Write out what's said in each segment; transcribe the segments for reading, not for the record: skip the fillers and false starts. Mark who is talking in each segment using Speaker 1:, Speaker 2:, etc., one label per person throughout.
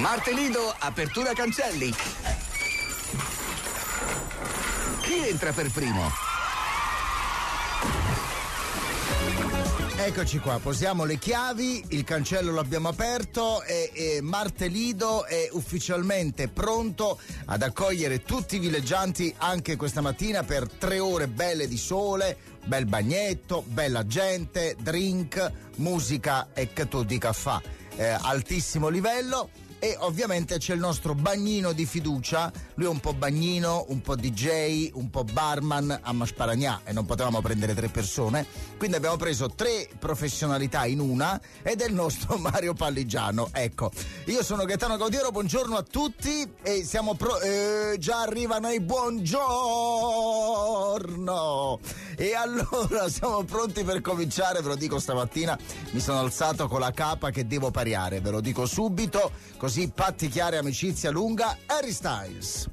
Speaker 1: Martelido, apertura cancelli. Chi entra per primo?
Speaker 2: Eccoci qua, posiamo le chiavi, il cancello l'abbiamo aperto e Martelido è ufficialmente pronto ad accogliere tutti i villeggianti anche questa mattina per 3 ore belle di sole, bel bagnetto, bella gente, drink, musica e catò di caffè, altissimo livello. E ovviamente c'è il nostro bagnino di fiducia, lui è un po' bagnino, un po' DJ, un po' barman a Masparagnà e non potevamo prendere 3 persone, quindi abbiamo preso 3 professionalità in una ed è il nostro Mario Palligiano. Ecco, io sono Gaetano Gaudiero, buongiorno a tutti e siamo già arrivano i buongiorno e allora siamo pronti per cominciare, ve lo dico stamattina, mi sono alzato con la capa che devo pariare, ve lo dico subito, così patti chiari, amicizia lunga, Harry Styles.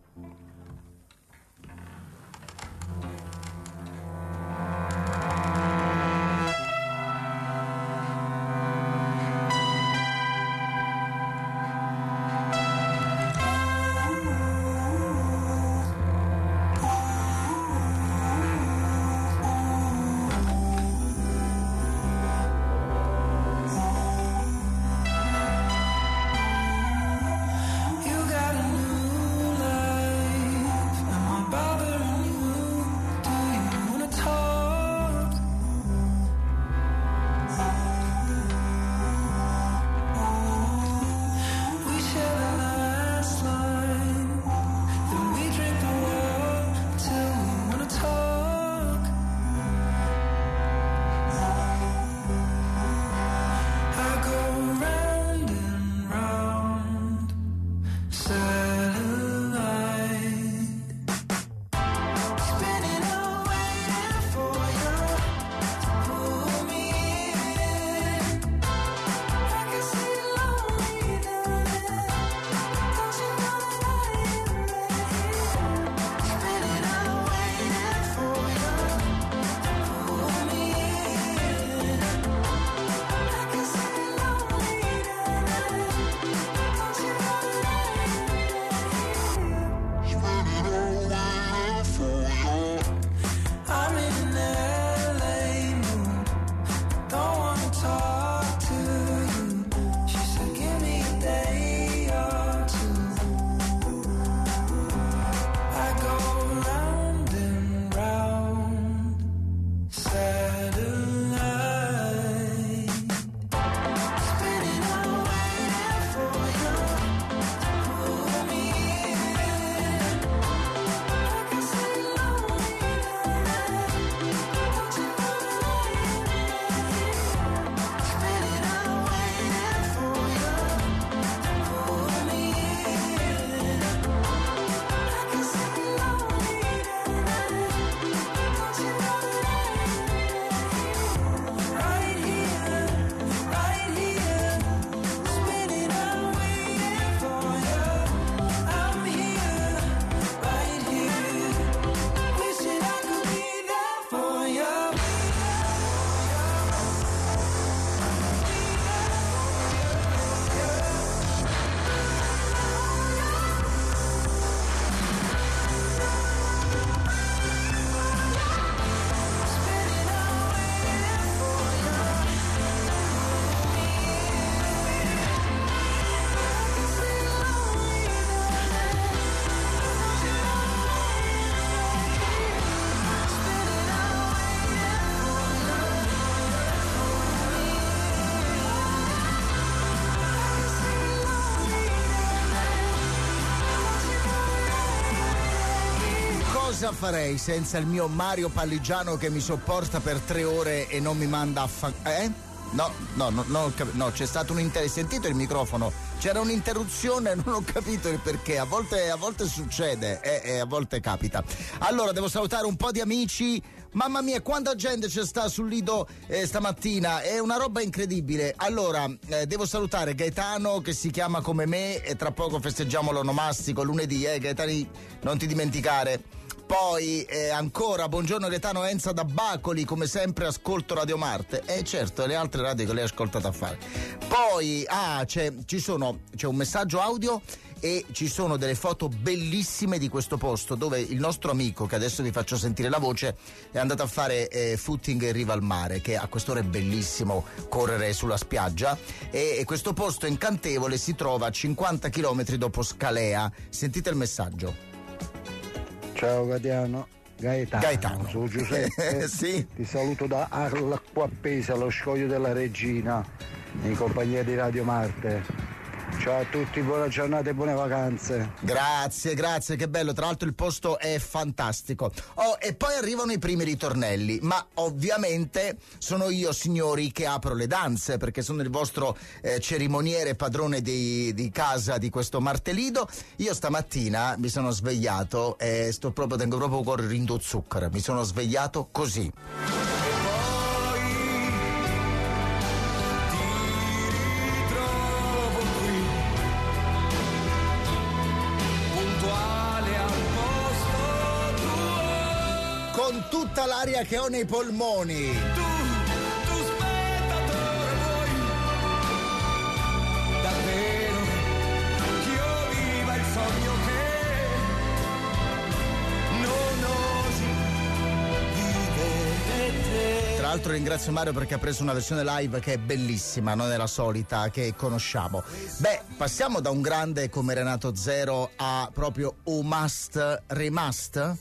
Speaker 2: Cosa farei senza il mio Mario Palligiano che mi sopporta per 3 ore e non mi manda a No, c'è stato sentito il microfono? C'era un'interruzione, non ho capito il perché, a volte succede e a volte capita. Allora, devo salutare un po' di amici. Mamma mia, quanta gente c'è sta sul Lido stamattina, è una roba incredibile. Allora, devo salutare Gaetano che si chiama come me e tra poco festeggiamo l'onomastico lunedì, Gaetani, non ti dimenticare. Poi ancora buongiorno Gaetano Enza da Bacoli, come sempre ascolto Radio Marte. Certo, le altre radio che lei ha ascoltato a fare. Poi c'è un messaggio audio e ci sono delle foto bellissime di questo posto dove il nostro amico, che adesso vi faccio sentire la voce, è andato a fare footing in riva al mare, che a quest'ora è bellissimo correre sulla spiaggia, e questo posto incantevole si trova a 50 km dopo Scalea. Sentite il messaggio.
Speaker 3: Ciao Gaetano. Sono Giuseppe.
Speaker 2: Sì.
Speaker 3: Ti saluto da Arlacqua Appesa, allo scoglio della Regina, in compagnia di Radio Marte. Ciao a tutti, buona giornata e buone vacanze.
Speaker 2: Grazie, che bello, tra l'altro il posto è fantastico. E poi arrivano i primi ritornelli, ma ovviamente sono io, signori, che apro le danze, perché sono il vostro cerimoniere padrone di casa di questo Martelido. Io stamattina mi sono svegliato e tengo proprio con rindo zucchero, mi sono svegliato così. Con tutta l'aria che ho nei polmoni.
Speaker 4: Tu spettatore vuoi davvero che io viva il sogno che non osi vivere.
Speaker 2: Tra l'altro ringrazio Mario perché ha preso una versione live che è bellissima, non è la solita che conosciamo. Passiamo da un grande come Renato Zero a proprio un must remust.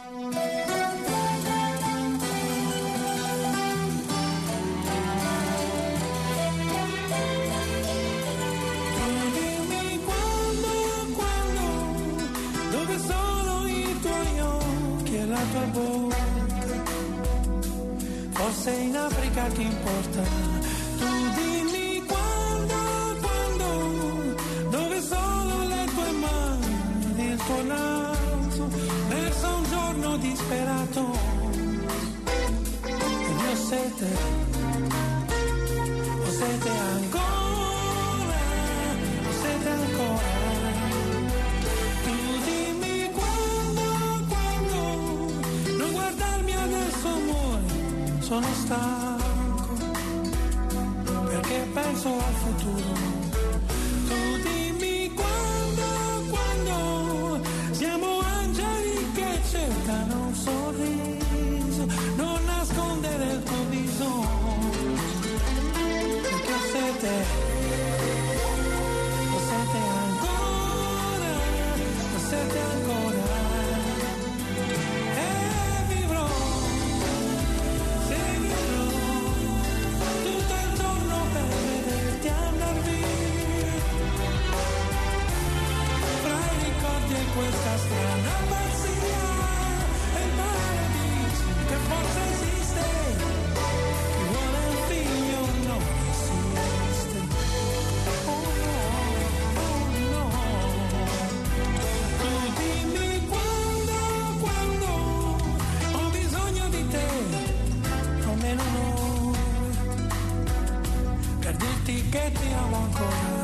Speaker 5: Forse in Africa che importa, tu dimmi quando, dove sono le tue mani, il tuo naso, verso un giorno disperato, ed io sete ancora, tu dimmi quando, non guardarmi adesso amore, sono stanco perché penso al futuro. Tu dimmi quando siamo angeli che cercano un sorriso, non nascondere il tuo bisogno, perché ho sete ancora. Questa strana pazzia è il paradiso che forse esiste, chi vuole un figlio non esiste, oh no, tu dimmi quando ho bisogno di te, almeno un'ora, per dirti che ti amo ancora.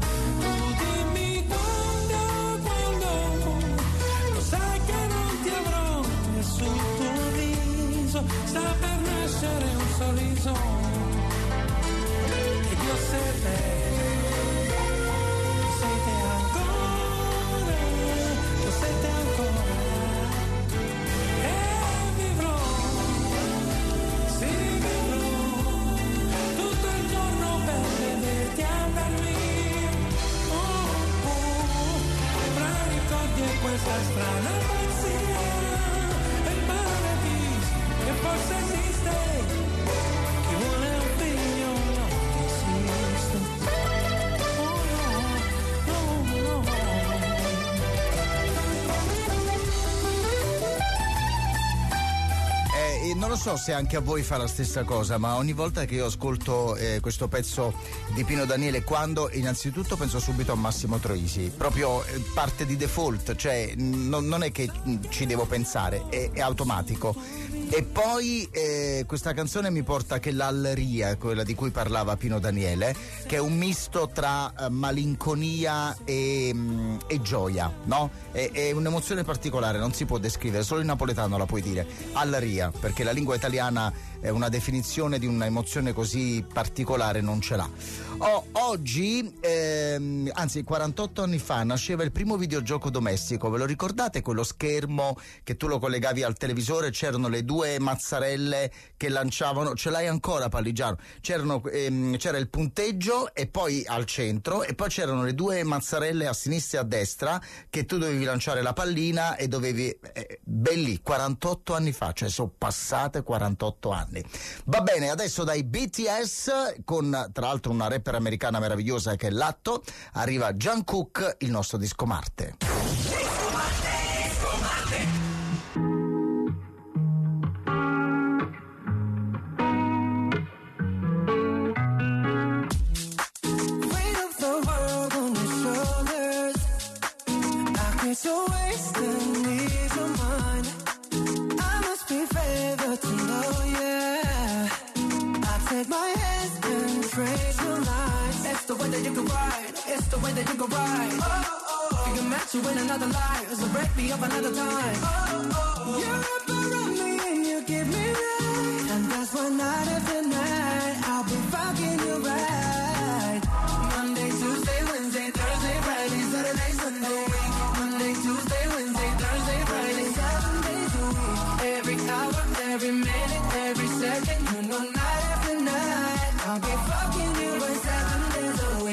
Speaker 5: Sta per nascere un sorriso e io sete ancora e vivrò tutto il giorno per vederti andar via, fra ricordi e questa strana pazzia. Forse esiste, chi vuole un figlio non esiste, oh
Speaker 2: non lo so se anche a voi fa la stessa cosa, ma ogni volta che io ascolto questo pezzo di Pino Daniele, quando innanzitutto penso subito a Massimo Troisi, proprio parte di default, cioè non è che ci devo pensare, è automatico. E poi questa canzone mi porta che l'Alleria, quella di cui parlava Pino Daniele, che è un misto tra malinconia e gioia, no? È un'emozione particolare, non si può descrivere, solo in napoletano la puoi dire, Alleria, perché la lingua italiana una definizione di un'emozione così particolare non ce l'ha. Oggi, anzi 48 anni fa, nasceva il primo videogioco domestico. Ve lo ricordate quello schermo che tu lo collegavi al televisore? C'erano le due mazzarelle che lanciavano, ce l'hai ancora Palligiano? C'era il punteggio e poi al centro, e poi c'erano le due mazzarelle a sinistra e a destra che tu dovevi lanciare la pallina e dovevi... belli, 48 anni fa, cioè sono passate 48 anni. Va bene, adesso dai BTS, con tra l'altro una rapper americana meravigliosa che è Latto, arriva Jungkook, il nostro disco Marte.
Speaker 6: So wasting ease of mind. I must be favored to know, yeah. I take my hands and trace the lines. It's the way that you can ride. It's the way that you can ride. Oh, you can match you in another life. So break me up another time. You're up around me and you give me right. And that's why night after night I'll be fucking you right. Monday, Tuesday, Wednesday, Thursday, Friday, Saturday, Sunday. Tuesday, Wednesday, Thursday, Friday, 7 days a week. Every hour, every minute, every second. You know, night after night I'll be fucking you for 7 days a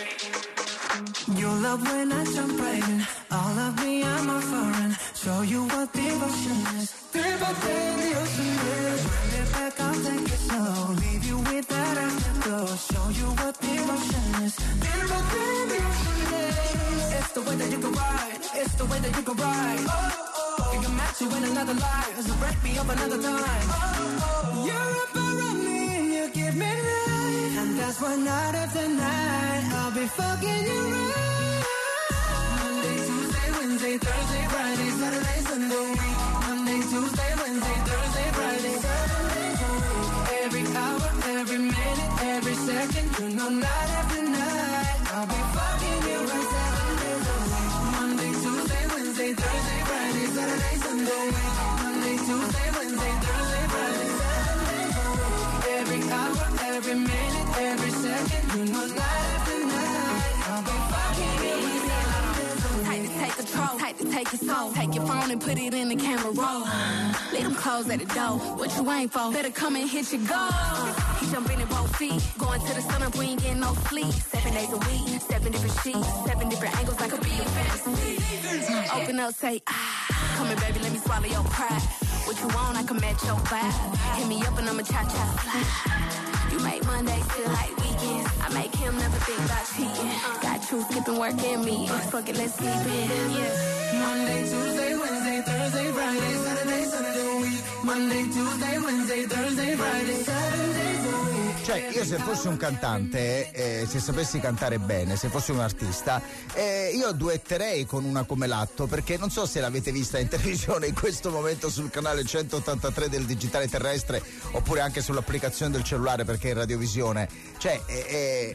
Speaker 6: week. You love when I jump right in. All of me, I'm a foreign. Show you what devotion is. Deeper than the ocean is. Bring it back, I'll take it slow. Leave you with that afterglow. Show you what devotion is. Deeper than the ocean is. It's the way that you can ride. It's the way that you can ride. You can match you in another life. So break me up another time. You're up around me and you give me life. And that's why night after night I'll be fucking you right. Monday, Tuesday, Wednesday, Thursday, Friday, Saturday, Sunday. Monday, Tuesday, Wednesday, Thursday, Friday, 7 days a week. Every hour, every minute, every second. You know, night after night I'll be fucking you right 7 days a week. Monday, Tuesday, Wednesday, Thursday, Friday, Saturday, Sunday. Monday, Tuesday, Wednesday, Thursday, Friday, 7 days a week. Every hour, every minute, every second. You know, night after night I'll be fucking you right 7 days a week.
Speaker 7: Tight to take control, tight to take your soul. Take your phone and put it in the camera roll. Leave them clothes at the door. What you ain't for? Better come and hit your goal. He jumping in both feet. Going to the sun up, we ain't getting no sleep. 7 days a week, 7 different sheets, 7 different angles, I could be a fantasy. Open up, say, ah. Come here, baby, let me swallow your pride. What you want, I can match your vibe. Hit me up and I'ma cha-cha fly. You make Mondays feel like weekends. I make him never think about cheating. Got you skipping work and me. Fuck it, let's sleep in, yeah.
Speaker 6: Monday, Tuesday, Wednesday, Thursday, Friday, Saturday, Sunday week. Monday, Tuesday, Wednesday, Thursday, Friday, 7 days a week.
Speaker 2: Cioè, io se fossi un cantante, se sapessi cantare bene, se fossi un artista, io duetterei con una come Latto, perché non so se l'avete vista in televisione in questo momento sul canale 183 del digitale terrestre, oppure anche sull'applicazione del cellulare perché è in radiovisione. Cioè,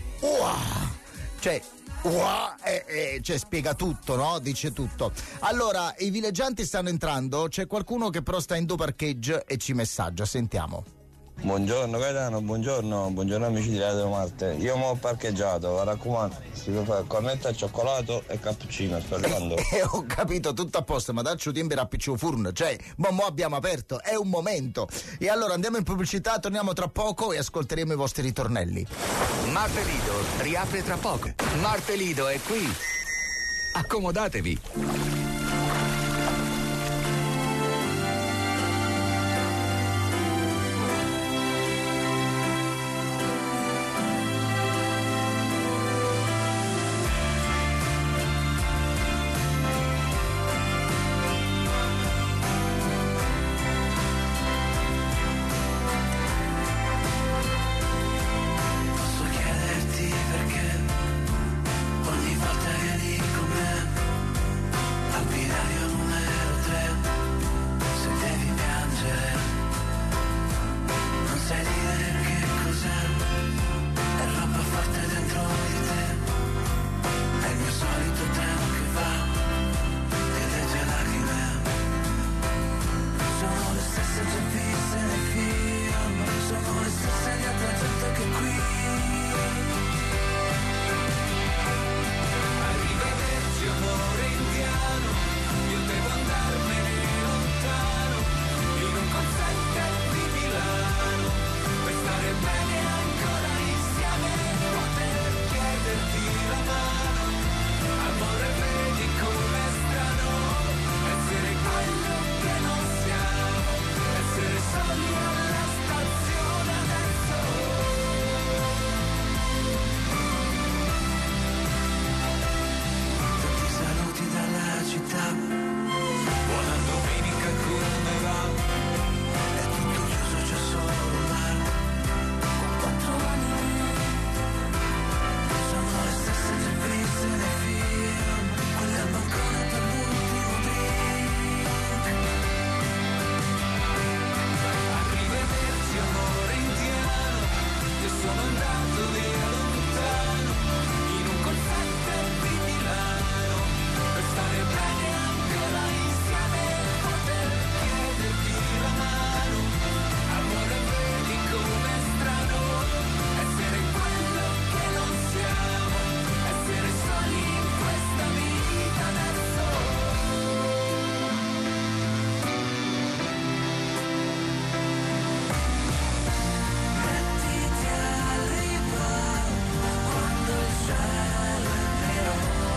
Speaker 2: cioè spiega tutto, no? Dice tutto. Allora, i villeggianti stanno entrando, c'è qualcuno che però sta in do parcheggio e ci messaggia, sentiamo.
Speaker 8: Buongiorno Gaetano, buongiorno amici di Radio Marte. Io mo ho parcheggiato, raccomando, si può fare cornetta al cioccolato e cappuccino, sto arrivando.
Speaker 2: Ho capito, tutto a posto, ma dacci un timbre a piccino furno, cioè, mo abbiamo aperto, è un momento. E allora andiamo in pubblicità, torniamo tra poco e ascolteremo i vostri ritornelli.
Speaker 1: Marte Lido riapre tra poco. Marte Lido è qui. Accomodatevi.
Speaker 4: andato via lontano, in un call center di Milano, per stare bene ancora insieme e poter chiederti la mano. Amore, vedi com'è strano essere quello che non siamo, essere soli in questa vita adesso. Mettiti al riparo quando il cielo è nero.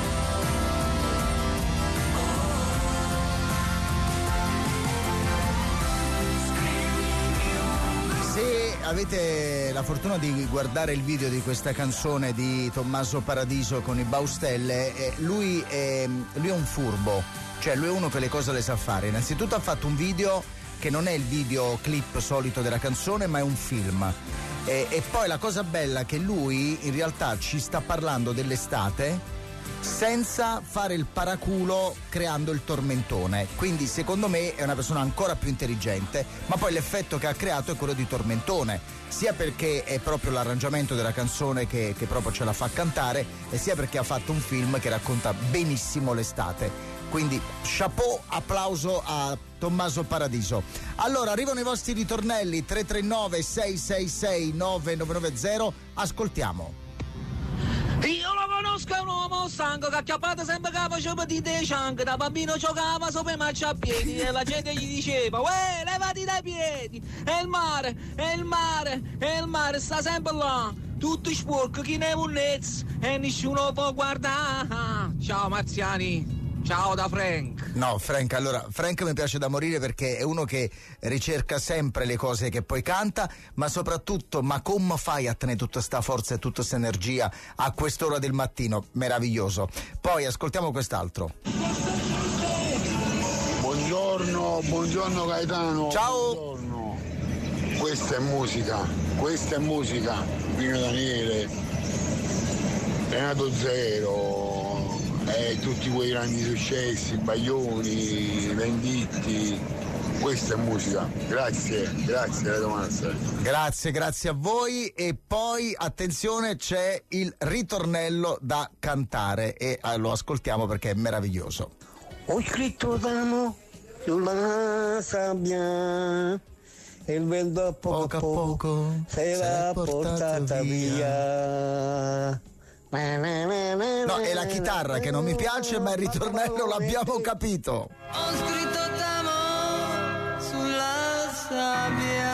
Speaker 2: Se avete la fortuna di guardare il video di questa canzone di Tommaso Paradiso con i Baustelle, lui è un furbo, cioè lui è uno che le cose le sa fare. Innanzitutto ha fatto un video che non è il videoclip solito della canzone, ma è un film. E poi la cosa bella è che lui in realtà ci sta parlando dell'estate senza fare il paraculo creando il tormentone, quindi secondo me è una persona ancora più intelligente, ma poi l'effetto che ha creato è quello di tormentone, sia perché è proprio l'arrangiamento della canzone che proprio ce la fa cantare, e sia perché ha fatto un film che racconta benissimo l'estate. Quindi chapeau, applauso a Tommaso Paradiso. Allora arrivano i vostri ritornelli 339 666 9990, ascoltiamo.
Speaker 9: Io lo conosco, è un uomo stanco che ha acchiappato sempre che faceva di dei cianchi, da bambino giocava sopra i marciapiedi e la gente gli diceva uè, levati dai piedi, è il mare, è il mare, è il mare, sta sempre là, tutto sporco, chi ne munnezza e nessuno può guardare. Ciao marziani. Ciao da Frank.
Speaker 2: No, Frank, allora, Frank mi piace da morire perché è uno che ricerca sempre le cose che poi canta, ma soprattutto, ma come fai a tenere tutta sta forza e tutta questa energia a quest'ora del mattino? Meraviglioso. Poi ascoltiamo quest'altro.
Speaker 10: Buongiorno Gaetano.
Speaker 2: Ciao.
Speaker 10: Buongiorno. Questa è musica. Pino Daniele, Renato Zero. E tutti quei grandi successi, Baglioni, Venditti, questa è musica. Grazie Radio Master.
Speaker 2: Grazie a voi. E poi attenzione, c'è il ritornello da cantare e lo ascoltiamo perché è meraviglioso.
Speaker 11: Ho scritto t'amo sulla sabbia e il vento a poco se l'ha portata via.
Speaker 2: No, è la chitarra che non mi piace, ma il ritornello l'abbiamo capito.
Speaker 4: Ho scritto t'amo sulla sabbia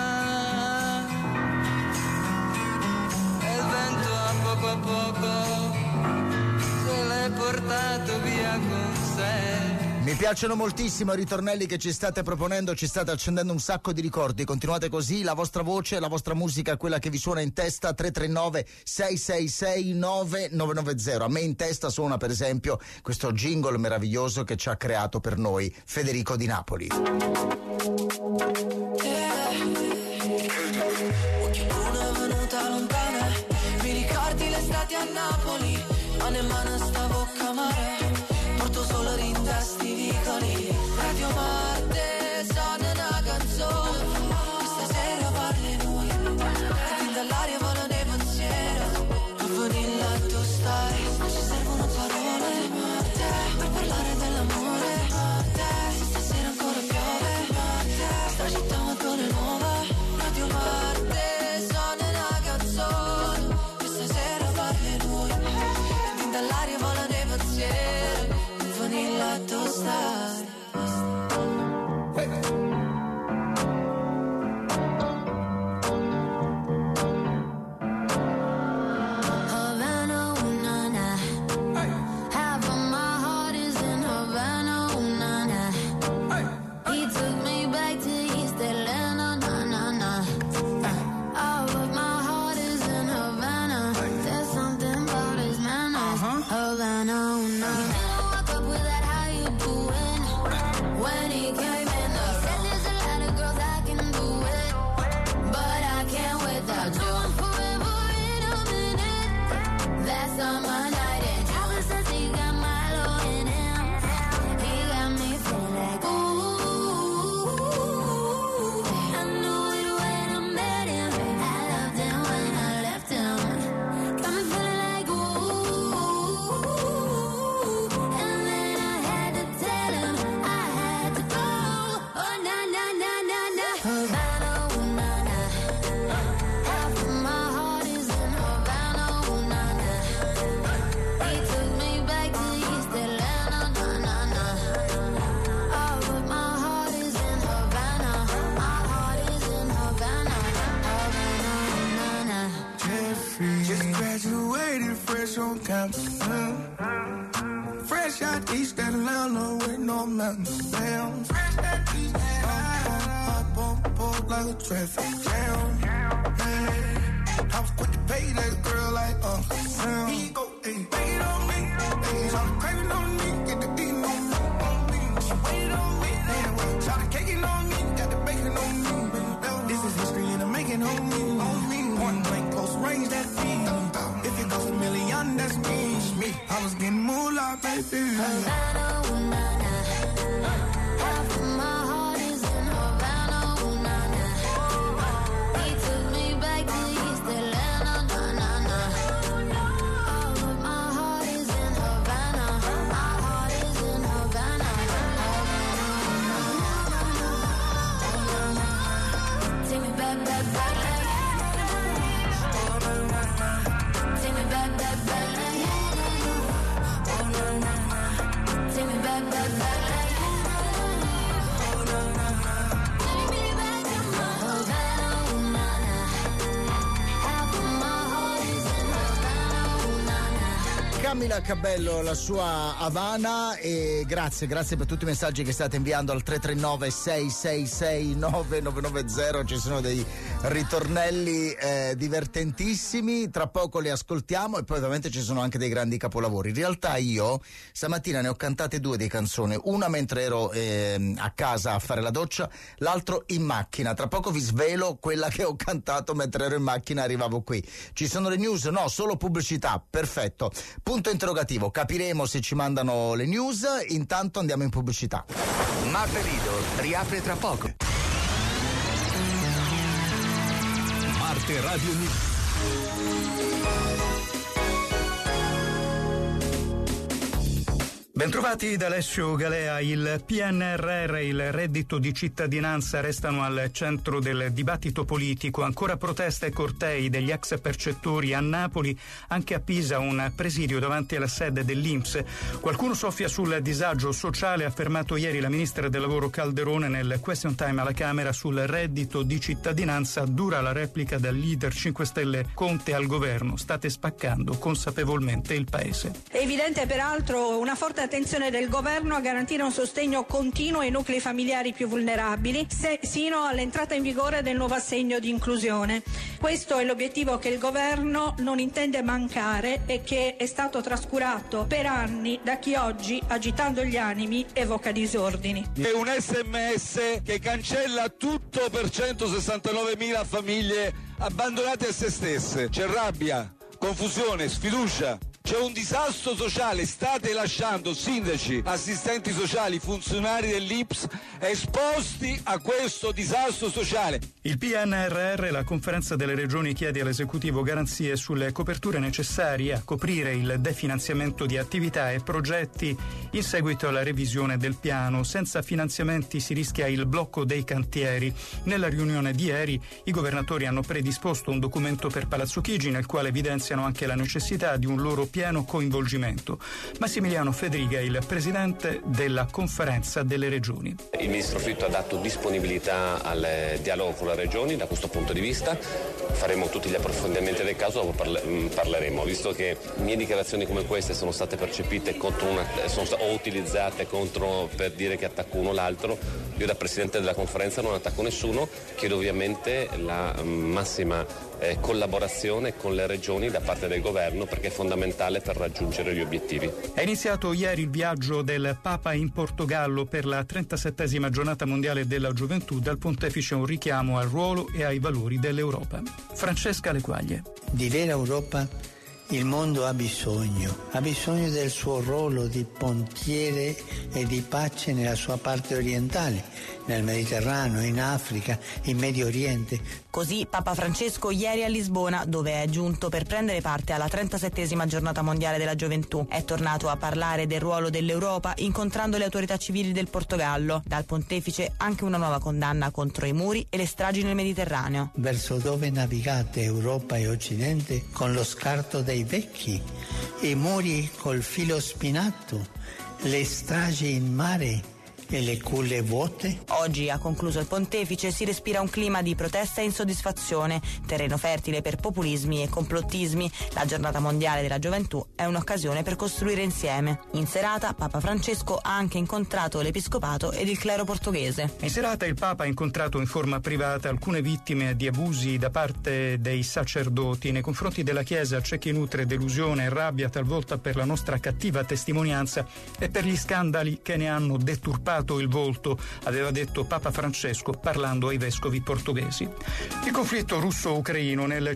Speaker 4: e il vento a poco se l'è portato via con sé.
Speaker 2: Mi piacciono moltissimo i ritornelli che ci state proponendo, ci state accendendo un sacco di ricordi. Continuate così, la vostra voce, la vostra musica, quella che vi suona in testa. 339 666 9990. A me in testa suona per esempio questo jingle meraviglioso che ci ha creato per noi Federico di Napoli.
Speaker 6: Una venuta lontana, mi ricordi l'estate a Napoli, mano in mano stavo a camare, porto solo rintasti vicoli, Radio Marte suona una canzone, questa sera parli noi, e fin dall'aria volano i pensieri, a vanilla tu stai, non ci servono parole, per parlare dell'amore, se stasera ancora piove, sta città ancora nuova, Radio Marte suona una canzone, questa sera parli noi, e fin dall'aria volano i pensieri.
Speaker 5: Just graduated fresh on campus. Fresh out East Atlanta with no mountains. Damn. Fresh out East Atlanta. Pop like a traffic jam. I was quick to pay that girl like Sam. He go, hey, wait on me. Hey, I'm craving on me. Get the beating on me. She waited on me. Damn, shot the caking on me. Got the bacon on me. This is history and I'm making on me. One blank close range, that's me. If it goes a million, that's me. I was getting moolah, baby.
Speaker 6: Havana, ooh, na, na. Half of my heart is in Havana, ooh, na, na. He took me back to East Atlanta, na, na, na. All of my heart is in Havana. My heart is in Havana. Havana, take me back, back, back. Take me back, back, back. Take me back, back, back. Take me back to my Havana, ooh, na, na. Half of my heart is in Havana, ooh, na, na.
Speaker 2: Camila Cabello, la sua Havana, e grazie per tutti i messaggi che state inviando al 339 666 9990. Ci sono dei ritornelli divertentissimi, tra poco li ascoltiamo e poi ovviamente ci sono anche dei grandi capolavori. In realtà io stamattina ne ho cantate due di canzoni, una mentre ero a casa a fare la doccia, l'altro in macchina. Tra poco vi svelo quella che ho cantato mentre ero in macchina e arrivavo qui. Ci sono le news? No, solo pubblicità. Perfetto. Punto interrogativo, capiremo se ci mandano le news. Intanto andiamo in pubblicità.
Speaker 1: Marte Lido riapre tra poco.
Speaker 12: Marte Radio News.
Speaker 13: Bentrovati da Alessio Galea. Il PNRR e il reddito di cittadinanza restano al centro del dibattito politico. Ancora proteste e cortei degli ex percettori a Napoli, anche a Pisa un presidio davanti alla sede dell'INPS. Qualcuno soffia sul disagio sociale, ha affermato ieri la ministra del lavoro Calderone nel question time alla Camera sul reddito di cittadinanza. Dura la replica del leader 5 Stelle Conte al governo: state spaccando consapevolmente il paese.
Speaker 14: È evidente peraltro una forte attenzione del governo a garantire un sostegno continuo ai nuclei familiari più vulnerabili sino all'entrata in vigore del nuovo assegno di inclusione. Questo è l'obiettivo che il governo non intende mancare e che è stato trascurato per anni da chi oggi, agitando gli animi, evoca disordini.
Speaker 15: È un SMS che cancella tutto per 169.000 famiglie abbandonate a se stesse. C'è rabbia, confusione, sfiducia. C'è un disastro sociale, state lasciando sindaci, assistenti sociali, funzionari dell'INPS esposti a questo disastro sociale.
Speaker 13: Il PNRR, la conferenza delle regioni, chiede all'esecutivo garanzie sulle coperture necessarie a coprire il definanziamento di attività e progetti in seguito alla revisione del piano. Senza finanziamenti si rischia il blocco dei cantieri. Nella riunione di ieri i governatori hanno predisposto un documento per Palazzo Chigi nel quale evidenziano anche la necessità di un loro pieno coinvolgimento. Massimiliano Fedriga, il presidente della conferenza delle regioni.
Speaker 16: Il ministro Fitto ha dato disponibilità al dialogo con le regioni da questo punto di vista. Faremo tutti gli approfondimenti del caso, dopo parleremo. Visto che mie dichiarazioni come queste sono state percepite o utilizzate contro per dire che attacco uno o l'altro, io da presidente della conferenza non attacco nessuno, chiedo ovviamente la massima collaborazione con le regioni da parte del governo, perché è fondamentale per raggiungere gli obiettivi.
Speaker 13: È iniziato ieri il viaggio del Papa in Portogallo per la 37esima giornata mondiale della gioventù. Dal pontefice un richiamo al ruolo e ai valori dell'Europa. Francesca Lequaglie.
Speaker 17: Di vera Europa il mondo ha bisogno del suo ruolo di pontiere e di pace nella sua parte orientale, nel Mediterraneo, in Africa, in Medio Oriente.
Speaker 18: Così Papa Francesco ieri a Lisbona, dove è giunto per prendere parte alla 37esima giornata mondiale della gioventù. È tornato a parlare del ruolo dell'Europa incontrando le autorità civili del Portogallo. Dal pontefice anche una nuova condanna contro i muri e le stragi nel Mediterraneo.
Speaker 17: Verso dove navigate Europa e Occidente con lo scarto dei vecchi, i muri col filo spinato, le stragi in mare e le culle vuote?
Speaker 18: Oggi, ha concluso il pontefice, si respira un clima di protesta e insoddisfazione, terreno fertile per populismi e complottismi. La giornata mondiale della gioventù è un'occasione per costruire insieme. In serata Papa Francesco ha anche incontrato l'Episcopato ed il clero portoghese.
Speaker 13: In serata il Papa ha incontrato in forma privata alcune vittime di abusi da parte dei sacerdoti. Nei confronti della Chiesa c'è chi nutre delusione e rabbia talvolta per la nostra cattiva testimonianza e per gli scandali che ne hanno deturpato il volto, aveva detto Papa Francesco parlando ai vescovi portoghesi. Il conflitto russo-ucraino nel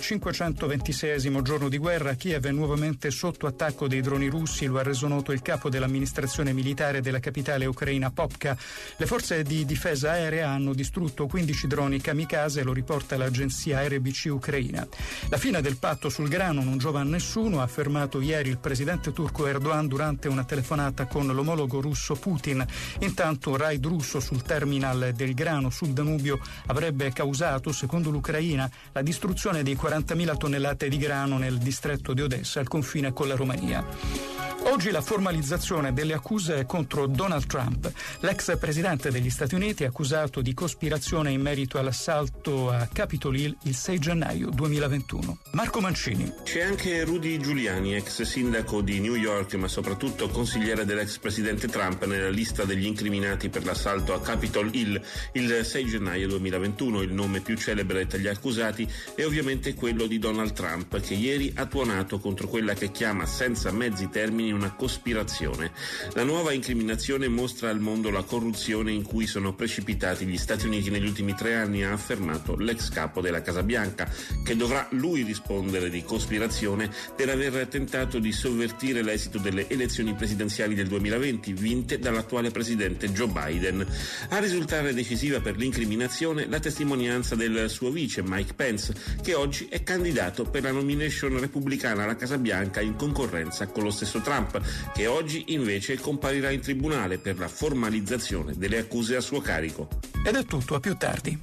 Speaker 13: 526esimo giorno di guerra, Kiev è nuovamente sotto attacco dei droni russi, lo ha reso noto il capo dell'amministrazione militare della capitale ucraina Popka. Le forze di difesa aerea hanno distrutto 15 droni kamikaze, lo riporta l'agenzia RBC ucraina. La fine del patto sul grano non giova a nessuno, ha affermato ieri il presidente turco Erdogan durante una telefonata con l'omologo russo Putin. Intanto un raid russo sul terminal del grano sul Danubio avrebbe causato, secondo l'Ucraina, la distruzione di 40.000 tonnellate di grano nel distretto di Odessa, al confine con la Romania. Oggi la formalizzazione delle accuse contro Donald Trump. L'ex presidente degli Stati Uniti è accusato di cospirazione in merito all'assalto a Capitol Hill il 6 gennaio 2021. Marco Mancini.
Speaker 19: C'è anche Rudy Giuliani, ex sindaco di New York ma soprattutto consigliere dell'ex presidente Trump, nella lista degli incriminati per l'assalto a Capitol Hill il 6 gennaio 2021. Il nome più celebre tra gli accusati è ovviamente quello di Donald Trump, che ieri ha tuonato contro quella che chiama senza mezzi termini una cospirazione. La nuova incriminazione mostra al mondo la corruzione in cui sono precipitati gli Stati Uniti negli ultimi 3 anni, ha affermato l'ex capo della Casa Bianca, che dovrà lui rispondere di cospirazione per aver tentato di sovvertire l'esito delle elezioni presidenziali del 2020 vinte dall'attuale presidente Joe Biden. A risultare decisiva per l'incriminazione la testimonianza del suo vice Mike Pence, che oggi è candidato per la nomination repubblicana alla Casa Bianca in concorrenza con lo stesso Trump, che oggi invece comparirà in tribunale per la formalizzazione delle accuse a suo carico.
Speaker 13: Ed è tutto, a più tardi.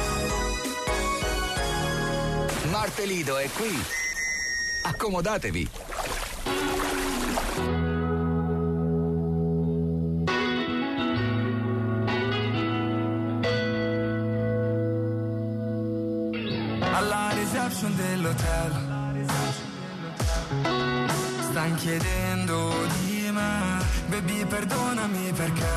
Speaker 1: Martelido è qui. Accomodatevi.
Speaker 5: Alla reception dell'hotel stan chiedendo di me, baby perdonami perché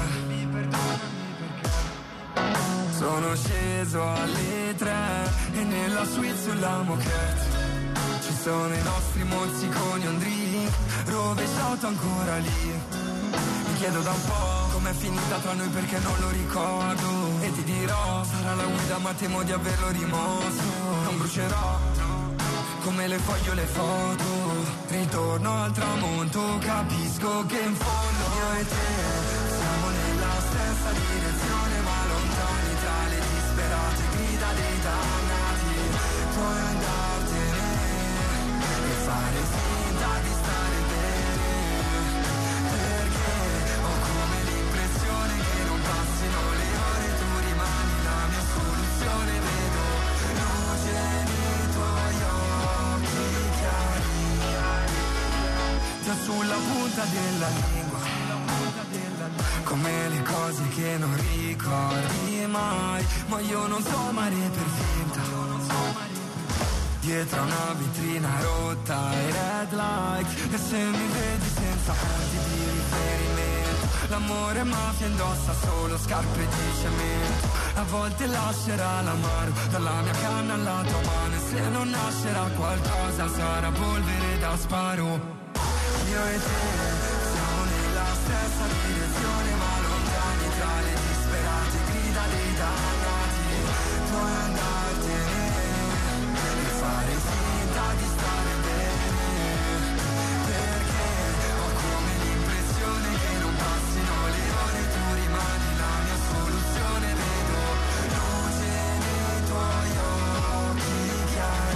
Speaker 5: sono sceso alle 3 e nella suite sulla moquette ci sono i nostri mozziconi, un drink rovesciato ancora lì. Mi chiedo da un po' com'è finita tra noi perché non lo ricordo, e ti dirò sarà la guida ma temo di averlo rimosso. Non brucerò come le foglio le foto, ritorno al tramonto, capisco che in fondo io e te siamo nella stessa direzione, ma lontani tra le disperate grida dei dannati. Puoi andartene e fare finta di stare bene, perché ho come l'impressione che non passino le ore, tu rimani la mia soluzione, vedo luce nei tuoi occhi chiari, già sulla punta della lingua, come le cose che non ricordi mai, ma io non so amare per finta, dietro a una vetrina rotta e red light, e se mi vedi senza punti di riferimento, l'amore mafia indossa solo scarpe di cemento, a volte lascerà l'amaro dalla mia canna alla tua mano, e se non nascerà qualcosa sarà polvere da sparo. Io e te siamo nella stessa direzione, ma lontani tra le disperate grida dei dannati. Puoi andartene e fare finta di stare bene, perché ho come l'impressione che non passino le ore, tu rimani la mia soluzione, vedo luce nei tuoi occhi chiari.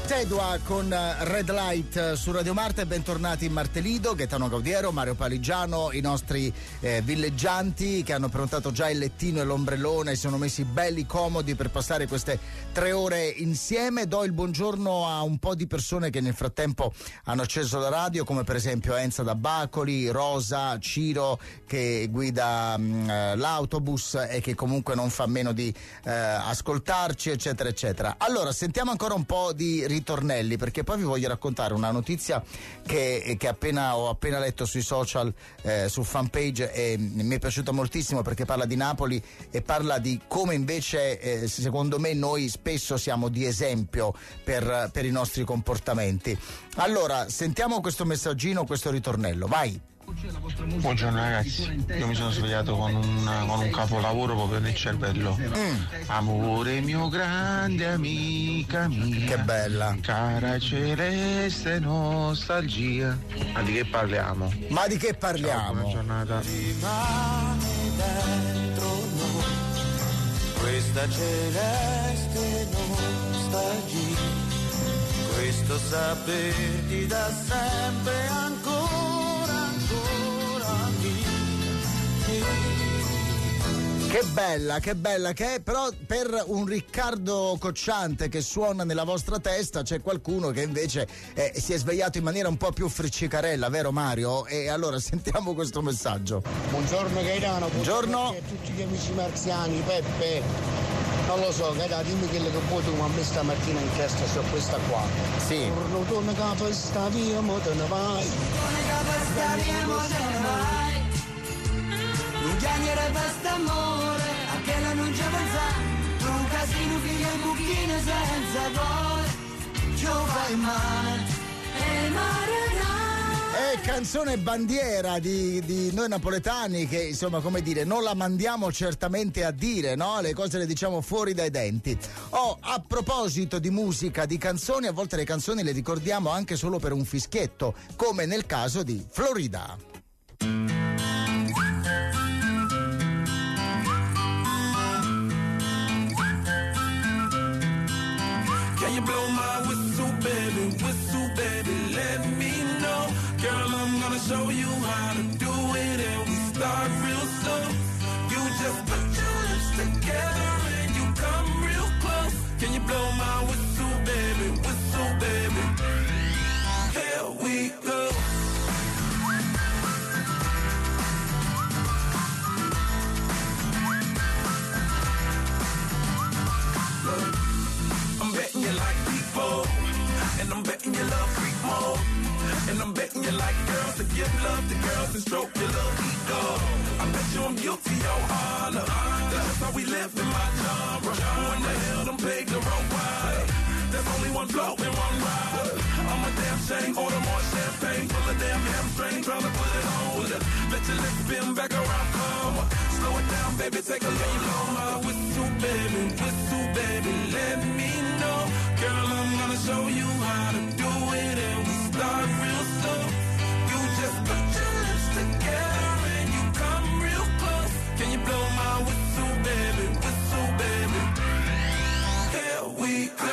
Speaker 2: Tedua con Red Light su Radio Marte. Bentornati in Martelido, Gaetano Gaudiero, Mario Paligiano, i nostri villeggianti che hanno prenotato già il lettino e l'ombrellone, si sono messi belli comodi per passare queste 3 ore insieme. Do il buongiorno a un po' di persone che nel frattempo hanno acceso la radio, come per esempio Enza da Bacoli, Rosa, Ciro che guida l'autobus e che comunque non fa meno di ascoltarci, eccetera eccetera. Allora sentiamo ancora un po' di ritornelli, perché poi vi voglio raccontare una notizia che ho appena letto sui social, su fanpage, e mi è piaciuta moltissimo perché parla di Napoli e parla di come invece secondo me noi spesso siamo di esempio per i nostri comportamenti. Allora sentiamo questo messaggino, questo ritornello, vai.
Speaker 20: Buongiorno ragazzi, io mi sono svegliato con un capolavoro proprio nel cervello. Amore mio grande amica mia,
Speaker 2: che bella,
Speaker 20: cara celeste nostalgia. Ma di che parliamo?
Speaker 2: Ciao,
Speaker 20: buona giornata.
Speaker 6: Rimane dentro noi questa celeste nostalgia, questo saperti da sempre ancora
Speaker 2: Che bella che è, però per un Riccardo Cocciante che suona nella vostra testa c'è qualcuno che invece si è svegliato in maniera un po' più friccicarella, vero Mario? E allora sentiamo questo messaggio.
Speaker 3: Buongiorno Gaetano,
Speaker 2: buongiorno
Speaker 3: a tutti gli amici marziani, Peppe. Non lo so, Gaetano, dimmi quello che vuoi tu, ma a me stamattina in testa su questa qua.
Speaker 2: Sì.
Speaker 3: Torno capo sta via, mo te ne vai.
Speaker 6: Non chiamare basta amore, a che la non ci pensare, un casino figlio e buchino senza cuore, ci fai male, e mare
Speaker 2: È canzone bandiera di noi napoletani che, insomma, come dire, non la mandiamo certamente a dire, no? Le cose le diciamo fuori dai denti. A proposito di musica, di canzoni, a volte le canzoni le ricordiamo anche solo per un fischietto, come nel caso di Florida.
Speaker 5: Can you blow my whistle, baby, let me know. Girl, I'm gonna show you how to do it, and we start real slow. You just put your lips together and you come real close. Can you blow my whistle, baby, here we go. I'm betting you like people, and I'm betting you love freak mode, and I'm betting you like girls to give love to girls and stroke your little ego. I bet you I'm guilty, your honor. That's just how we live in my genre. Who in the hell done paved the road wide? There's only one flow and one ride. I'm a damn shame, order more champagne, full of damn hamstring, trying to put it on with it. Let your lips spin back around, come on. Slow it down, baby, take a look. Blow my whistle, baby, let me know. Girl, I'm gonna show you how to do it, and we start real slow. You just put your lips together and you come real close. Can you blow my whistle, baby, here we go.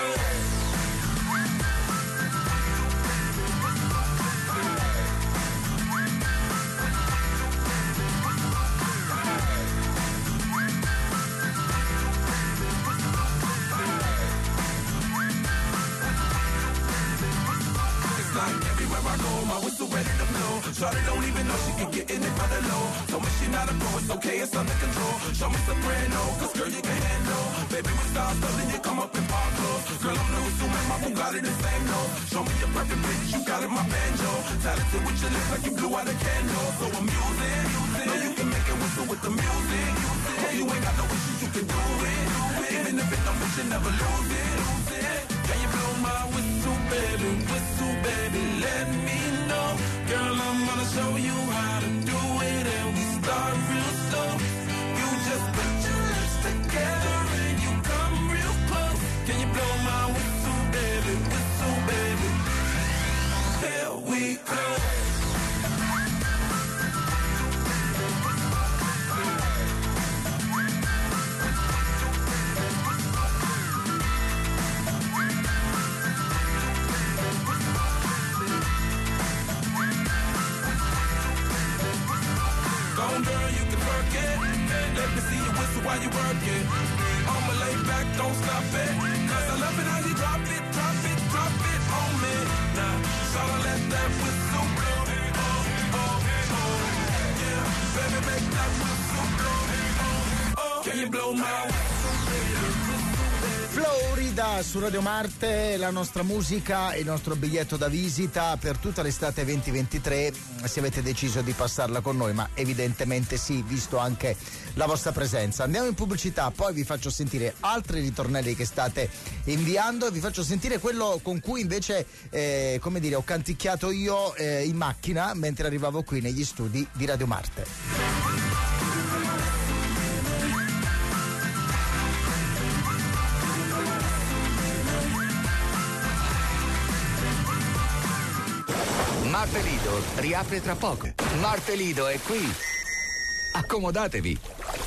Speaker 5: Like everywhere I go, my whistle ready to blow. Shawty don't even know she can get in it by the low. Told me she not a pro, it's okay, it's under control. Show me soprano, cause girl you can handle. Baby with stars, then you come up in park clothes. Girl I'm the whistle man, my Bugatti the same note. Show me your perfect pitch, you got it, my banjo. Talented with your lips like you blew out a candle. So I'm using, know you can make it whistle with the music. Oh, you ain't got no issues, you can do it. Even if it don't fit, you never lose it. Can you blow my whistle, baby, let me know. Girl, I'm gonna show you how to do it, and we start real slow. You just put your lips together and you come real close. Can you blow my whistle, baby, here we go. Let me see you whistle while you work it. I'ma lay back, don't stop it. Cause I love it how you drop it, drop it, drop it on me. Now, so I let that whistle blow. Yeah, baby, make that whistle blow. Can you blow my whistle, baby?
Speaker 2: Florida su Radio Marte, la nostra musica, il nostro biglietto da visita per tutta l'estate 2023, se avete deciso di passarla con noi, ma evidentemente sì, visto anche la vostra presenza. Andiamo in pubblicità, poi vi faccio sentire altri ritornelli che state inviando e vi faccio sentire quello con cui invece ho canticchiato io in macchina mentre arrivavo qui negli studi di Radio Marte.
Speaker 1: Marte Lido riapre tra poco. Marte Lido è qui. Accomodatevi.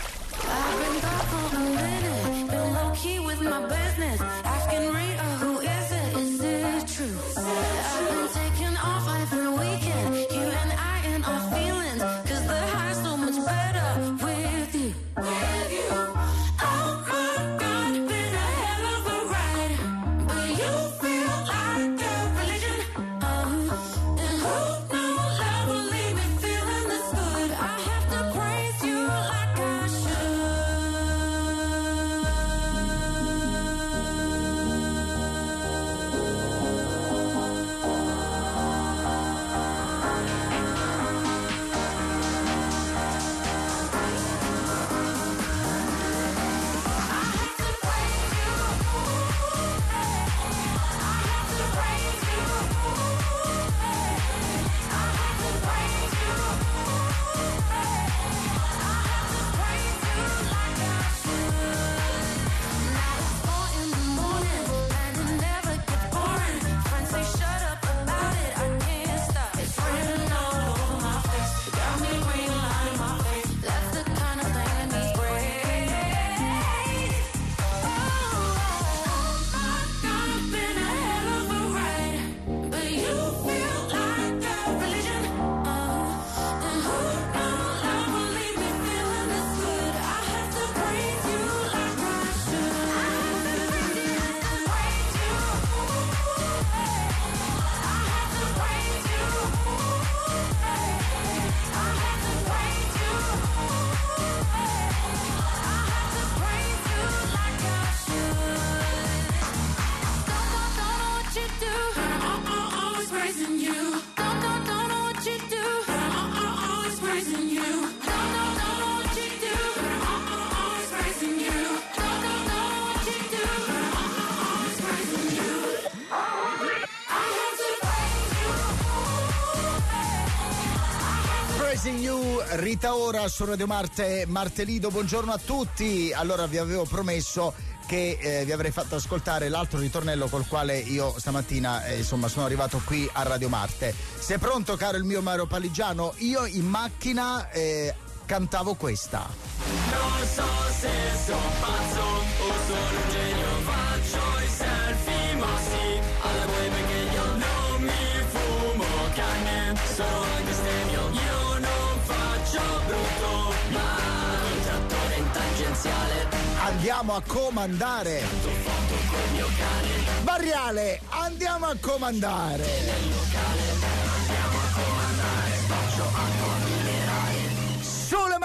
Speaker 2: Rita Ora su Radio Marte, Marte Lido, buongiorno a tutti. Allora vi avevo promesso che vi avrei fatto ascoltare l'altro ritornello col quale io stamattina sono arrivato qui a Radio Marte. Sei pronto, caro il mio Mario Paligiano? Io in macchina cantavo questa.
Speaker 4: Non so se sono pazzo o sono un genio, faccio i selfie, ma sì, alla voi perché io non mi fumo canne, sono anche stemio, io non faccio brutto, ma il trattore in tangenziale.
Speaker 2: Andiamo a comandare.
Speaker 4: Foto col mio cane.
Speaker 2: Barriale, andiamo a comandare.
Speaker 4: Nel locale, andiamo a comandare, faccio acqua minerale.
Speaker 2: Sulle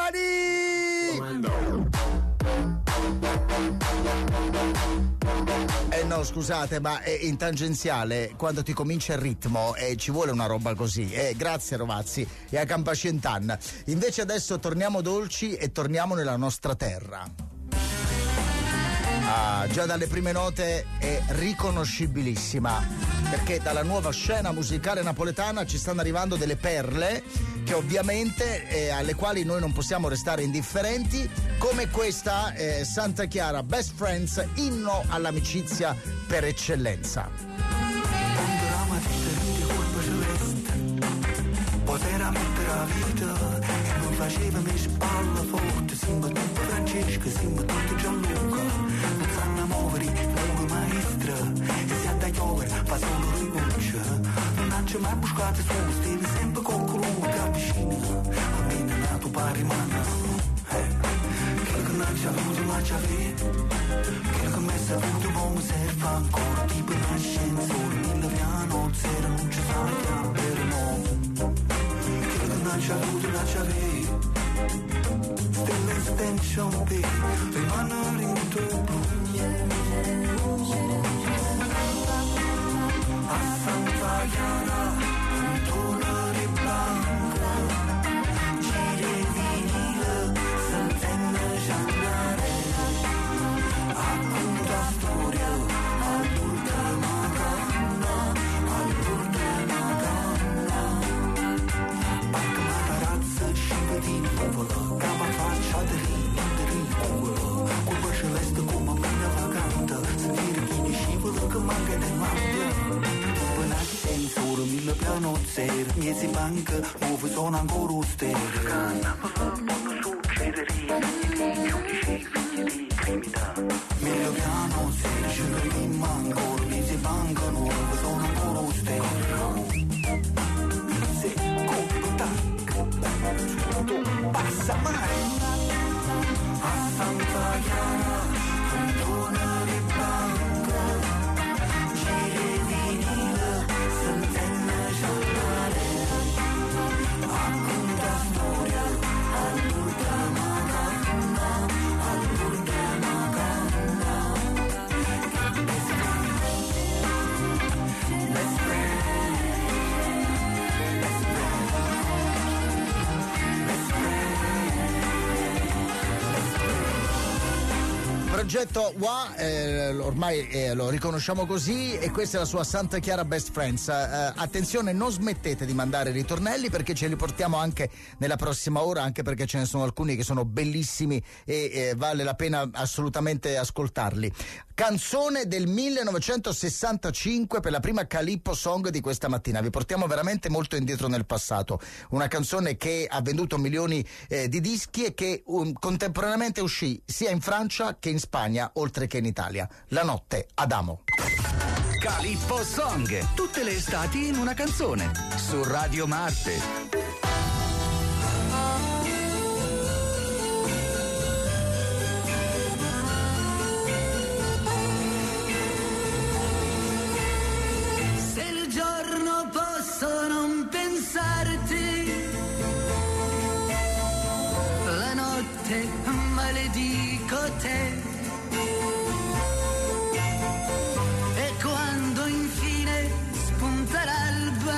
Speaker 2: mani! No, scusate, ma in tangenziale quando ti comincia il ritmo ci vuole una roba così. Grazie Rovazzi e a Campacientan. Invece adesso torniamo dolci e torniamo nella nostra terra. Già dalle prime note è riconoscibilissima, perché dalla nuova scena musicale napoletana ci stanno arrivando delle perle che ovviamente alle quali noi non possiamo restare indifferenti, come questa Santa Chiara, Best Friends, inno all'amicizia per eccellenza.
Speaker 5: Poteva mettere la vita e non faceva mi spalla forte, siamo tutti Francesco, siamo tutti Gianluca, non sanno muovere, loro maestra, e si attagliava, fa solo rigoccia, non c'è mai buscato su, steve sempre con colore che avvicina, almeno nato pari mano,
Speaker 6: ci ha avuto ma ci avete, quello che mi è saputo poi mi serve ancora, tipo un ascensore, 1000 piano zero, non ci sa chiamare no, quello che non ci ha avuto ma ci avete, still extension day, rimanere in tuo a Santa Chiara, tornare blanca, giri vinile, sentenne giallare, racconta storia, all'ultima canna, all'ultima canna, barca matarazza, sciva di nuvola, cava faccia di rinculo, colpa celeste come una vagante, sentire chi ne scivola che manca nel mare. Sensore, 1000 piano zero, miezi banca, nuovi sono ancora austere. Canna, quando succederia, i giudici, figli di criminalità. 1000 piano zero, ci crediamo ancora, miezi banca, nuovi sono ancora austere. Se tac, tutto passa mai. A Santa Chiara, torna di banca, giri vinile, sentenne giallare, racconta storia, all'ultima canna, all'ultima canna. Let's pray.
Speaker 2: Progetto WA, ormai lo riconosciamo così, e questa è la sua Santa Chiara Best Friends. Attenzione, non smettete di mandare ritornelli, perché ce li portiamo anche nella prossima ora, anche perché ce ne sono alcuni che sono bellissimi e vale la pena assolutamente ascoltarli. Canzone del 1965 per la prima Calippo Song di questa mattina. Vi portiamo veramente molto indietro nel passato. Una canzone che ha venduto milioni di dischi e che contemporaneamente uscì sia in Francia che in Spagna, oltre che in Italia. La notte Adamo.
Speaker 1: Calippo Song, tutte le estati in una canzone, su Radio Marte.
Speaker 6: Non pensarti, la notte maledico te, e quando infine spunta l'alba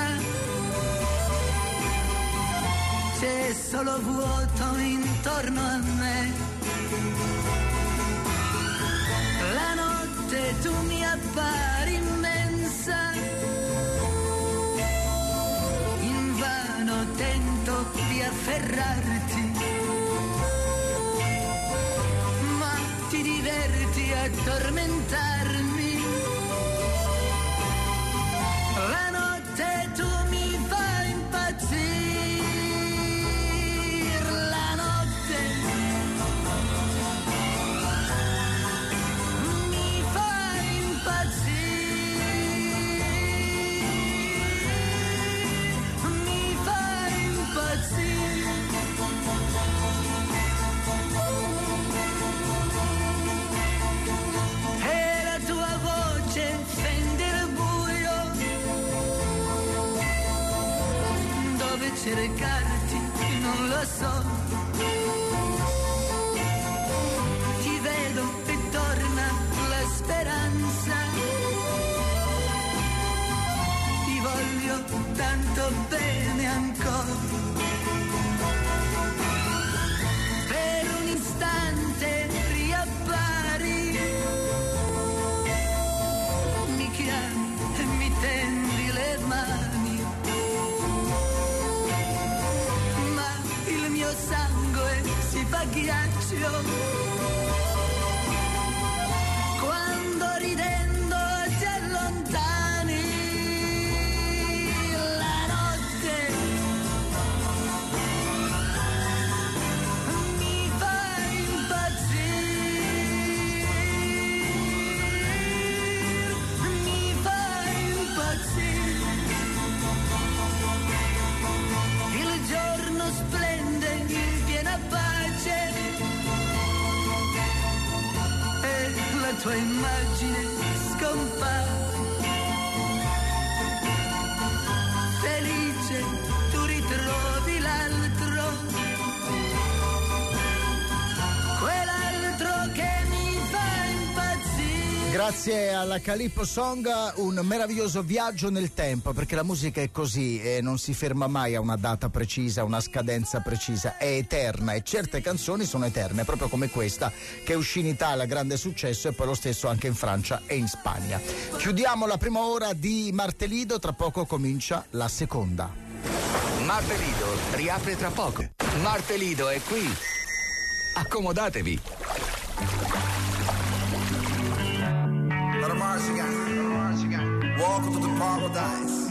Speaker 6: c'è solo vuoto intorno a me. La notte tu mi appari immensa, tento di afferrarti, ma ti diverti a tormentarmi. La notte tu mi fai impazzire, la notte mi fai impazzire. E la tua voce fende il buio, dove cercarti non lo so. Ti vedo e torna la speranza, ti voglio tanto bene ancora. Per un istante riappari, mi chiami e mi tendi le mani, ma il mio sangue si fa ghiaccio quando ridendo ti allontani. La notte mi fa impazzire, mi fa impazzire. Il giorno splende in piena pace, immagine scompare. Felice tu ritrovi l'altro, quell'altro che mi fa impazzire.
Speaker 2: Grazie alla Calippo Song, un meraviglioso viaggio nel tempo, perché la musica è così e non si ferma mai a una data precisa, a una scadenza precisa, è eterna e certe canzoni sono eterne, proprio come questa che uscì in Italia, grande successo, e poi lo stesso anche in Francia e in Spagna. Chiudiamo la prima ora di Martelido, tra poco comincia la seconda.
Speaker 1: Martelido riapre tra poco. Martelido è qui. Accomodatevi.
Speaker 5: Welcome to the paradise.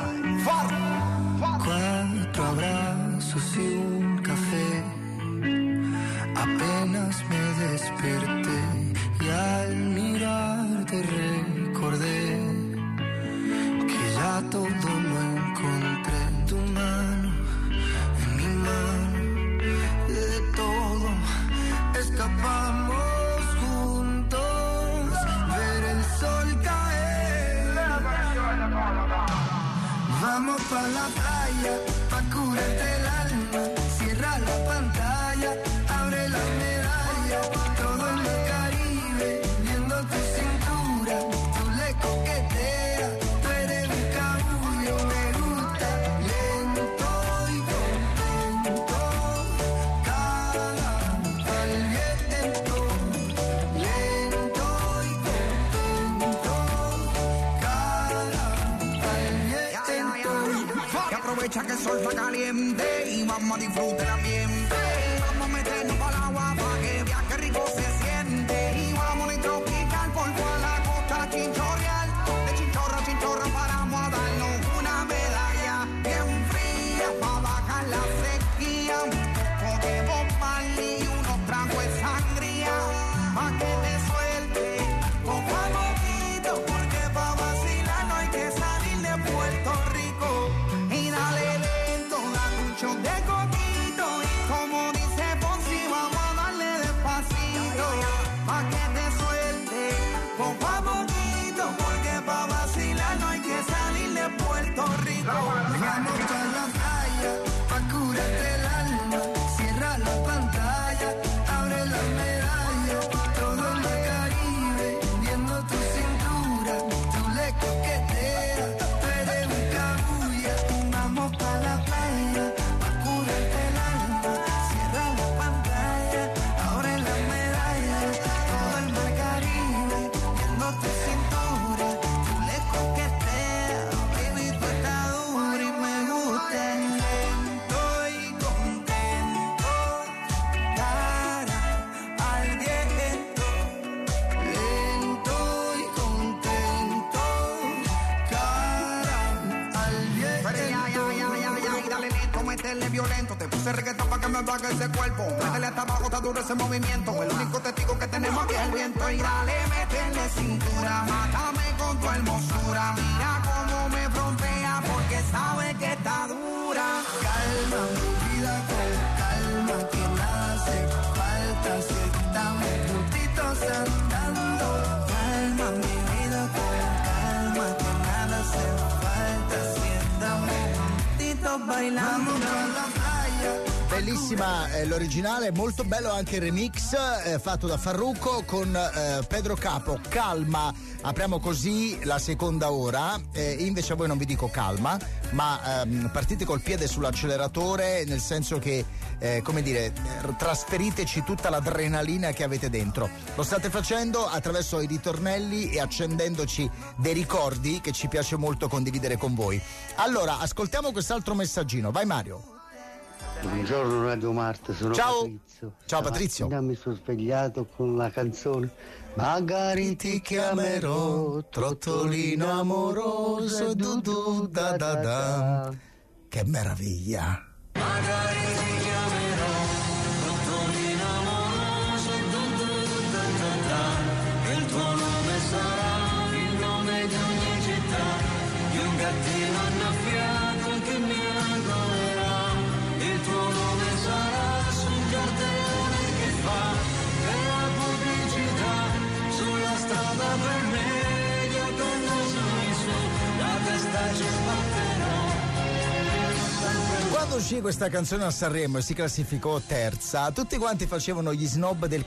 Speaker 6: Cuatro abrazos y un café. Apenas me desperté y al mirarte recordé que ya todo lo encontré en tu mano, en mi mano. De todo escapamos juntos, ver el sol caer. Vamos pa' la playa, pa' curarte el alma. Cierra la pantalla, abre la medalla. Todo en el Caribe, viendo tu cintura. Tú le coqueteas, tú eres un cabullo. Me gusta lento y contento. Cada al viento, lento y contento. Cada al viento.
Speaker 5: Que aprovecha que el sol está caliente y vamos a disfrutar el ambiente. Vamos a meternos para el agua para que veas qué rico se siente. Y vamos a tropical por toda la costa chinchorreal. De chinchorra a chinchorra paramos a darnos una medalla bien fría para bajar la sequía. Un poco de Bob Marley y unos tragos de sangría pa' que te suelte poco a poquito, porque pa' vacilar no hay que salir de Puerto Rico. Y dale lento, dale un shot de coquito. Y como dice Fonsi, vamos a darle despacito pa' que te suelte poco a poquito, porque pa' vacilar no hay que salir de Puerto Rico. Vamos a la playa pa' curarte el alma. Cierra la pantalla, abre la medalla. Todo en el Caribe, viendo tu cintura. Tú le coqueteas, tú eres un cabulla. Vamos pa' la playa, pa' curarte el alma. Cierra la pantalla, abre la medalla. Todo el mar Caribe, viendo tu cintura. Tú le coqueteas, baby, tú estás dura y me gusta. Lento y contento, cara al viento. Lento y contento, cara al viento. Y dale lento, métele violento. Te puse reggaetón pa' que me apague ese cuerpo. Métele hasta abajo, está duro ese movimiento. El único testigo que tenemos aquí es el viento. Y dale, métele cintura, mátame con tu hermosura. Mira cómo me frontea porque sabe que está dura. Calma, mi vida, con calma, que nada hace falta si estamos juntitos andando. Calma, mi vida, con calma, que nada hace falta si estamos juntitos bailando. Vamos a la playa.
Speaker 2: Bellissima l'originale, molto bello anche il remix fatto da Farruko con Pedro Capo. Calma, apriamo così la seconda ora. Invece a voi non vi dico calma, ma partite col piede sull'acceleratore, nel senso che come dire, trasferiteci tutta l'adrenalina che avete dentro. Lo state facendo attraverso i ritornelli e accendendoci dei ricordi che ci piace molto condividere con voi. Allora, ascoltiamo quest'altro messaggino. Vai Mario.
Speaker 11: Buongiorno Radio Marte, sono
Speaker 2: Ciao.
Speaker 11: Patrizio.
Speaker 2: Ciao Patrizio.
Speaker 11: Mi sono svegliato con la canzone Magari ti chiamerò trottolino amoroso du du da da da.
Speaker 2: Che meraviglia.
Speaker 6: Magari ti chiamerò trottolino amoroso du du da da da. Il tuo nome sarà il nome di ogni città, di un gattino annaffiato che mi ancora. Il tuo nome sarà sul cartellone che fa per la pubblicità sulla strada
Speaker 2: Quando uscì questa canzone a Sanremo e si classificò terza, tutti quanti facevano gli snob del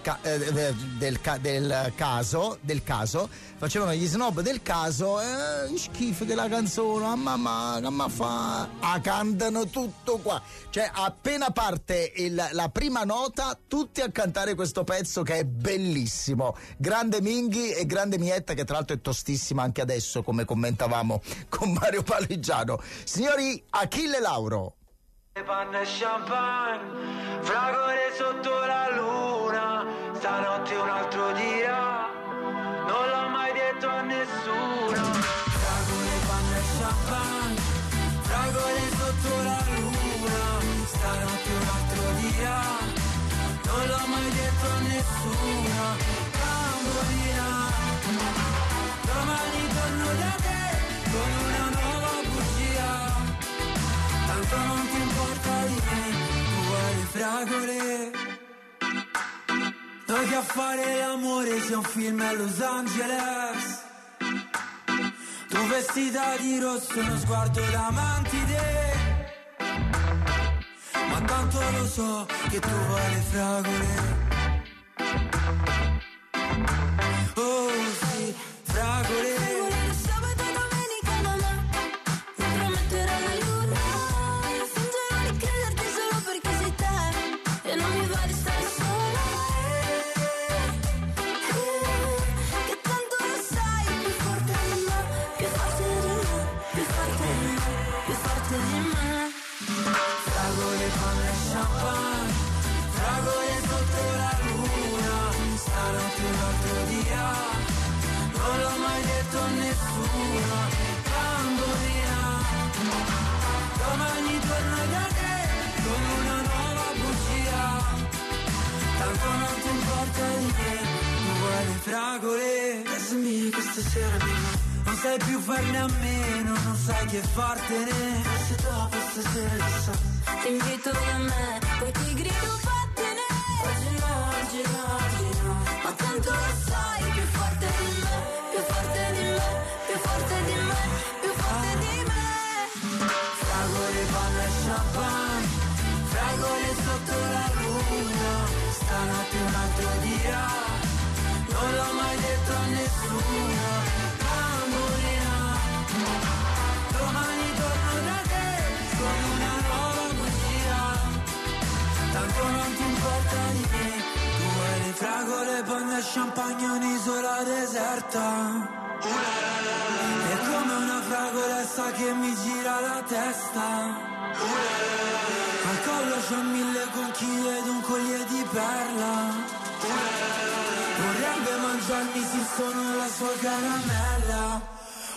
Speaker 2: caso, facevano gli snob del caso, schifo che la canzone, mamma, che ma fa? Cantano tutto qua. Cioè, appena parte la prima nota, tutti a cantare questo pezzo che è bellissimo. Grande Minghi e grande Mietta, che tra l'altro è tostissima anche adesso, come commentavamo con Mario Paligiano. Signori, Achille Lauro.
Speaker 4: Panna e champagne, fragole sotto la luna, stanotte un altro dirà, non l'ho mai detto a nessuno. Fragole, panna e champagne, fragole sotto la luna, stanotte un altro dirà, non l'ho mai detto a nessuno. Bambolina, domani torno da te con una nuova bugia, tanto non ti importa di me, uguale fragole. Noi che a fare l'amore c'è un film a Los Angeles, tu vestita di rosso, uno sguardo da mantide, ma tanto lo so che tu vuoi le fragole. Oh sì, fragole. Fragole sotto la luna, stanotte un altro dia, non l'ho mai detto a nessuno. Bambolina, domani torno da te con una nuova bugia, tanto non ti importa di me, uguale fragole. Dammi questa sera non sai più farne a meno, non sai che fartene, forse dopo stasera chissà ti invito da me, poi ti grido vattene. Oggi no, ma tanto lo sai, più forte di me, più forte di me, più forte di me, più forte di me. Fragole, panna e champagne, fragole sotto la luna, stanotte un altro dia, non l'ho mai detto a nessuno. Bambolina, domani torno da te con una nuova bugia, tanto non ti importa di me, tu hai le fragole, panna e champagne, un'isola deserta, è come una fragolessa che mi gira la testa, al collo c'ho 1000 conchiglie ed un collier di perla, vorrebbe mangiarmi se sono la sua caramella.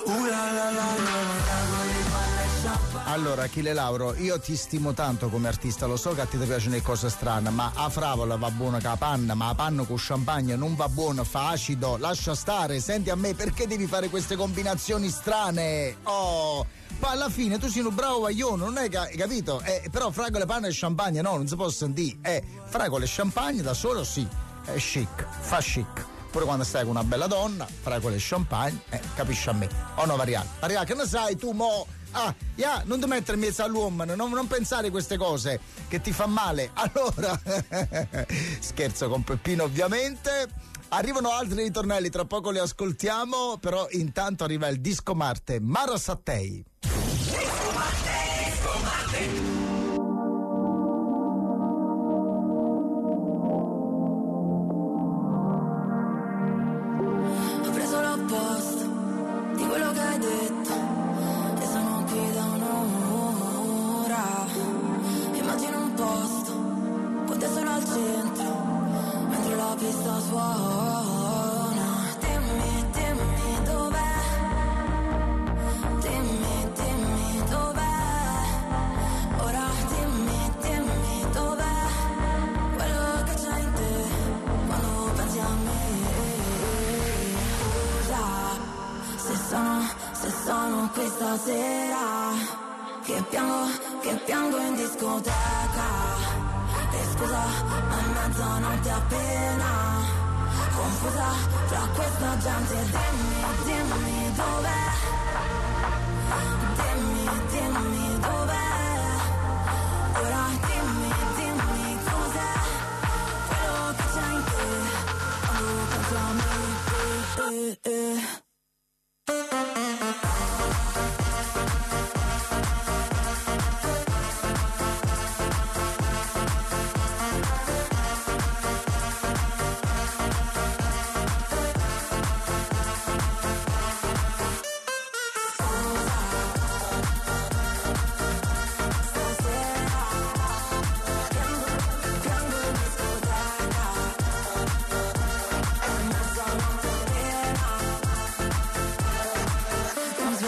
Speaker 2: Allora, Achille Lauro, io ti stimo tanto come artista, lo so che a te ti piacciono le cose strane, ma a fravola va buona con la panna, ma la panna con champagne non va buona, fa acido, lascia stare, senti a me, perché devi fare queste combinazioni strane? Oh, poi alla fine tu sei un bravo vaglione, non è capito? Però fragole, panna e champagne no, non si può sentire, fragole e champagne da solo sì, è chic, fa chic. Pure quando stai con una bella donna, fragole e champagne, capisci a me. O no, Variale, che ne sai tu, mo? Non ti mettere in mezzo all'uomo, non pensare queste cose che ti fa male. Allora, scherzo con Peppino ovviamente. Arrivano altri ritornelli, tra poco li ascoltiamo, però intanto arriva il Disco Marte, Mara Sattei.
Speaker 4: Disco Marte.
Speaker 6: Di quello che hai detto, e sono qui da un'ora. Immagino un posto con te solo al centro, mentre la pista suona. Dimmi, dimmi dov'è, dimmi, dimmi dov'è. Ora dimmi, dimmi dov'è quello che c'è in te quando pensi a me. Se sono qui stasera che piango in discoteca, e scusa ma è mezzanotte appena confusa tra questa gente. Dimmi dov'è, dimmi dov'è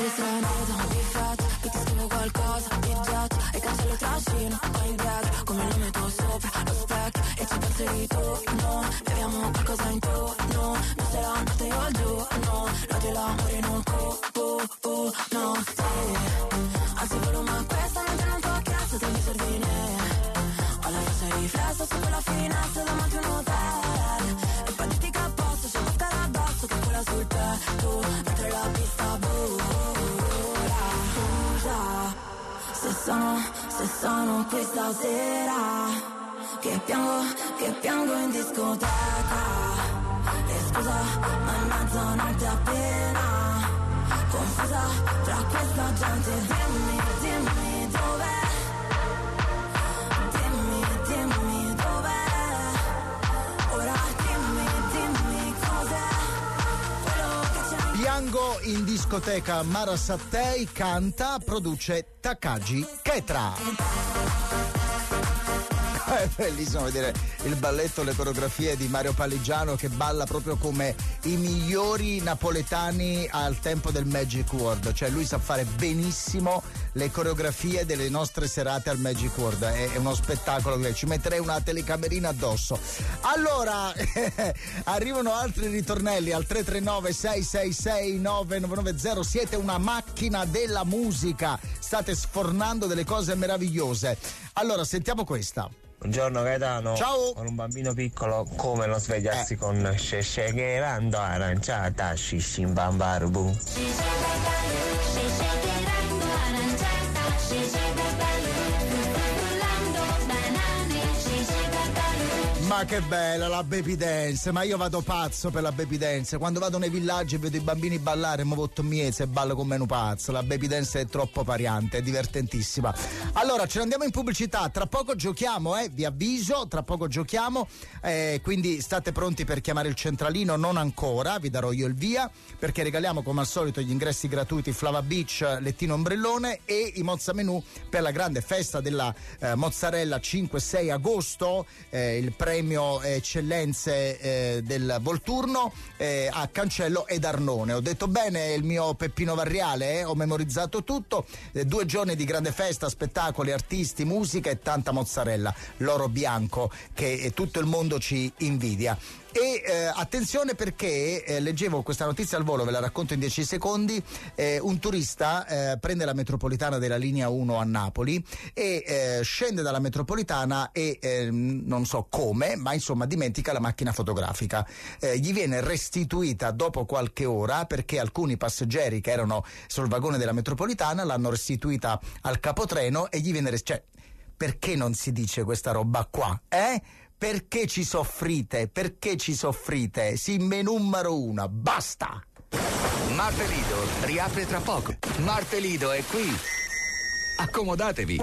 Speaker 7: le strane, sono piffata, che ti scrivo qualcosa, ti getto e cancello trascino, poi indietro, come lo metto sopra lo specchio e ci penso di no, beviamo qualcosa intorno, notte la notte io al giorno, l'odio e l'amore in un cubo, no, sì, alzi il volume a questa, mentre non so che cazzo te mi servine, ho la faccia riflessa su quella finestra davanti a un hotel, e poi ti a posto, c'è mascara addosso che quella sul tetto, mentre la pista vola, scusa, se sono qui stasera, che piango in discoteca, e scusa, ma in mezzanotte appena, confusa tra questa gente, dimmi dov'è, dimmi dov'è, ora dimmi cos'è, quello che c'è.
Speaker 2: Piango in discoteca, Mara Sattei canta, produce Takagi Ketra. È bellissimo vedere il balletto, le coreografie di Mario Palligiano che balla proprio come i migliori napoletani al tempo del Magic World, cioè lui sa fare benissimo le coreografie delle nostre serate al Magic World, è uno spettacolo, ci metterei una telecamerina addosso. Allora arrivano altri ritornelli al 339 666 9990, siete una macchina della musica, state sfornando delle cose meravigliose. Allora sentiamo questa.
Speaker 21: Buongiorno Gaetano.
Speaker 2: Ciao.
Speaker 21: Con un bambino piccolo come non svegliarsi con Sheshe Gerando aranciata Shishin Bambarbu.
Speaker 2: Ma che bella la baby dance, ma io vado pazzo per la baby dance. Quando vado nei villaggi e vedo i bambini ballare, mi votto miese e ballo come un pazzo. La baby dance è troppo variante, è divertentissima. Allora, ce ne andiamo in pubblicità, tra poco giochiamo, vi avviso, tra poco giochiamo, quindi state pronti per chiamare il centralino, non ancora, vi darò io il via, perché regaliamo come al solito gli ingressi gratuiti Flava Beach, Lettino Ombrellone e i Mozza Menù per la grande festa della mozzarella 5-6 agosto, il premio eccellenze del Volturno a Cancello ed Arnone. Ho detto bene il mio Peppino Varriale, ho memorizzato tutto, 2 giorni di grande festa, spettacoli, artisti, musica e tanta mozzarella, l'oro bianco che tutto il mondo ci invidia. E attenzione perché leggevo questa notizia al volo, ve la racconto in 10 secondi. Un turista prende la metropolitana della linea 1 a Napoli e scende dalla metropolitana e non so come, ma insomma dimentica la macchina fotografica. Gli viene restituita dopo qualche ora perché alcuni passeggeri che erano sul vagone della metropolitana l'hanno restituita al capotreno e gli viene perché non si dice questa roba qua? Perché ci soffrite? Perché ci soffrite? Sim numero 1, basta!
Speaker 1: Martelido riapre tra poco. Martelido è qui. Accomodatevi.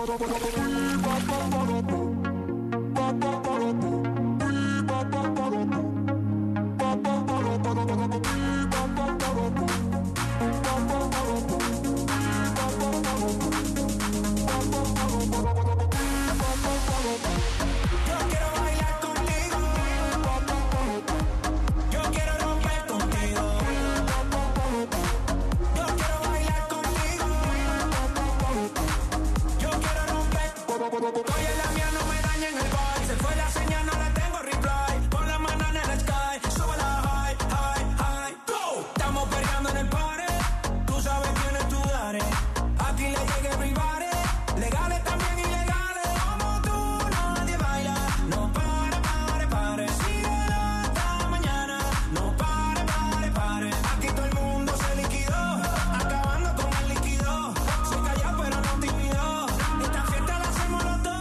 Speaker 4: Oye, la mía no me daña en el boy. Se fue la señal, no la tengo replay. Pon la mano en el sky, sube la high, high, high. Go. Estamos peleando en el party. Tú sabes quién es tu daddy. Aquí le llega everybody. Legales también ilegales. Como tú nadie baila. No pare, pare, pare. Síguelo hasta mañana. No pare, pare, pare. Aquí todo el mundo se liquidó. Acabando con el líquido. Se calló pero no tímido. Esta fiesta la hacemos los dos.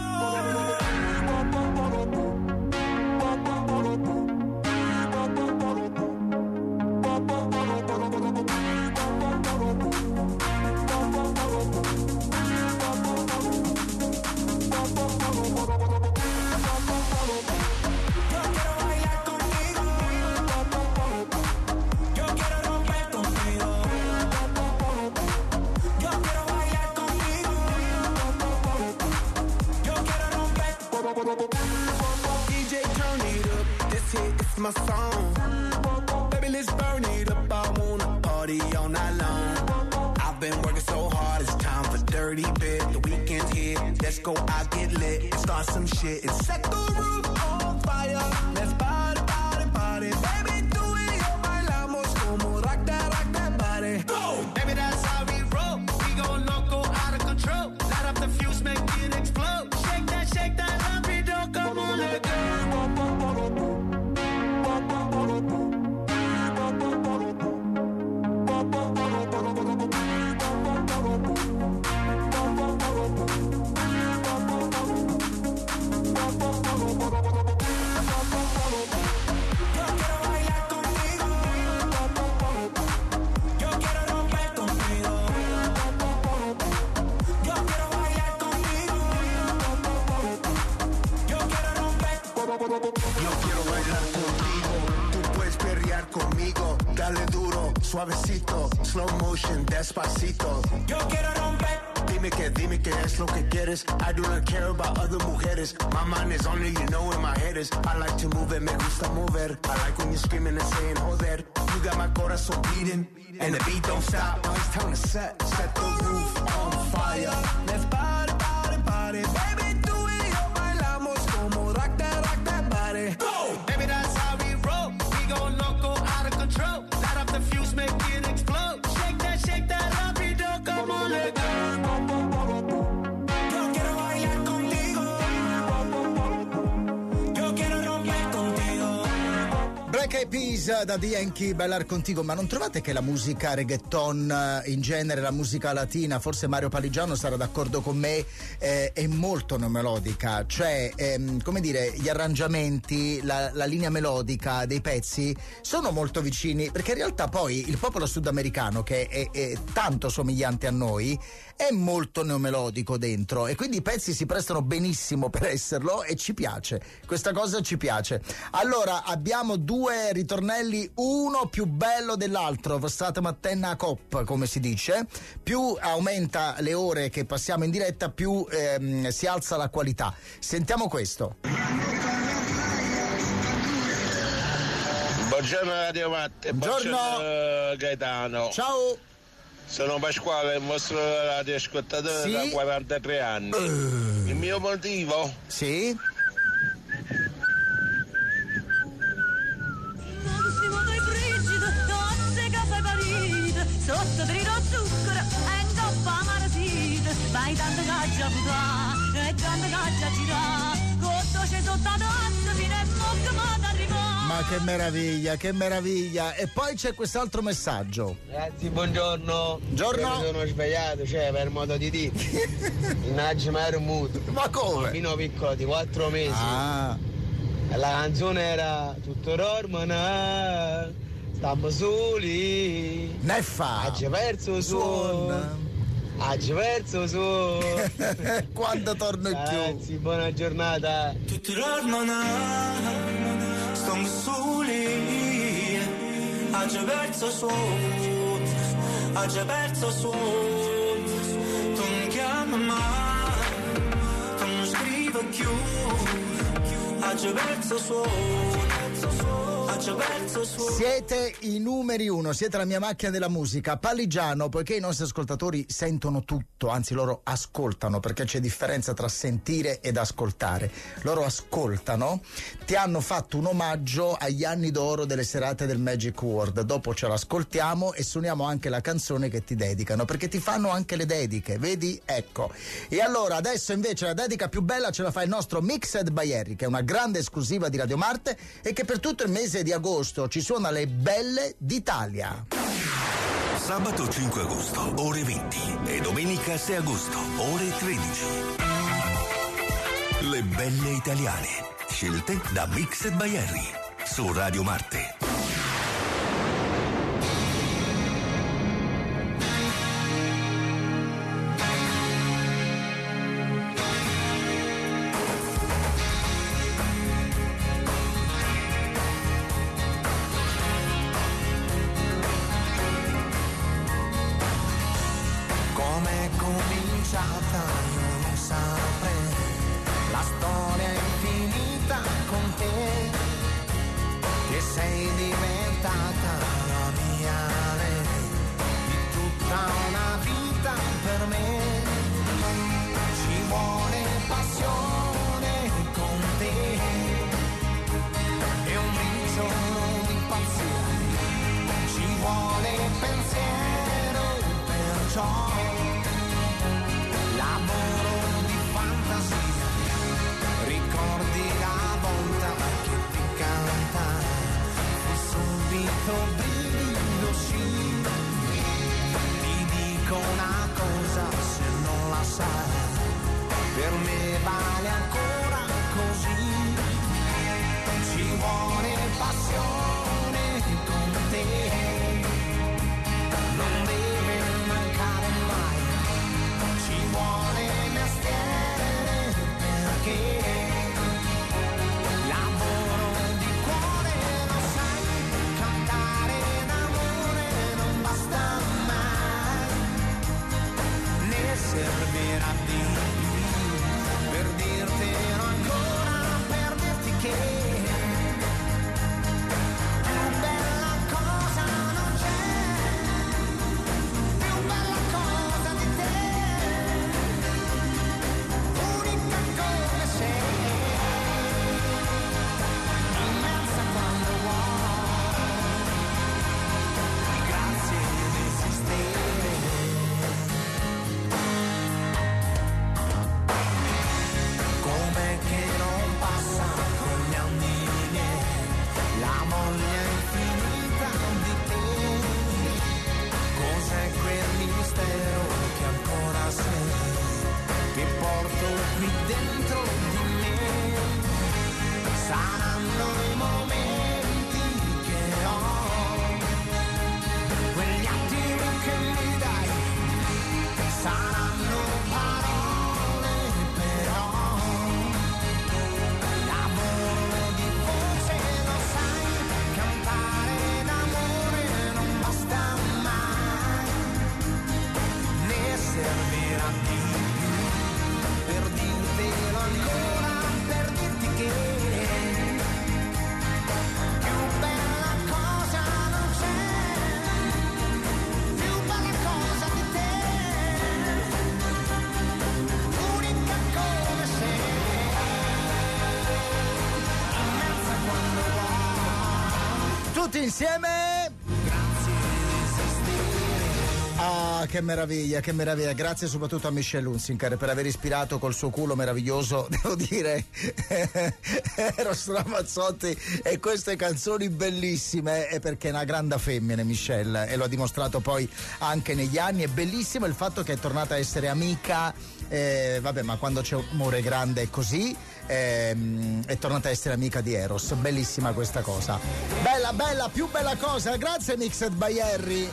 Speaker 4: Yo quiero bailar contigo. Yo quiero romper contigo. Yo quiero bailar contigo. Yo quiero romper.
Speaker 5: DJ, turn it up. This hit is my song. Baby, let's burn it up. I wanna party all night long. I I've been working so hard, it's time for dirty bit. The weekend's here, let's go out, get lit, and start some shit and set the roof on fire. Let's party, party, party, baby, do it, yo, bailamos como rock that body. Go, baby, that's how we roll. We gon' loco out of control. Light up the fuse, make it explode. Shake that, rapido, come on, let go.
Speaker 8: Suavecito, slow motion, despacito.
Speaker 5: Yo quiero romper.
Speaker 8: Dime que es lo que quieres. I do not care about other mujeres. My mind is on you, you know where my head is. I like to move it, me gusta mover. I like when you're screaming and saying, joder. You got my corazón beating, and the beat don't stop. Now it's time to set the roof on fire.
Speaker 5: Let's party, party, party. Baby, do it, yo, bailamos como rock that body. Go! Baby, that's how we roll. We go loco, out of control. Light up the fuse, make it explode. Shake that, rapido, come on, let go. Yo quiero bailar contigo. Yo quiero romper contigo.
Speaker 2: Black Eyed Peas da The Yankee, Bailar Contigo. Ma non trovate che la musica reggaeton, in genere la musica latina, forse Mario Paligiano sarà d'accordo con me, è molto neomelodica, cioè come dire, gli arrangiamenti, la linea melodica dei pezzi sono molto vicini, perché in realtà poi il popolo sudamericano, che è tanto somigliante a noi, è molto neomelodico dentro, e quindi i pezzi si prestano benissimo per esserlo, e ci piace, questa cosa ci piace. Allora abbiamo due ritornelli, uno più bello dell'altro, vostate mattina a cop, come si dice, più aumenta le ore che passiamo in diretta, più si alza la qualità. Sentiamo questo.
Speaker 20: Buongiorno Radio Matte, buongiorno Gaetano.
Speaker 2: Ciao.
Speaker 20: Sono Pasquale, il vostro radioascoltatore,
Speaker 2: sì?
Speaker 20: Da 43 anni. Il mio motivo?
Speaker 2: Sì.
Speaker 6: Sotto trito zucchero e in coppa maratita, vai tanto caccia puta e tanto caccia gira, cotto c'è sotto a tazza fino a mocca ma t'arriva.
Speaker 2: Ma che meraviglia, che meraviglia. E poi c'è quest'altro messaggio.
Speaker 21: Ragazzi, buongiorno.
Speaker 2: Buongiorno.
Speaker 21: Mi sono svegliato, cioè per modo di dire. Innaggi ma ero muto.
Speaker 2: Ma come?
Speaker 21: Fino piccolo, di 4 mesi.
Speaker 2: Ah.
Speaker 21: E la canzone era tutto normale. Stiamo soli.
Speaker 2: Neffa.
Speaker 21: Oggi perso suono. Oggi perso suono.
Speaker 2: Quando torno giù.
Speaker 21: Ragazzi, buona giornata.
Speaker 5: Tutti dormono, stiamo soli. Oggi perso suono. Oggi perso suono. Tu non chiami mai, tu non scrivi più. Oggi perso suono.
Speaker 2: Siete i numeri uno, siete la mia macchina della musica. Paligiano, poiché i nostri ascoltatori sentono tutto, anzi loro ascoltano, perché c'è differenza tra sentire ed ascoltare. Loro ascoltano, ti hanno fatto un omaggio agli anni d'oro delle serate del Magic World. Dopo ce l'ascoltiamo e suoniamo anche la canzone che ti dedicano, perché ti fanno anche le dediche, vedi? Ecco. E allora adesso invece la dedica più bella ce la fa il nostro Mixed by Harry, che è una grande esclusiva di Radio Marte e che per tutto il mese di agosto ci suona Le Belle d'Italia.
Speaker 12: Sabato 5 agosto, ore 20 e domenica 6 agosto, ore 13. Le Belle Italiane, scelte da Mixed by Harry, su Radio Marte.
Speaker 6: Sei diventata la mia lei di tutta una vita. vale ancora così. Ci vuole passione con te, non deve mancare mai. Ci vuole mestiere perché lavoro di cuore, lo sai, cantare d'amore non basta mai, ne servirà di più per dirtelo ancora, per dirti che più bella cosa non c'è, più bella cosa di te, unica come sei, immensa quando vuoi, grazie di esistere. Com'è che non passa con gli anni miei la voglia infinita di te? Cos'è quel mistero che ancora sei, che porto qui dentro di me? Saranno i momenti che ho, quegli attimi che mi dai, saranno parole però, lavoro di voce, lo sai, cantare d'amore non basta mai, ne servirà di più per dirtelo ancora, per dirti che più bella cosa non c'è, più bella cosa di te, unica come sei, immensa quando vuoi.
Speaker 2: Tutti insieme. Ah, che meraviglia, che meraviglia. Grazie soprattutto a Michelle Hunziker per aver ispirato col suo culo meraviglioso, devo dire, Eros Ramazzotti e queste canzoni bellissime, e perché è una grande femmina Michelle, e lo ha dimostrato poi anche negli anni. È bellissimo il fatto che è tornata a essere amica, vabbè, ma quando c'è un amore grande è così, è tornata a essere amica di Eros. Bellissima questa cosa, bella bella, più bella cosa. Grazie Mixed by Harry.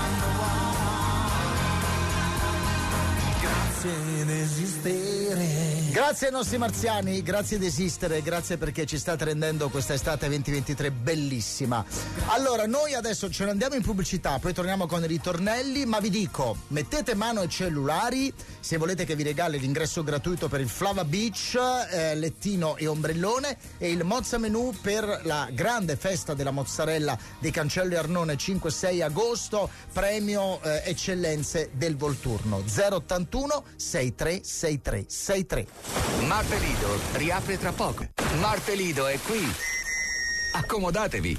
Speaker 6: Grazie di esistere.
Speaker 2: Grazie ai nostri marziani, grazie di esistere, grazie perché ci state rendendo questa estate 2023 bellissima. Allora, noi adesso ce ne andiamo in pubblicità, poi torniamo con i ritornelli, ma vi dico, mettete mano ai cellulari se volete che vi regali l'ingresso gratuito per il Flava Beach, lettino e ombrellone, e il Mozza Menù per la grande festa della mozzarella dei Cancello e Arnone 5-6 agosto, premio eccellenze del Volturno. 081 6363 63.
Speaker 1: Marte Lido riapre tra poco. Marte Lido è qui. Accomodatevi.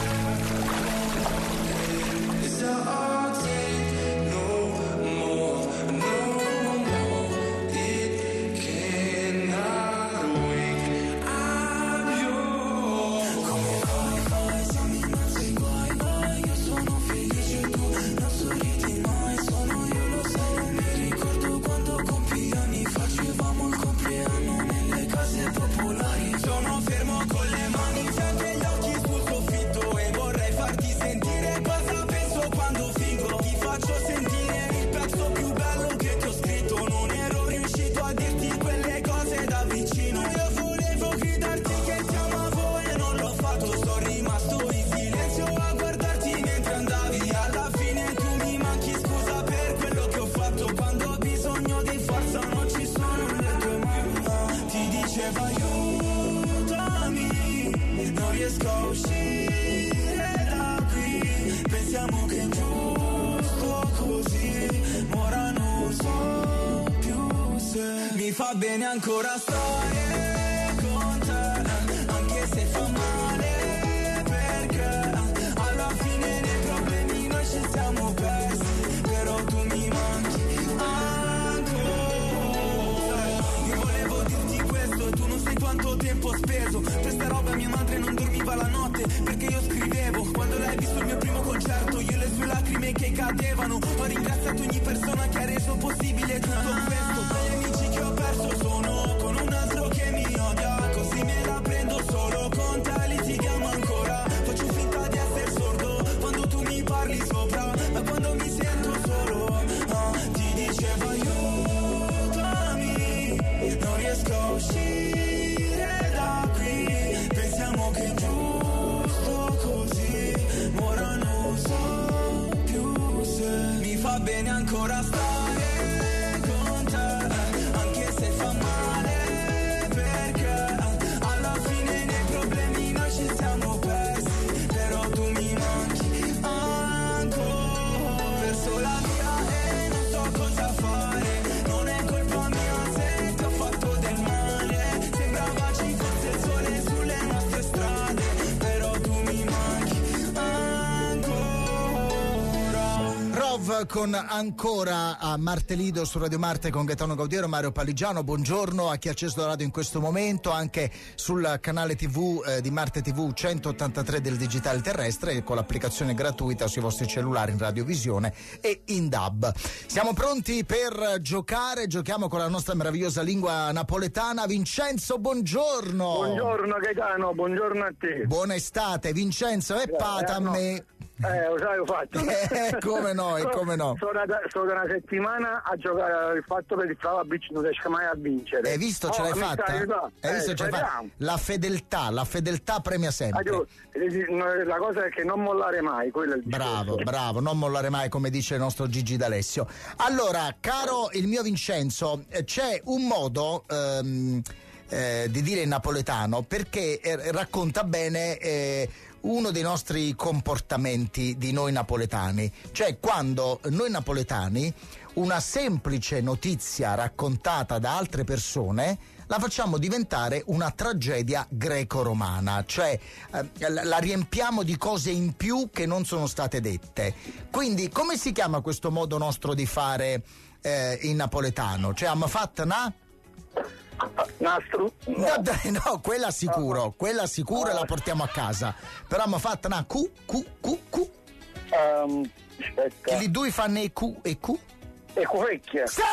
Speaker 4: Sono fermo con le mani fianche gli occhi sul soffitto e vorrei farti sentire cosa penso quando fingo. Ti faccio sentire il pezzo più bello che ti ho scritto. Non ero riuscito a dirti quelle cose da vicino. Io volevo gridarti che ti amavo e non l'ho fatto. Sono rimasto in silenzio a guardarti mentre andavi. Alla fine tu mi manchi, scusa per quello che ho fatto. Quando ho bisogno di forza non ci sono le tue mani. Ti diceva non riesco a uscire da qui. Pensiamo che è giusto così, ma ora non so più se mi fa bene ancora stare con te, anche se fa male, perché alla fine nei problemi noi ci siamo persi, però tu mi manchi ancora. Io volevo dirti questo, tu non sai quanto tempo ho speso per sta roba. Mia madre non dormiva la notte perché io scrivevo. Quando l'hai visto il mio primo concerto, io le sue lacrime che cadevano. Ho ringraziato ogni persona che ha reso possibile tutto questo. Gli amici che ho perso sono con un
Speaker 5: uscire da qui. Pensiamo che è giusto così, ora non so più se mi fa bene ancora stare con te, anche se fa male, perché alla fine nei problemi noi ci siamo persi, però tu mi manchi ancora. Perso la via e non so cosa fare, non è colpa mia se ti ho fatto del male, sembrava ci fosse il sole sulle nostre strade, però tu mi manchi ancora.
Speaker 2: Rov con Ancora a Martelido su Radio Marte con Gaetano Gaudiero, Mario Paligiano. Buongiorno a chi ha acceso la radio in questo momento, anche sul canale TV di Marte TV 183 del digitale terrestre e con l'applicazione gratuita sui vostri cellulari in radiovisione e in DAB. Siamo pronti per giocare, giochiamo con la nostra meravigliosa lingua napoletana. Vincenzo, buongiorno.
Speaker 3: Buongiorno Gaetano, buongiorno a te.
Speaker 2: Buona estate Vincenzo, e pata a me.
Speaker 3: Lo sai, ho fatto.
Speaker 2: Come no, e come no.
Speaker 3: Sono da una settimana a giocare il fatto per il Flava Beach non riesco mai a vincere.
Speaker 2: Hai visto, ce l'hai fatta? Hai visto, ce l'hai fatta? La fedeltà premia sempre.
Speaker 3: La cosa è che non mollare mai, quello è il discorso.
Speaker 2: Bravo, non mollare mai, come dice il nostro Gigi D'Alessio. Allora, caro il mio Vincenzo, c'è un modo di dire in napoletano perché racconta bene uno dei nostri comportamenti di noi napoletani, cioè quando noi napoletani una semplice notizia raccontata da altre persone la facciamo diventare una tragedia greco-romana, cioè la riempiamo di cose in più che non sono state dette. Quindi come si chiama questo modo nostro di fare in napoletano? Cioè am fatta na?
Speaker 3: Nastro?
Speaker 2: No, quella sicuro e la portiamo a casa. Però abbiamo fatto una Q.
Speaker 3: Aspetta.
Speaker 2: Che gli due fanno e Q.
Speaker 3: E cuvecchia.
Speaker 2: Sì!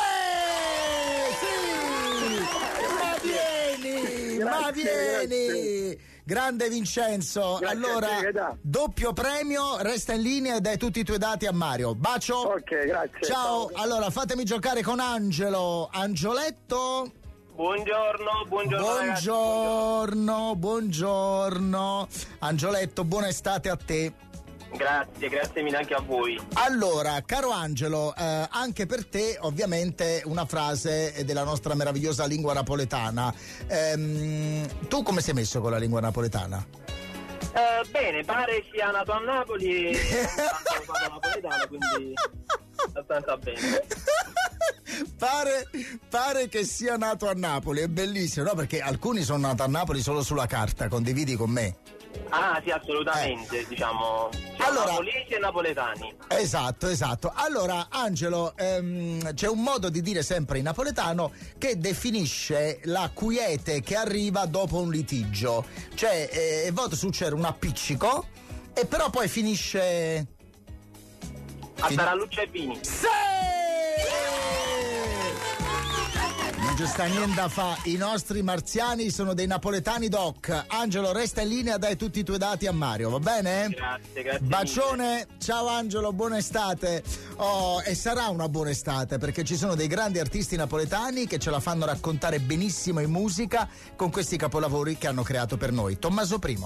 Speaker 2: Ma vieni! Grande Vincenzo.
Speaker 3: Grazie,
Speaker 2: allora, doppio premio, resta in linea e dai tutti i tuoi dati a Mario. Bacio.
Speaker 3: Ok, grazie.
Speaker 2: Ciao. Allora, fatemi giocare con Angelo. Angioletto. Buongiorno. Angioletto, buona estate a te.
Speaker 9: Grazie mille anche a voi.
Speaker 2: Allora, caro Angelo, anche per te ovviamente una frase della nostra meravigliosa lingua napoletana. Tu come sei messo con la lingua napoletana?
Speaker 9: Bene, pare sia nato a Napoli e non tanto napoletano, quindi abbastanza bene.
Speaker 2: Pare che sia nato a Napoli, è bellissimo, no? Perché alcuni sono nati a Napoli solo sulla carta, condividi con me?
Speaker 9: Ah sì, assolutamente, diciamo
Speaker 2: allora,
Speaker 9: napolisi e napoletani.
Speaker 2: Esatto. Allora Angelo, c'è un modo di dire sempre in napoletano che definisce la quiete che arriva dopo un litigio. Cioè, volta succede un appiccico e però poi finisce
Speaker 9: a Taralluccia e Vini.
Speaker 2: Sì! Non ci sta niente da fa, i nostri marziani sono dei napoletani doc. Angelo, resta in linea, dai tutti i tuoi dati a Mario, va bene?
Speaker 9: Grazie.
Speaker 2: Bacione,
Speaker 9: mille.
Speaker 2: ciao Angelo, buona estate. E sarà una buona estate perché ci sono dei grandi artisti napoletani che ce la fanno raccontare benissimo in musica con questi capolavori che hanno creato per noi. Tommaso I.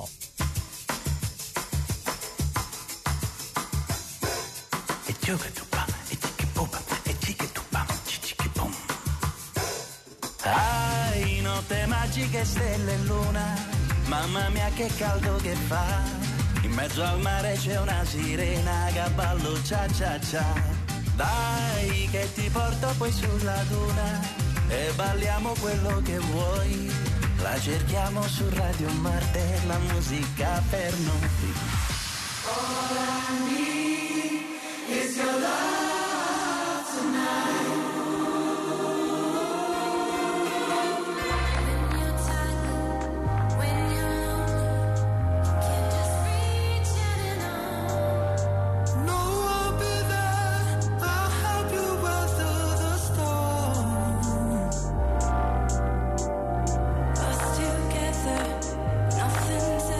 Speaker 6: Ai, notte magiche, stelle e luna, mamma mia che caldo che fa. In mezzo al mare c'è una sirena che ballo cia cia cia. Dai che ti porto poi sulla duna e balliamo quello che vuoi. La cerchiamo su Radio Marte, la musica per noi. All I need is your love tonight.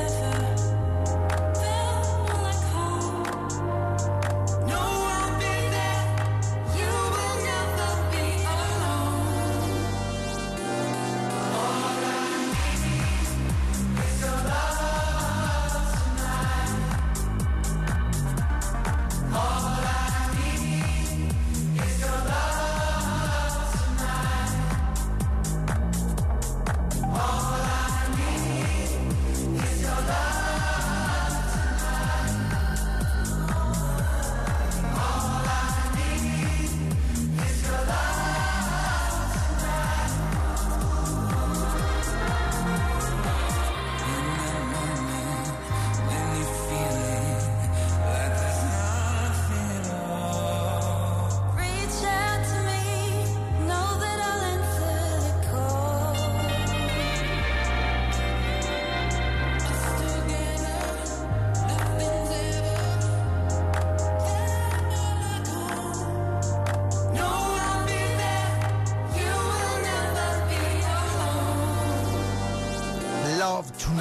Speaker 5: No, I'll be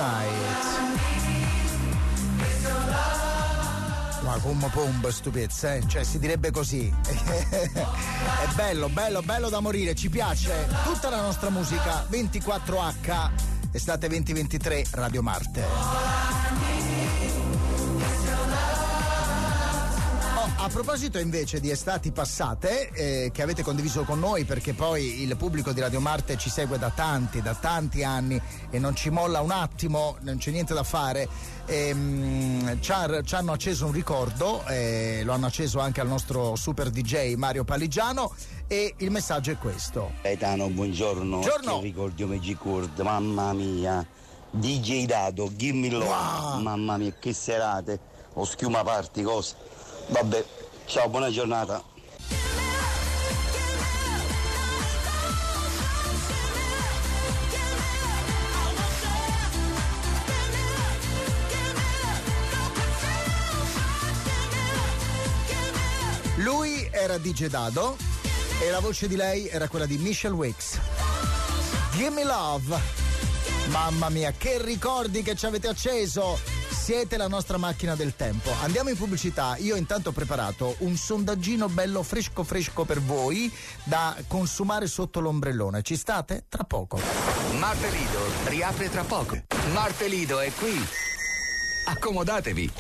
Speaker 2: Tonight. Ma come pompa stupezza, cioè si direbbe così. È bello da morire, ci piace tutta la nostra musica. 24H, estate 2023, Radio Marte. A proposito invece di estati passate che avete condiviso con noi, perché poi il pubblico di Radio Marte ci segue da tanti anni e non ci molla un attimo, non c'è niente da fare, ci hanno acceso un ricordo, lo hanno acceso anche al nostro super DJ Mario Paligiano, e il messaggio è questo.
Speaker 11: Gaetano, buongiorno.
Speaker 2: Buongiorno.
Speaker 11: Che ricordo Magic Chord, mamma mia. DJ Dato, gimme love.
Speaker 2: Wow.
Speaker 11: Mamma mia, che serate. O schiuma party, cosa. Vabbè, ciao, buona giornata.
Speaker 2: Lui era DJ Dado e la voce di lei era quella di Michelle Wicks. Gimme Love. Mamma mia, che ricordi che ci avete acceso! Siete la nostra macchina del tempo. Andiamo in pubblicità. Io intanto ho preparato un sondaggino bello fresco per voi da consumare sotto l'ombrellone. Ci state? Tra poco.
Speaker 1: Marte Lido riapre tra poco. Marte Lido è qui. Accomodatevi.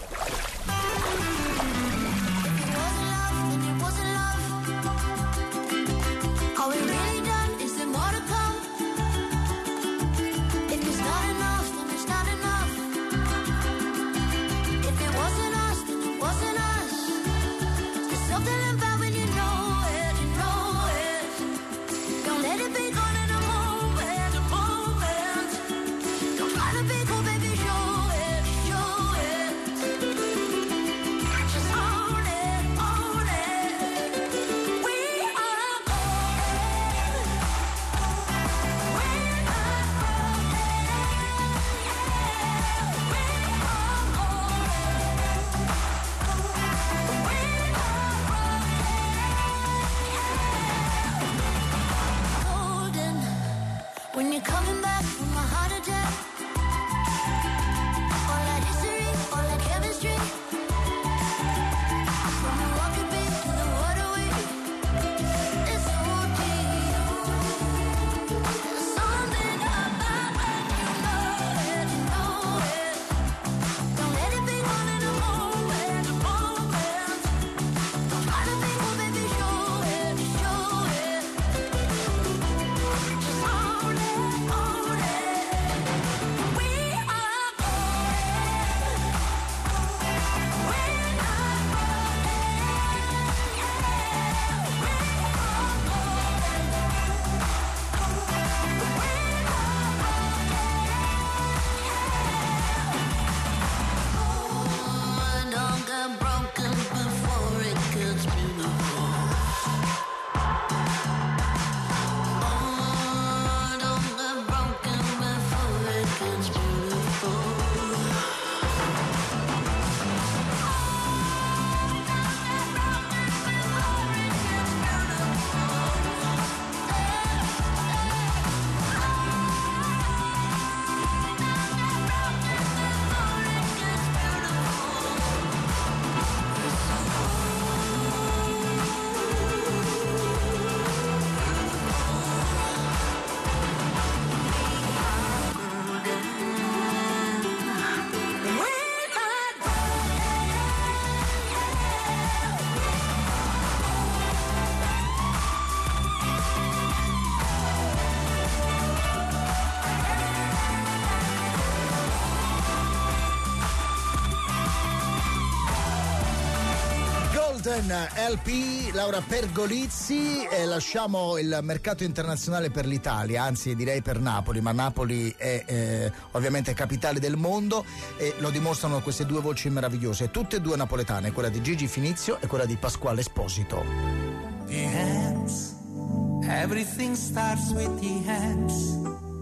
Speaker 2: LP, Laura Pergolizzi, e lasciamo il mercato internazionale per l'Italia, anzi direi per Napoli, ma Napoli è ovviamente capitale del mondo e lo dimostrano queste due voci meravigliose, tutte e due napoletane, quella di Gigi Finizio e quella di Pasquale Esposito.
Speaker 4: The hands, everything starts with the hands.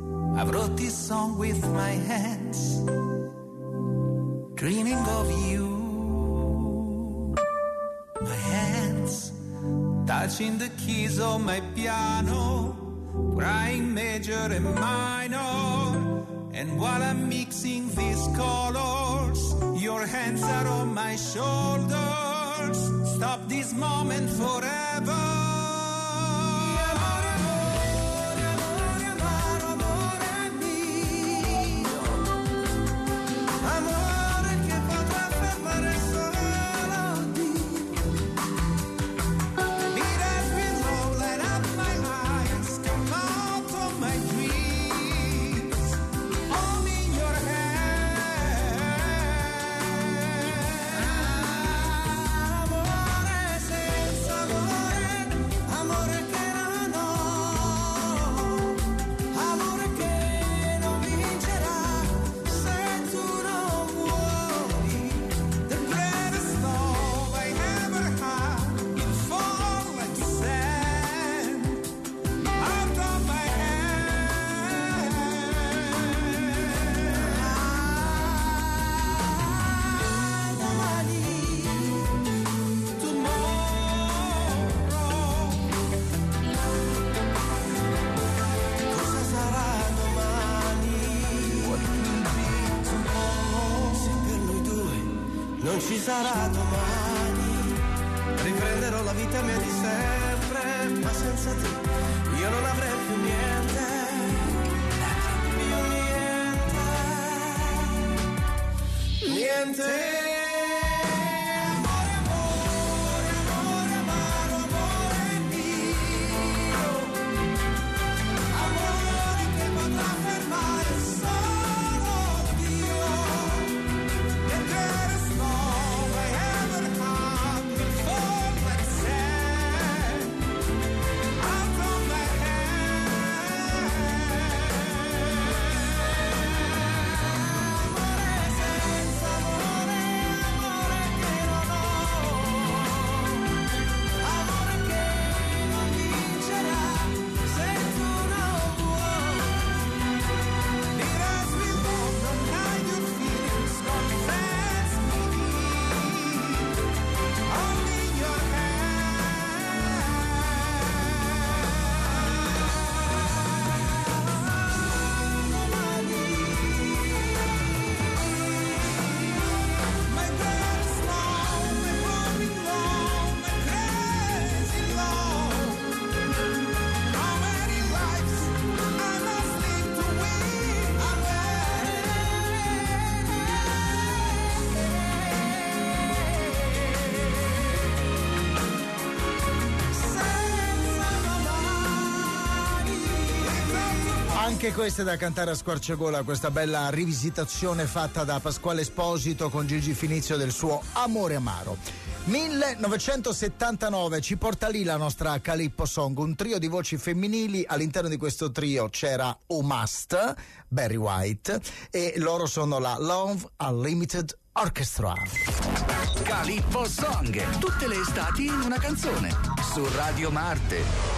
Speaker 4: I wrote this song with my hands, dreaming of you. My hands touching the keys of my piano, crying major and minor,
Speaker 5: And while I'm mixing these colors, your hands are on my shoulders. Stop this moment forever.
Speaker 6: Ci sarà domani, riprenderò la vita mia di sempre, ma senza te io non avrei più niente, niente.
Speaker 2: Anche questa è da cantare a squarciagola, questa bella rivisitazione fatta da Pasquale Esposito con Gigi Finizio del suo Amore Amaro. 1979 ci porta lì la nostra Calippo Song, un trio di voci femminili. All'interno di questo trio c'era O Must, Barry White, e loro sono la Love Unlimited Orchestra.
Speaker 1: Calippo Song, tutte le estati in una canzone, su Radio Marte.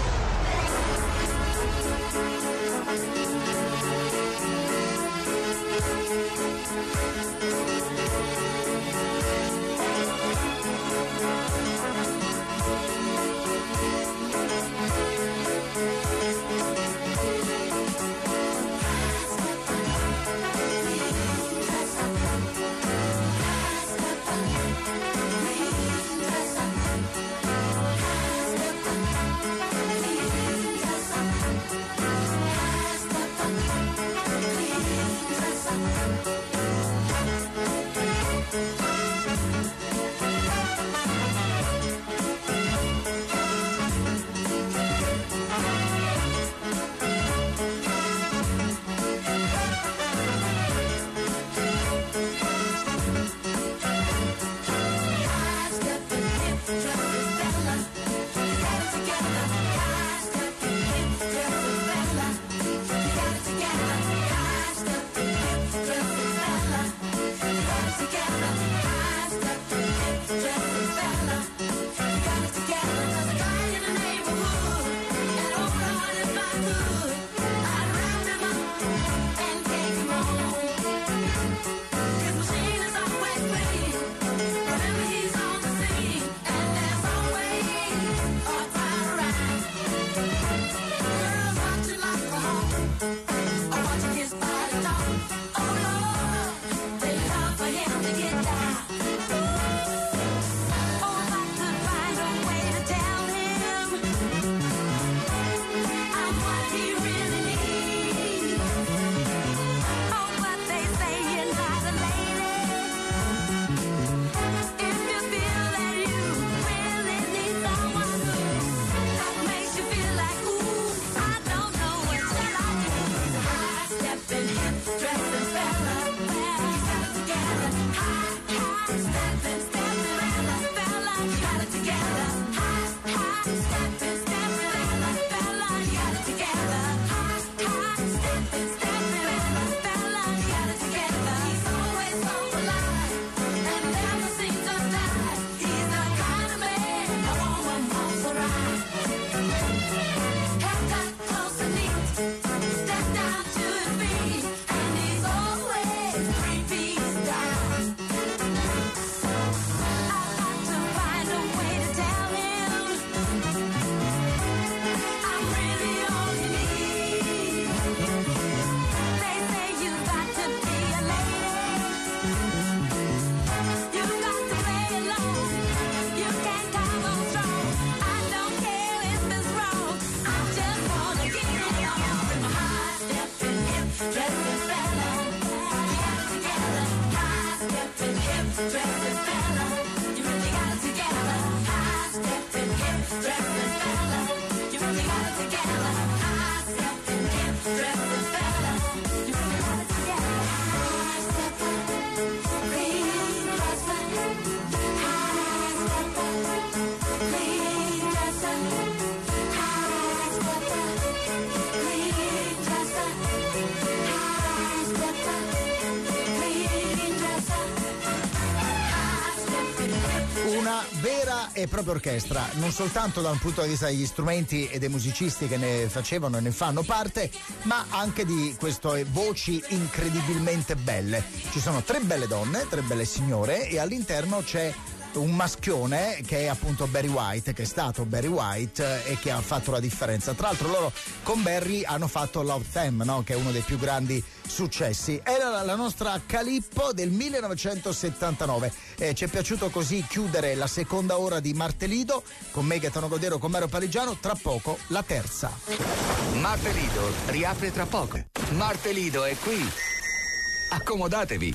Speaker 2: e proprio orchestra, non soltanto da un punto di vista degli strumenti e dei musicisti che ne facevano e ne fanno parte, ma anche di queste voci incredibilmente belle. Ci sono 3 belle donne, 3 belle signore e all'interno c'è un maschione che è appunto Barry White, che è stato Barry White e che ha fatto la differenza. Tra l'altro loro con Barry hanno fatto Love Them, no? Che è uno dei più grandi successi. Era la nostra Calippo del 1979. Ci è piaciuto così chiudere la seconda ora di Martelido con me Gaetano Codero, con Mario Parigiano. Tra poco la terza.
Speaker 1: Martelido riapre tra poco. Martelido è qui. Accomodatevi.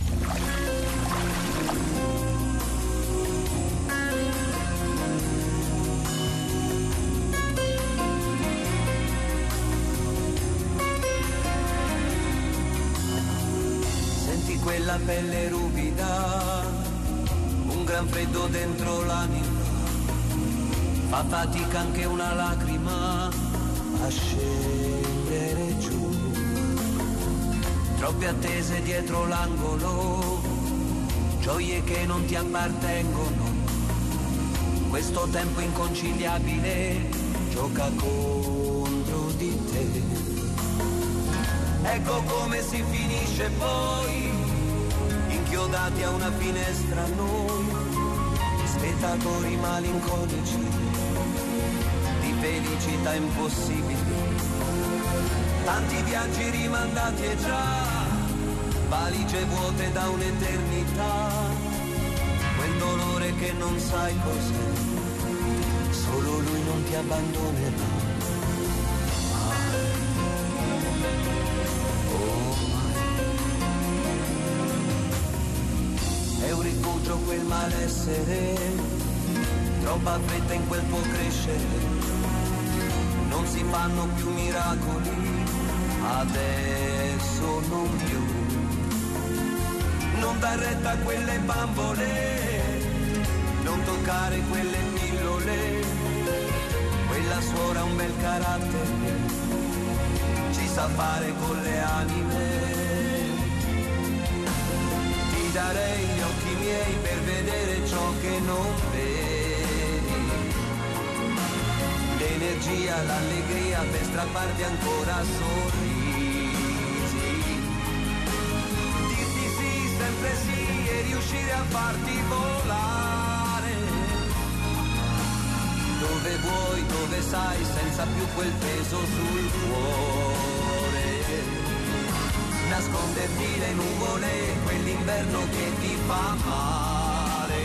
Speaker 6: Quella pelle ruvida, un gran freddo dentro l'anima, fa fatica anche una lacrima a scendere giù, troppe attese dietro l'angolo, gioie che non ti appartengono, questo tempo inconciliabile gioca contro di te. Ecco come si finisce poi, inchiodati a una finestra noi, spettatori malinconici di felicità impossibili, tanti viaggi rimandati e già valigie vuote da un'eternità, quel dolore che non sai cos'è, solo lui non ti abbandonerà. È un rifugio quel malessere, troppa fretta in quel tuo crescere, non si fanno più miracoli, adesso non più, non dar retta a quelle bambole, non toccare quelle pillole, quella suora ha un bel carattere, ci sa fare con le anime. Darei gli occhi miei per vedere ciò che non vedi, l'energia, l'allegria per strapparti ancora sorrisi, dirti sì, sempre sì e riuscire a farti volare, dove vuoi, dove sai, senza più quel peso sul cuore, nasconderti le nuvole, quell'inverno che ti fa male,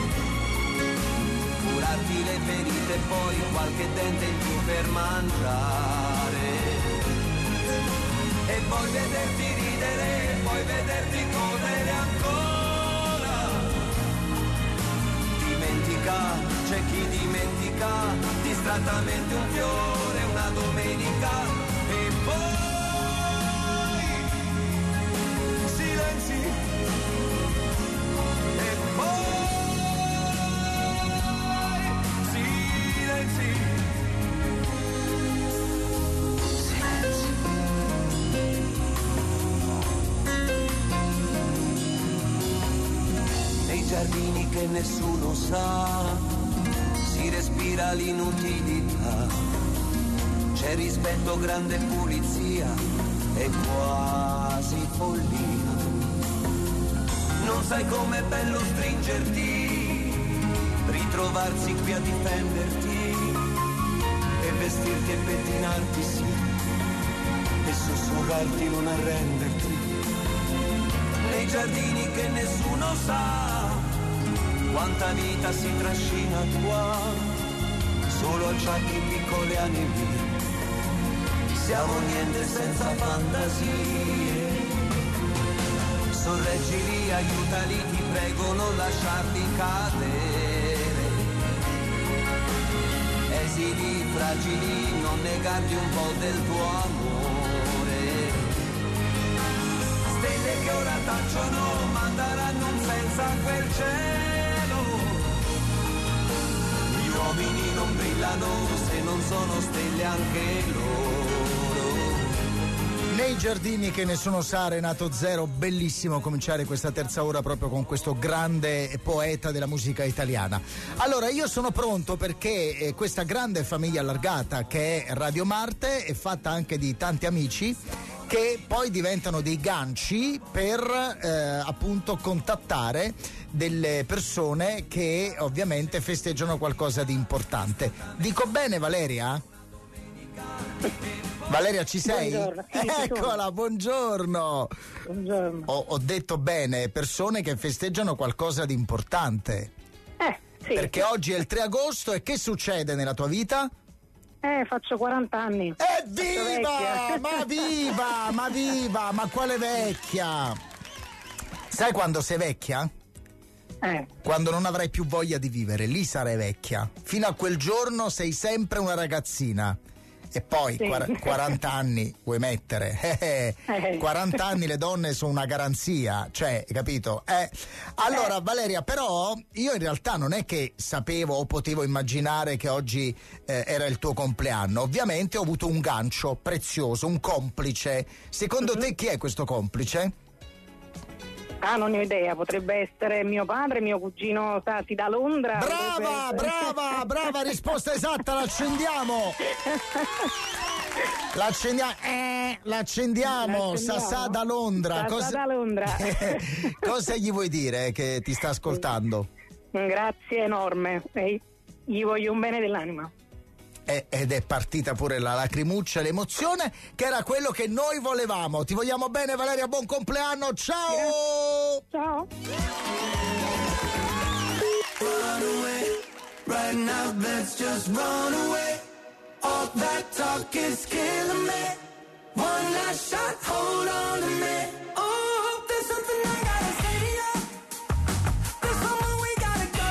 Speaker 6: curarti le ferite e poi qualche dente in più per mangiare, e poi vederti ridere, poi vederti correre ancora. Dimentica, c'è chi dimentica, distrattamente un fiore, una domenica, e poi e poi silenzi. Nei giardini che nessuno sa si respira l'inutilità, c'è rispetto, grande pulizia e quasi follia. Non sai com'è bello stringerti, ritrovarsi qui a difenderti e vestirti e pettinarti, sì, e sussurrarti, non arrenderti. Nei giardini che nessuno sa quanta vita si trascina qua, solo acciacchi, piccole anime, siamo niente senza fantasie. Sorreggili, aiutali, ti prego, non lasciarli cadere. Esili, fragili, non negarti un po' del tuo amore. Stelle che ora tacciono, manderanno un senza quel cielo. Gli uomini non brillano se non sono stelle anche loro.
Speaker 2: Nei giardini che ne sono sa, Renato Zero, bellissimo cominciare questa terza ora proprio con questo grande poeta della musica italiana. Allora io sono pronto perché questa grande famiglia allargata che è Radio Marte è fatta anche di tanti amici che poi diventano dei ganci per appunto contattare delle persone che ovviamente festeggiano qualcosa di importante. Dico bene, Valeria? Valeria, ci sei?
Speaker 10: Buongiorno. Sì,
Speaker 2: Eccola, buongiorno.
Speaker 10: Buongiorno.
Speaker 2: Ho detto bene, persone che festeggiano qualcosa di importante.
Speaker 10: Sì.
Speaker 2: Perché oggi è il 3 agosto e che succede nella tua vita?
Speaker 10: Faccio 40 anni.
Speaker 2: Evviva! Ma viva! Ma quale vecchia? Sai quando sei vecchia? Quando non avrai più voglia di vivere, lì sarai vecchia. Fino a quel giorno sei sempre una ragazzina. E poi
Speaker 10: Sì.
Speaker 2: 40 anni vuoi mettere? 40 anni le donne sono una garanzia, cioè, capito? Allora, Valeria, però io in realtà non è che sapevo o potevo immaginare che oggi era il tuo compleanno. Ovviamente ho avuto un gancio prezioso, un complice. Secondo te chi è questo complice?
Speaker 10: Non ne ho idea, potrebbe essere mio padre, mio cugino Tati da Londra.
Speaker 2: Brava, risposta esatta, l'accendiamo, Sassà da Londra.
Speaker 10: Da Londra.
Speaker 2: Cosa gli vuoi dire che ti sta ascoltando?
Speaker 10: Un grazie enorme, e gli voglio un bene dell'anima.
Speaker 2: Ed è partita pure la lacrimuccia, l'emozione, che era quello che noi volevamo. Ti vogliamo bene, Valeria, buon compleanno, ciao!
Speaker 10: Ciao!
Speaker 4: Run away, right now let's just run away. All that talk is killing me. One last shot, hold on to me. Oh, there's something I gotta say to you. There's somewhere we gotta go.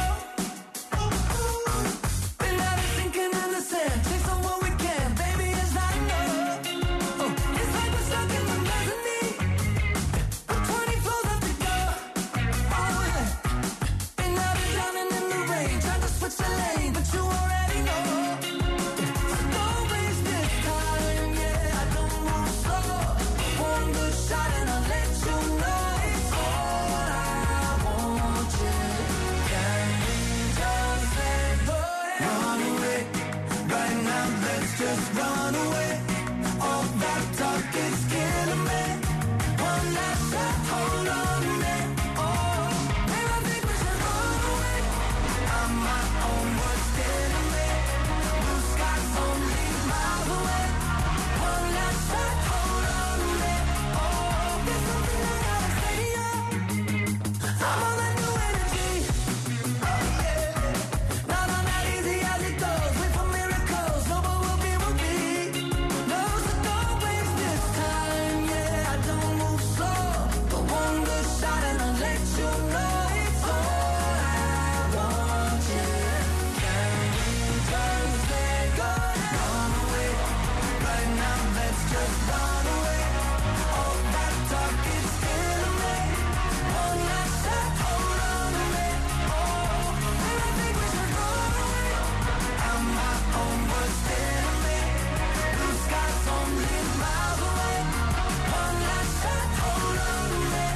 Speaker 4: Been out of sinking in the sand, chase on what we can, baby, it's not enough. It's like we're stuck in the mezzanine, with 20 floors up to go. Oh yeah, been out and drowning in the rain, trying to switch the lane, but you already know. So don't waste this time, yeah, I don't move slow. One good shot and I'll let you know it's all I want you. Can we just let go? Run away, right now let's just run away. All that talk is killing me. One last shot, hold on to me. Oh, babe, I think we should run away. I'm my own worst enemy. Blue skies only miles away. One last shot, hold on to me. Oh, there's something I gotta say to you. I'm all that new energy. Oh yeah, not on that easy as it goes. Wait for miracles, know what will be will be. No, so don't waste this time. Yeah, I don't move slow, but one good shot and I'll let you know it's all I want. Yeah, can we just let go? Run away, right now let's just run away. All that talk is killing me. One last shot, hold on to me. Oh, babe, I think we should run away. I'm my own worst enemy. Blue skies only miles away. One last shot, hold on to me.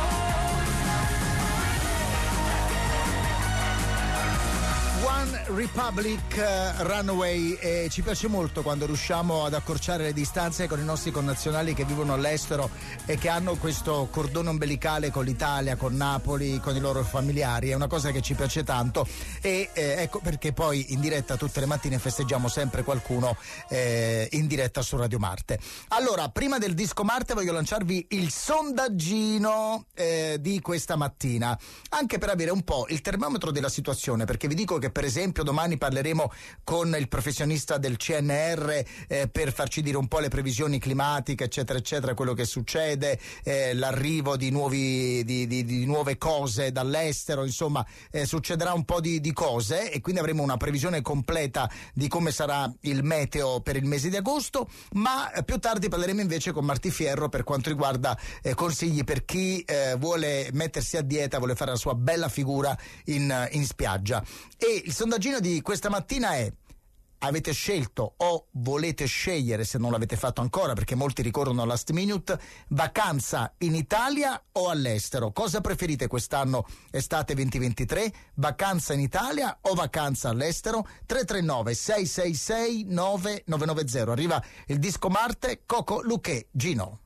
Speaker 2: One Republic, Runaway, ci piace molto quando riusciamo ad accorciare le distanze con i nostri connazionali che vivono all'estero e che hanno questo cordone ombelicale con l'Italia, con Napoli, con i loro familiari. È una cosa che ci piace tanto e ecco perché poi in diretta tutte le mattine festeggiamo sempre qualcuno in diretta su Radio Marte. Allora, prima del disco Marte voglio lanciarvi il sondaggino di questa mattina, anche per avere un po' il termometro della situazione, perché vi dico che per esempio domani parleremo con il professionista del CNR per farci dire un po' le previsioni climatiche, eccetera eccetera, quello che succede, l'arrivo di nuove cose dall'estero, insomma succederà un po' di cose e quindi avremo una previsione completa di come sarà il meteo per il mese di agosto, ma più tardi parleremo invece con Marti Fierro per quanto riguarda consigli per chi vuole mettersi a dieta, vuole fare la sua bella figura in spiaggia. E il sondaggino di questa mattina è: avete scelto o volete scegliere, se non l'avete fatto ancora, perché molti ricorrono al last minute, vacanza in Italia o all'estero? Cosa preferite quest'anno, estate 2023? Vacanza in Italia o vacanza all'estero? 339 666 9990. Arriva il disco Marte, Coco, Luque, Gino.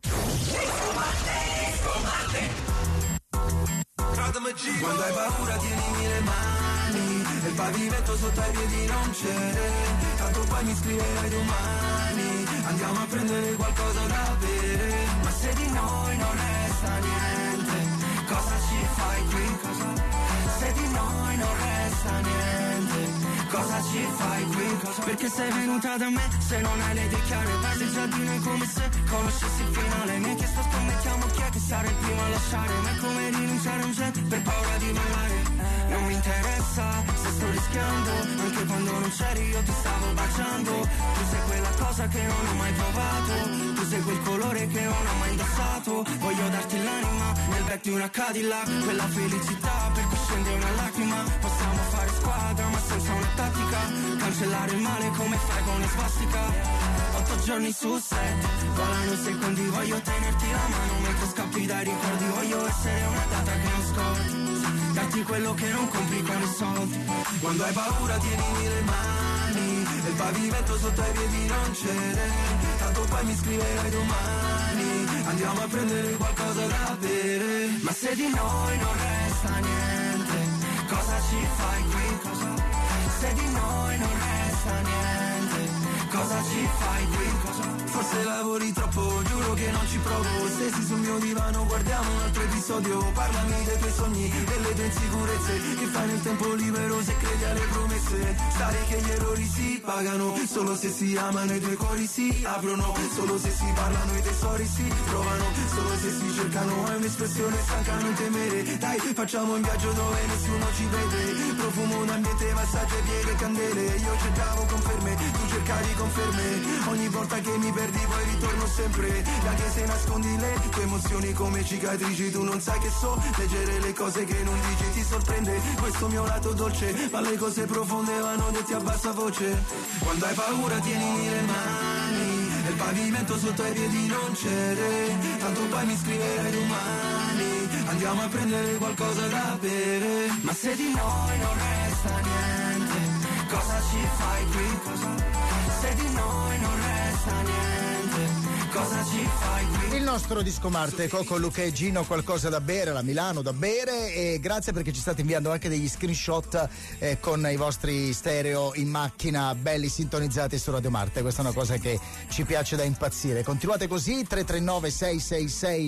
Speaker 5: Quando hai paura tienimi le mani, il pavimento sotto ai piedi non c'è, tanto poi mi scriverai domani, andiamo a prendere qualcosa da bere, ma se di noi non resta niente, cosa ci fai qui? Cosa? Se di noi non resta niente, cosa ci fai qui? Cosa? Perché sei venuta da me, se non hai le idee chiare, parli già di noi come se conoscessi il finale, mi hai chiesto scommettiamo chi è che sarà il primo a lasciare, ma è come rinunciare a un jet per paura di ballare, non mi interessa se sto rischiando, anche quando non c'eri io ti stavo baciando, tu sei quella cosa che non ho mai provato, tu sei quel colore che non ho mai indossato, voglio darti l'anima nel back di una Cadillac, quella felicità per cui scende una lacrima, possiamo fare squadra ma senza una tattica, cancellare il male come fai con una svastica, 8 giorni su 7, volano secondi, voglio tenerti la mano mentre scappi dai ricordi, voglio essere una data che non scordi, darti quello che non compri con i soldi, quando hai paura tienimi le mani, il pavimento sotto ai piedi non c'è, tanto poi mi scriverai domani, andiamo a prendere qualcosa da bere, ma se di noi non resta niente, cosa ci fai qui? Cosa? Se di noi non resta niente, cosa ci fai qui? Cosa? Forse lavori troppo, giuro che non ci provo, stessi sul mio divano guardiamo un altro episodio, parlami dei tuoi sogni, delle tue insicurezze, che fai nel tempo libero se credi alle promesse, sai che gli errori si pagano, solo se si amano i due cuori si aprono, solo se si parlano i tesori si trovano, solo se si cercano è un'espressione stanca non temere, dai facciamo un viaggio dove nessuno ci vede, profumo un ambiente, massaggio e pieghe candele, io cercavo conferme, tu cercavi conferme, ogni volta che mi perdi poi ritorno sempre, e anche se nascondi le tue emozioni come cicatrici, tu non sai che so leggere le cose che non dici, ti sorprende questo mio lato dolce, ma le cose profonde vanno dette a bassa voce, quando hai paura tienimi le mani, il pavimento sotto ai piedi non c'è, tanto poi mi scriverai domani, andiamo a prendere qualcosa da bere, ma se di noi non resta niente, cosa ci fai qui? Cosa? Se di noi non resta niente, cosa ci fai qui?
Speaker 2: Il nostro disco Marte, Coco, Luque e Gino, qualcosa da bere, la Milano da bere, e grazie perché ci state inviando anche degli screenshot con i vostri stereo in macchina belli sintonizzati su Radio Marte, questa è una cosa che ci piace da impazzire. Continuate così, 339 666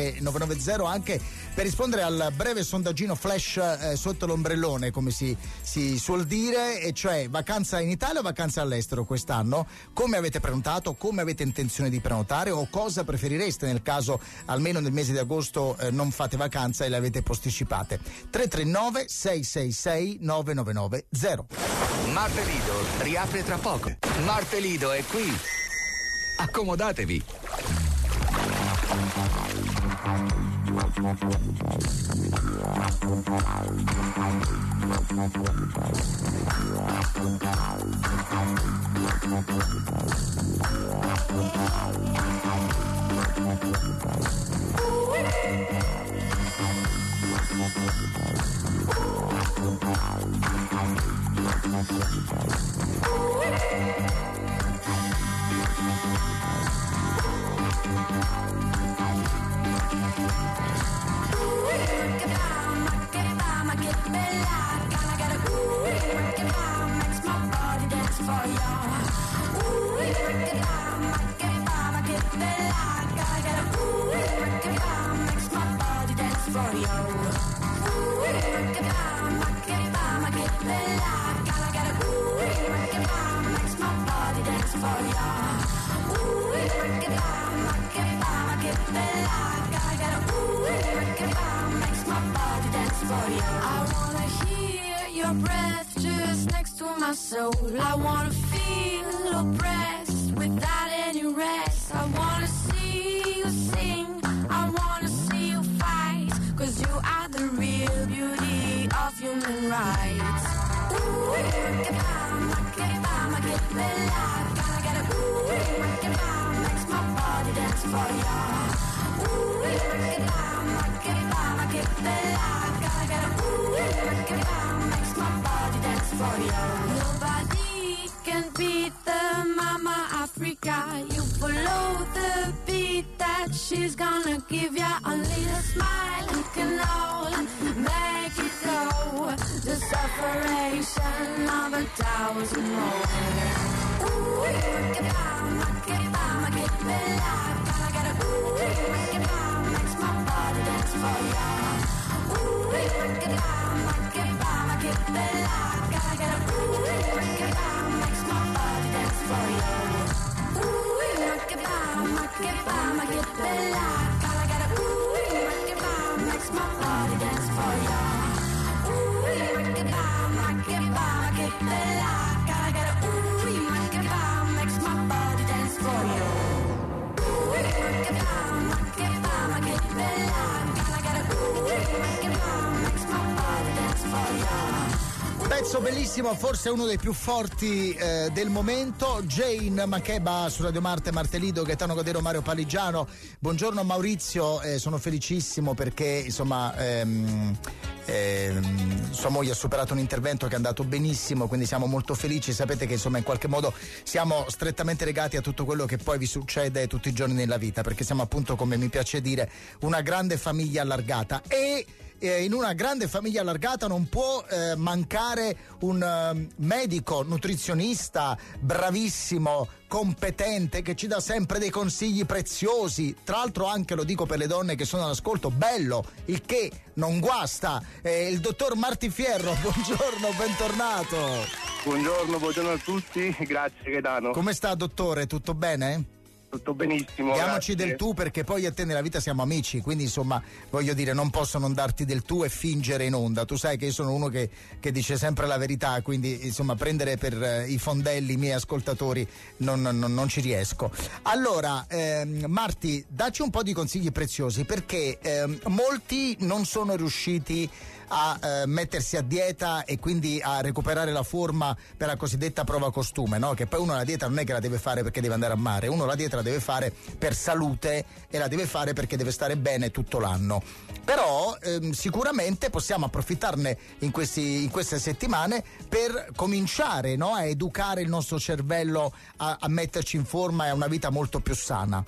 Speaker 2: 9990, anche per rispondere al breve sondaggino flash sotto l'ombrellone, come si suol dire, e cioè vacanza in Italia o vacanza all'estero quest'anno, come avete prenotato, come avete intenzione di prenotare o cosa preferireste nel caso almeno nel mese di agosto non fate vacanza e le avete posticipate. 339 666 9990.
Speaker 1: Marte Lido riapre tra poco. Marte Lido è qui. Accomodatevi.
Speaker 6: I wanna feel oppressed without any rest. I wanna see you sing, I wanna see you fight, 'cause you are the real beauty of human rights. Ooh, dance for you. Ooh, che bama, che bella. Gotta get a ooh, che bama, makes my body dance for you. Nobody can beat the Mama Africa. You follow the beat that she's gonna give ya. Only a smile you can hold, make it go. The separation of 1,000 more. Ooh, che bama, che bella. Gotta get a ooh, che bama, makes my body dance for ya. Ooh, che bama, che bella. Gotta get a ooh, che bama, makes my body dance for ya. Ooh, che bama, che bella. Gotta get a ooh, che bama, makes my body dance for ya. Ooh, che bama, che bella. Gotta get a ooh, che bama, makes my body dance for ya. Ooh, che bama, che bella. Gotta get a ooh, che bama, makes my body dance for ya.
Speaker 2: Pezzo bellissimo, forse uno dei più forti del momento. Jane Makeba su Radio Marte, Martelido, Gaetano Codero, Mario Paligiano. Buongiorno Maurizio, sono felicissimo perché insomma sua moglie ha superato un intervento che è andato benissimo, quindi siamo molto felici. Sapete che insomma in qualche modo siamo strettamente legati a tutto quello che poi vi succede tutti i giorni nella vita, perché siamo appunto, come mi piace dire, una grande famiglia allargata e in una grande famiglia allargata non può mancare un medico, nutrizionista bravissimo, competente, che ci dà sempre dei consigli preziosi. Tra l'altro anche, lo dico per le donne che sono all'ascolto, bello, il che non guasta. Il dottor Marti Fierro, buongiorno, bentornato.
Speaker 14: Buongiorno a tutti, grazie Gaetano.
Speaker 2: Come sta dottore, tutto bene?
Speaker 14: Tutto benissimo.
Speaker 2: Diamoci
Speaker 14: grazie.
Speaker 2: del tu, perché poi a te nella vita siamo amici, quindi insomma voglio dire, non posso non darti del tu e fingere in onda. Tu sai che io sono uno che dice sempre la verità, quindi insomma prendere per i fondelli i miei ascoltatori non ci riesco. Allora Marti, dacci un po' di consigli preziosi, perché molti non sono riusciti a mettersi a dieta e quindi a recuperare la forma per la cosiddetta prova costume, no? Che poi uno la dieta non è che la deve fare perché deve andare a mare, uno la dieta la deve fare per salute e la deve fare perché deve stare bene tutto l'anno. Però sicuramente possiamo approfittarne in queste settimane per cominciare, no? A educare il nostro cervello a metterci in forma e a una vita molto più sana.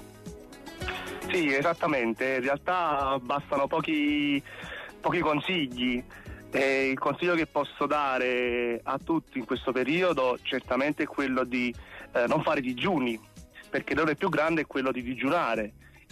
Speaker 14: Sì, esattamente, in realtà bastano pochi consigli. Il consiglio che posso dare a tutti in questo periodo certamente è quello di non fare digiuni, perché l'errore più grande è quello di digiunare.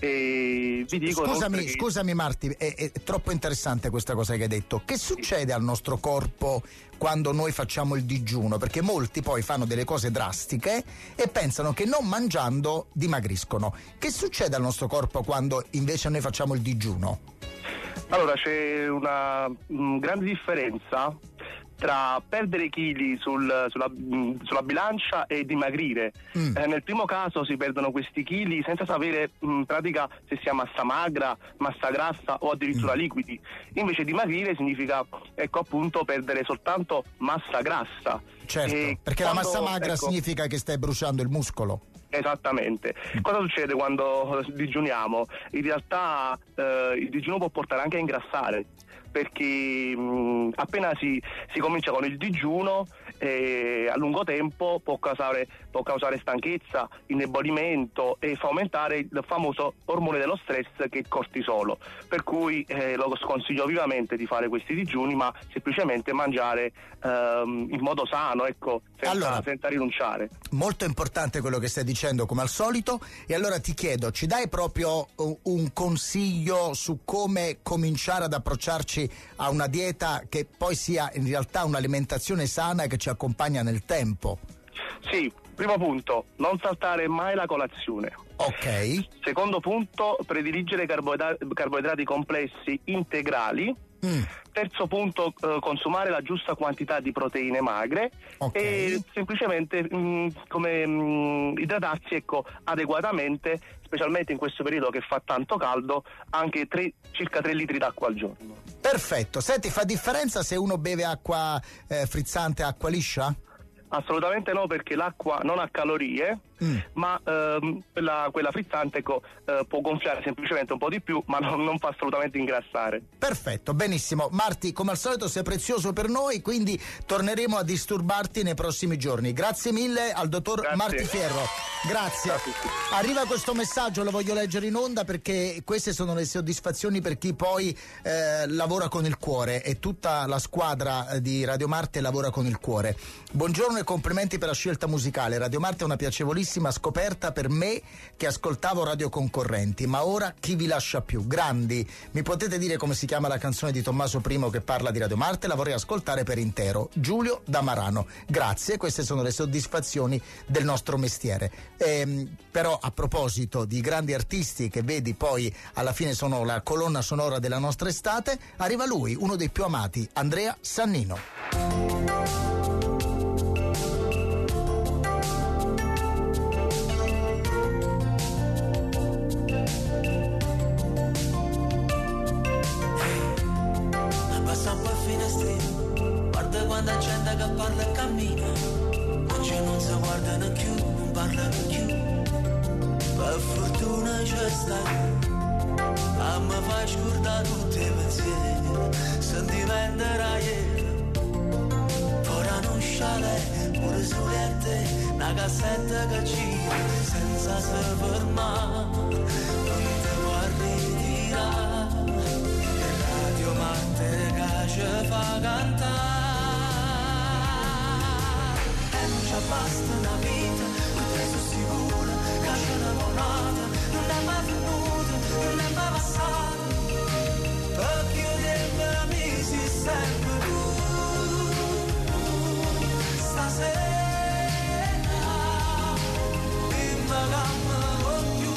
Speaker 14: E vi dico,
Speaker 2: scusami Marti, è troppo interessante questa cosa che hai detto. Che succede al nostro corpo quando noi facciamo il digiuno? Perché molti poi fanno delle cose drastiche e pensano che non mangiando dimagriscono. Che succede al nostro corpo quando invece noi facciamo il digiuno?
Speaker 14: Allora, c'è una grande differenza tra perdere chili sulla bilancia e dimagrire. Nel primo caso si perdono questi chili senza sapere in pratica se sia massa magra, massa grassa o addirittura liquidi. Invece dimagrire significa, ecco, appunto, perdere soltanto massa grassa.
Speaker 2: Certo, perché la massa magra significa che stai bruciando il muscolo.
Speaker 14: Esattamente. Cosa succede quando digiuniamo? In realtà il digiuno può portare anche a ingrassare, perché appena si comincia con il digiuno a lungo tempo può causare stanchezza, indebolimento e fa aumentare il famoso ormone dello stress che è il cortisolo. Per cui lo sconsiglio vivamente di fare questi digiuni, ma semplicemente mangiare in modo sano, ecco, senza rinunciare.
Speaker 2: Molto importante quello che stai dicendo, come al solito. E allora ti chiedo, ci dai proprio un consiglio su come cominciare ad approcciarci a una dieta che poi sia in realtà un'alimentazione sana e che ci accompagna nel tempo?
Speaker 14: Sì, primo punto, non saltare mai la colazione.
Speaker 2: Ok.
Speaker 14: Secondo punto, prediligere carboidrati complessi integrali. Terzo punto, consumare la giusta quantità di proteine magre. E semplicemente idratarsi, ecco, adeguatamente, specialmente in questo periodo che fa tanto caldo, anche circa 3 litri d'acqua al giorno.
Speaker 2: Perfetto. Senti, fa differenza se uno beve acqua frizzante, acqua liscia?
Speaker 14: Assolutamente no, perché l'acqua non ha calorie ma quella frizzante può gonfiare semplicemente un po' di più, ma non fa assolutamente ingrassare.
Speaker 2: Perfetto, benissimo. Marti, come al solito sei prezioso per noi, quindi torneremo a disturbarti nei prossimi giorni. Grazie mille al dottor Marti Fierro. Grazie. Arriva questo messaggio, lo voglio leggere in onda perché queste sono le soddisfazioni per chi poi lavora con il cuore, e tutta la squadra di Radio Marte lavora con il cuore. Buongiorno e complimenti per la scelta musicale. Radio Marte è una piacevolissima scoperta per me che ascoltavo radio concorrenti, ma ora chi vi lascia più? Grandi. Mi potete dire come si chiama la canzone di Tommaso I che parla di Radio Marte? La vorrei ascoltare per intero. Giulio da Marano. Grazie, queste sono le soddisfazioni del nostro mestiere. Però a proposito di grandi artisti che vedi poi alla fine sono la colonna sonora della nostra estate, arriva lui, uno dei più amati, Andrea Sannino.
Speaker 4: Passa un po' il finestrino, guarda quanta gente che parla e cammina. Oggi non si guardano più, non parlano più. Per fortuna c'è stato, a me fa scordare tutti i pensieri. Sentimento ieri, ora non sciale, pure solette, una cassetta che gira senza se fermare. Non ti guardi tirare, e Radio Marte che ci fa cantare. E non ci basta una vita, perché sono sicura che c'è una buonata, non è mai venuta, non è mai passata. Perché io dentro mi si sempre tu. Stasera, in vacanza con più.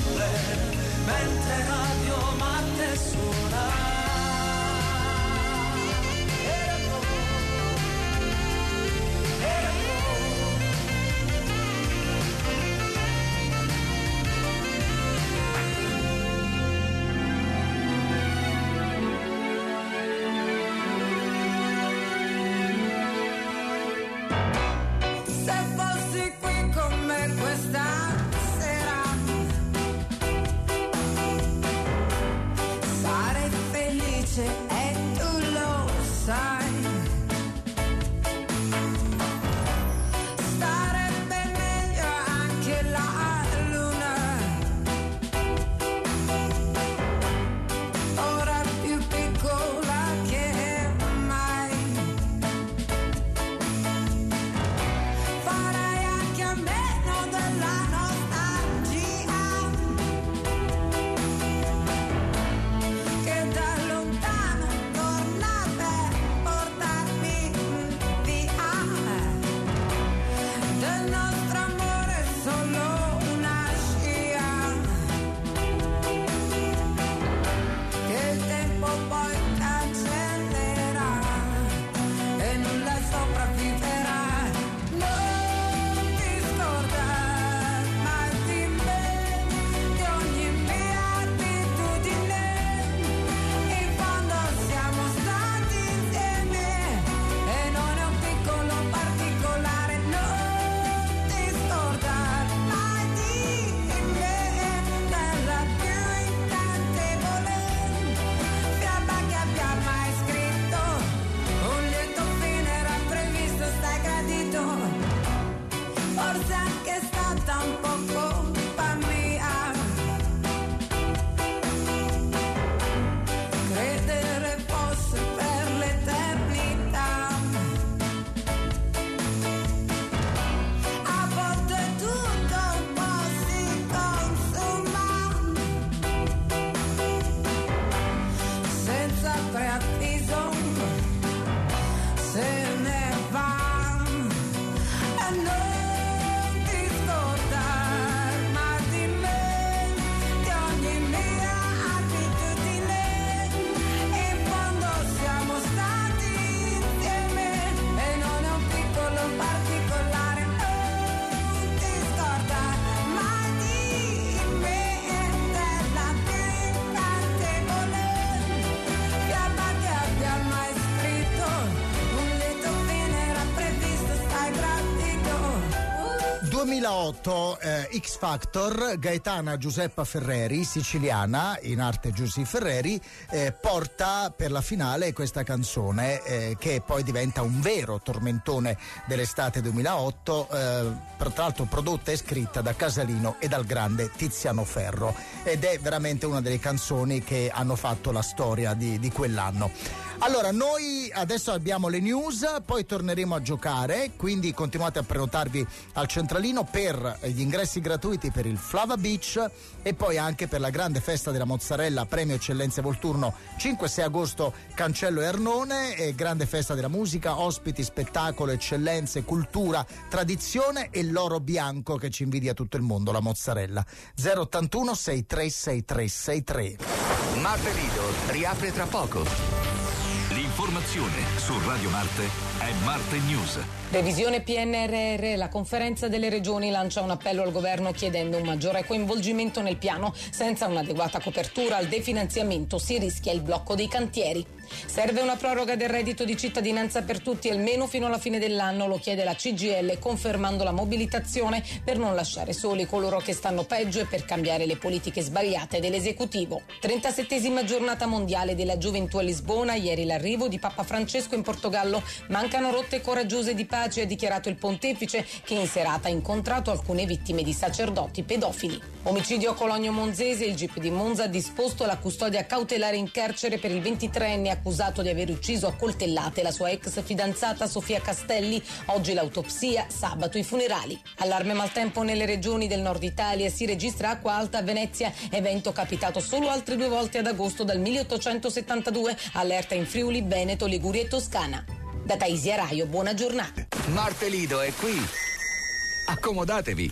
Speaker 2: 2008 X Factor, Gaetana Giuseppa Ferreri, siciliana, in arte Giussi Ferreri, porta per la finale questa canzone che poi diventa un vero tormentone dell'estate 2008, tra l'altro prodotta e scritta da Casalino e dal grande Tiziano Ferro, ed è veramente una delle canzoni che hanno fatto la storia di quell'anno. Allora, noi adesso abbiamo le news, poi torneremo a giocare, quindi continuate a prenotarvi al centralino per gli ingressi gratuiti per il Flava Beach e poi anche per la grande festa della mozzarella Premio Eccellenze Volturno 5-6 agosto, Cancello e Arnone, e grande festa della musica, ospiti, spettacolo, eccellenze, cultura, tradizione e l'oro bianco che ci invidia tutto il mondo, la mozzarella. 081 636363.
Speaker 1: Marte Lido riapre tra poco.
Speaker 12: L'informazione su Radio Marte è Marte News.
Speaker 15: Revisione PNRR, la conferenza delle regioni lancia un appello al governo chiedendo un maggiore coinvolgimento nel piano. Senza un'adeguata copertura al definanziamento si rischia il blocco dei cantieri. Serve una proroga del reddito di cittadinanza per tutti almeno fino alla fine dell'anno, lo chiede la CGIL confermando la mobilitazione per non lasciare soli coloro che stanno peggio e per cambiare le politiche sbagliate dell'esecutivo. 37esima giornata mondiale della gioventù a Lisbona, ieri l'arrivo di Papa Francesco in Portogallo. Mancano rotte coraggiose di pace, ha dichiarato il pontefice, che in serata ha incontrato alcune vittime di sacerdoti pedofili. Omicidio a Cologno Monzese, il GIP di Monza ha disposto la custodia cautelare in carcere per il 23enne accusato di aver ucciso a coltellate la sua ex fidanzata Sofia Castelli. Oggi l'autopsia, sabato i funerali. Allarme maltempo nelle regioni del nord Italia, si registra acqua alta a Venezia, evento capitato solo altre 2 volte ad agosto dal 1872, allerta in Friuli, Veneto, Liguria e Toscana. Da Taisia Raio, buona giornata.
Speaker 1: Marte Lido è qui. Accomodatevi.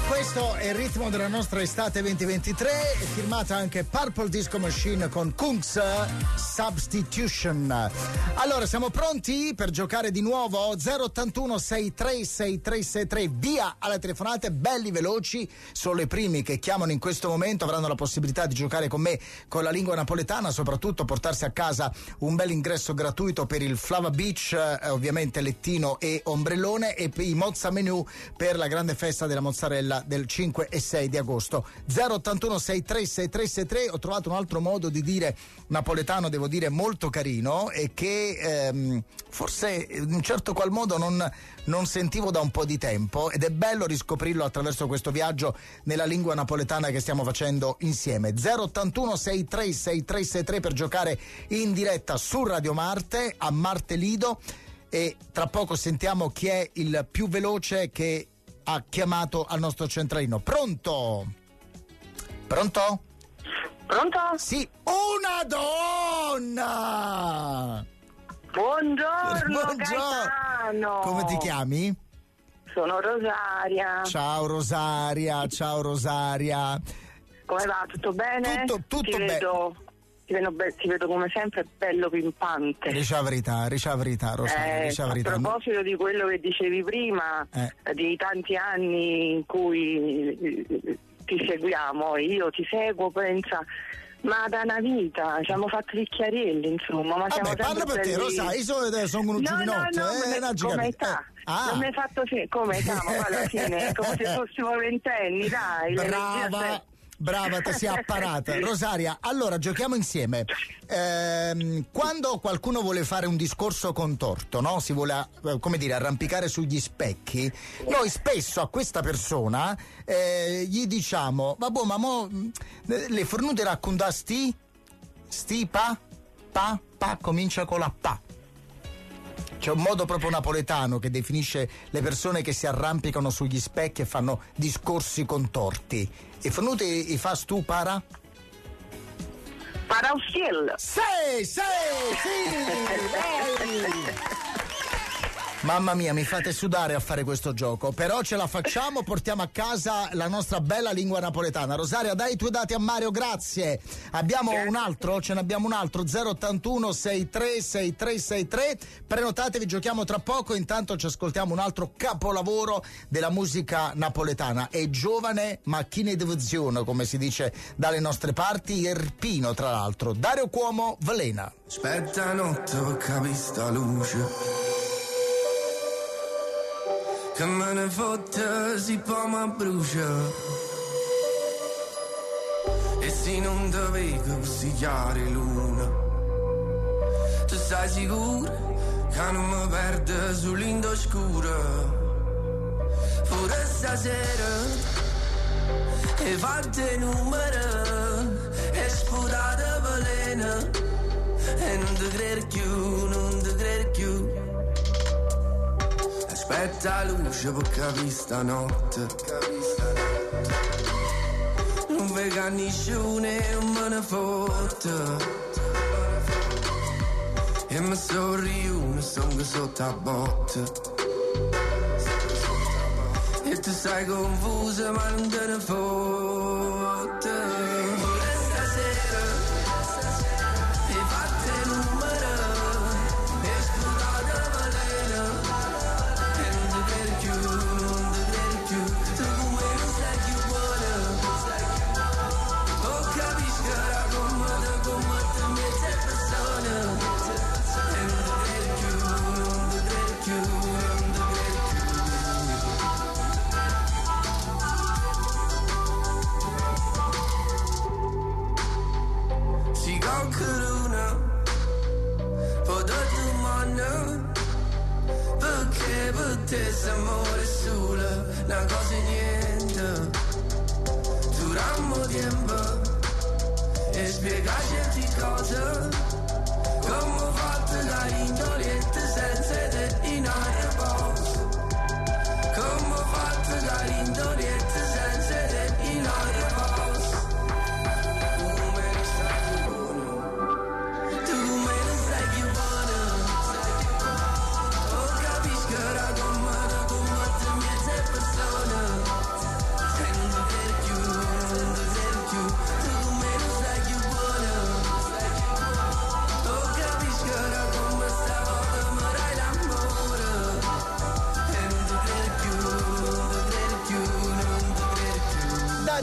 Speaker 2: Questo è il ritmo della nostra estate 2023, è firmata anche Purple Disco Machine con Kungs Substitution. Allora, siamo pronti per giocare di nuovo? 081 636363, via alle telefonate, belli veloci, sono i primi che chiamano in questo momento, avranno la possibilità di giocare con me con la lingua napoletana, soprattutto portarsi a casa un bel ingresso gratuito per il Flava Beach, ovviamente lettino e ombrellone, e i Mozza Menù per la grande festa della mozzarella del 5 e 6 di agosto. 081 636363. Ho trovato un altro modo di dire napoletano, devo dire molto carino, e che forse in un certo qual modo non sentivo da un po' di tempo, ed è bello riscoprirlo attraverso questo viaggio nella lingua napoletana che stiamo facendo insieme. 081 636363 per giocare in diretta su Radio Marte a Martelido, e tra poco sentiamo chi è il più veloce che ha chiamato al nostro centralino. Pronto? Pronto?
Speaker 10: Pronto?
Speaker 2: Sì, una donna!
Speaker 10: Buongiorno, Gaetano!
Speaker 2: Come ti chiami?
Speaker 10: Sono Rosaria.
Speaker 2: Ciao Rosaria, ciao Rosaria.
Speaker 10: Come va? Tutto bene?
Speaker 2: Tutto
Speaker 10: bene. Ti vedo come sempre bello pimpante.
Speaker 2: Dici la verità, Rosaria, dici la verità.
Speaker 10: A proposito di quello che dicevi prima, di tanti anni in cui ti seguiamo, io ti seguo, pensa, ma da una vita ci abbiamo fatto i chiarelli, insomma. Ma siamo
Speaker 2: parla per te, Rosaria, io sono un giovanotto,
Speaker 10: come età. Non mi hai fatto come età, ma alla fine come se fossimo ventenni, dai.
Speaker 2: Brava, ti sei apparata. Rosaria, allora giochiamo insieme. Quando qualcuno vuole fare un discorso contorto, no? Si vuole, come dire, arrampicare sugli specchi, noi spesso a questa persona gli diciamo: vabbè, ma mo le fornute racconta sti pa comincia con la pa. C'è un modo proprio napoletano che definisce le persone che si arrampicano sugli specchi e fanno discorsi contorti. E fornute i fa stu para?
Speaker 10: Paraustiel.
Speaker 2: Sì! Mamma mia, mi fate sudare a fare questo gioco, però ce la facciamo, portiamo a casa la nostra bella lingua napoletana. Rosaria, dai i tuoi dati a Mario, grazie. Abbiamo un altro? Ce ne abbiamo un altro, 081 636363. Prenotatevi, giochiamo tra poco, intanto ci ascoltiamo un altro capolavoro della musica napoletana. È giovane ma chi ne devozione, come si dice dalle nostre parti, Irpino tra l'altro. Dario Cuomo, Velena.
Speaker 5: Aspetta notte per capire sta luce, che me ne fotte si poi mi brucia, e se non te vedo così chiare luna, tu stai sicuro che non mi perde sull'indo scuro, pure stasera e fatte numero e sputate veleno, e non ti credo più, non ti credo più. Aspetta luce per capire stanotte, non vega nessuno e non me ne fotte, e mi sorriuno, sono sotto a botte, e tu sei confusa ma non te ne fotte. Te amore solo, una cosa e niente, durammo tempo e spiega certe cose, come ho fatto da indolente senza te in aria posto, come ho fatto da indolente senza te in aria posto, come ne stai più buono, tu come ne stai più buono, oh capisco la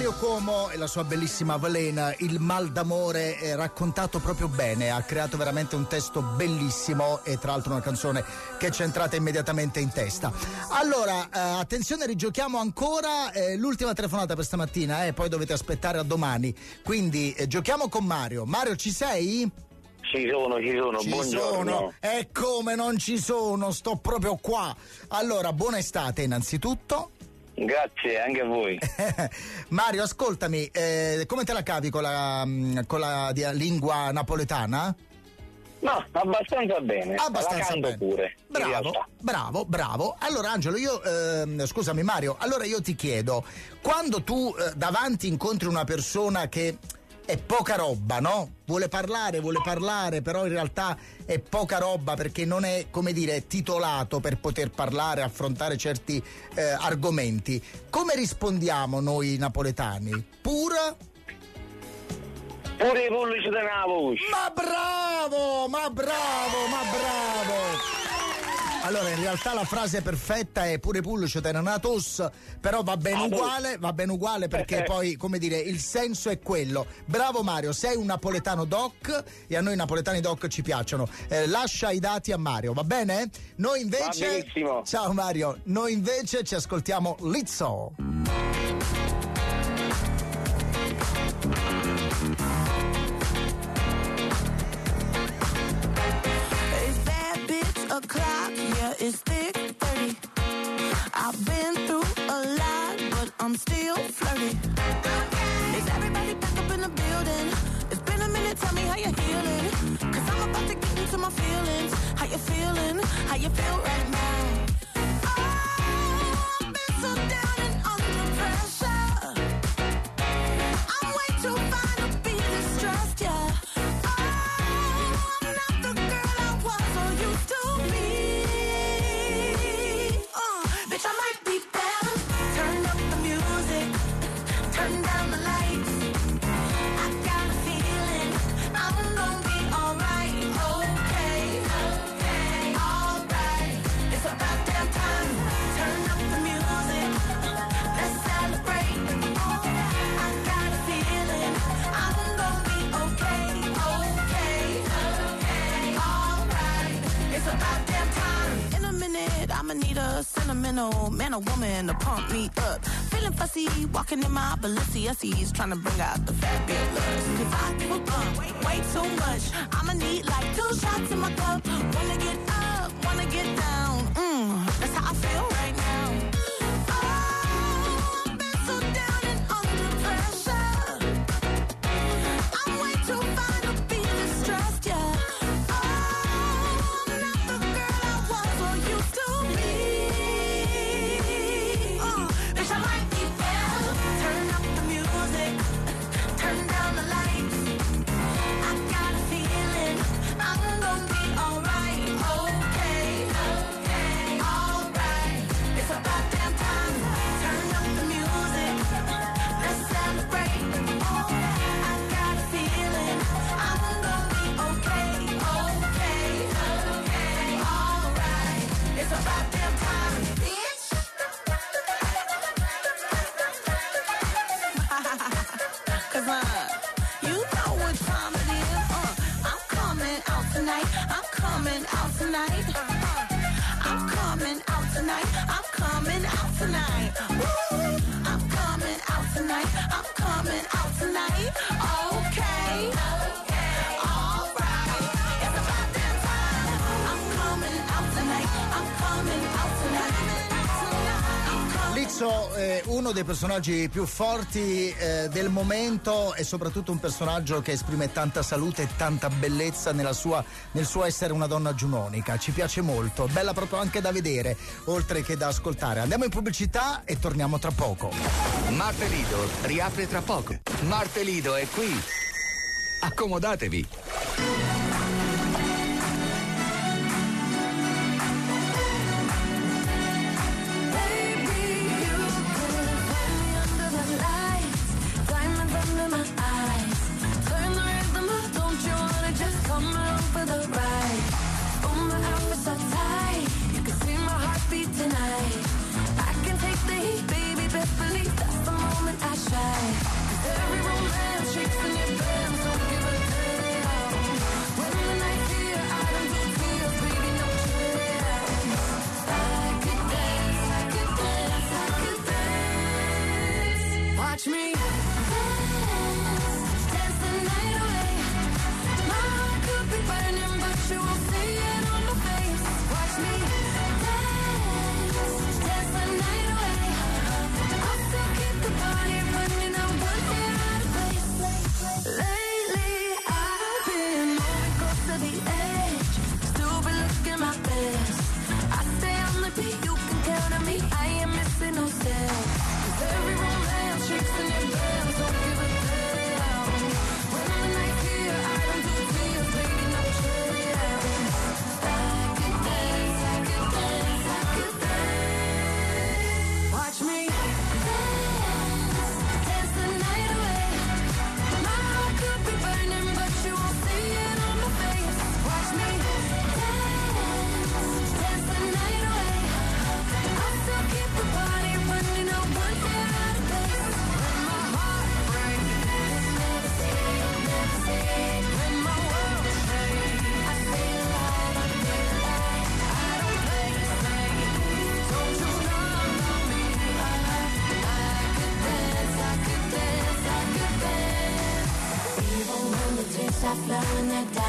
Speaker 2: Mario Cuomo e la sua bellissima Valena, il mal d'amore è raccontato proprio bene, ha creato veramente un testo bellissimo e tra l'altro una canzone che ci è entrata immediatamente in testa. Allora, attenzione, rigiochiamo ancora l'ultima telefonata per stamattina, poi dovete aspettare a domani, quindi giochiamo con Mario. Mario, ci sei?
Speaker 16: Ci sono, buongiorno.
Speaker 2: E come non ci sono, sto proprio qua. Allora, buona estate innanzitutto.
Speaker 16: Grazie, anche a voi.
Speaker 2: Mario, ascoltami, come te la cavi con la lingua napoletana?
Speaker 16: No, abbastanza bene.
Speaker 2: Abbastanza
Speaker 16: bene. Pure.
Speaker 2: Bravo. Allora, Angelo, scusami Mario, allora io ti chiedo, quando tu davanti incontri una persona che è poca roba, no? Vuole parlare, però in realtà è poca roba perché non è, come dire, titolato per poter parlare, affrontare certi argomenti. Come rispondiamo noi napoletani? Pure
Speaker 16: i pollici della voce.
Speaker 2: Ma bravo! Allora, in realtà la frase perfetta è pure pulce te una tos, però va bene uguale perché poi, come dire, il senso è quello. Bravo Mario, sei un napoletano doc e a noi napoletani doc ci piacciono. Lascia i dati a Mario, va bene? Noi invece...
Speaker 16: Va benissimo.
Speaker 2: Ciao Mario, noi invece ci ascoltiamo Lizzo.
Speaker 6: O'clock, yeah, it's thick 30. I've been through a lot, but I'm still flirty. Is everybody back up in the building? It's been a minute, tell me how you're healing. Cause I'm about to get into my feelings. How you feeling? How you feel right now? Oh, I've been so down and under pressure. I'm way too fine to be distressed, yeah. Bitch, I might be better. Turn up the music, turn down the lights. I got a feeling I'm gonna be alright. Okay, alright. It's about damn time. Turn up the music, let's celebrate. I got a feeling I'm gonna be okay, alright. It's about damn time. In a minute, I'ma need a sentimental man or woman to pump me up. Feeling fussy, walking in my Balenciennes, trying to bring out the fabulous. Cause I give a fuck way too much. I'ma need like 2 shots in my cup. Wanna get up, wanna get down. That's how I feel right now. Oh, I've been so down and under pressure. I'm way too fine to be distressed, yeah.
Speaker 2: Uno dei personaggi più forti del momento e soprattutto un personaggio che esprime tanta salute e tanta bellezza nel suo essere una donna giunonica. Ci piace molto, bella proprio anche da vedere oltre che da ascoltare. Andiamo in pubblicità e torniamo tra poco.
Speaker 1: Martelido riapre tra poco. Martelido è qui, accomodatevi.
Speaker 6: Tonight, I can take the heat, baby, best believe that's the moment I shine.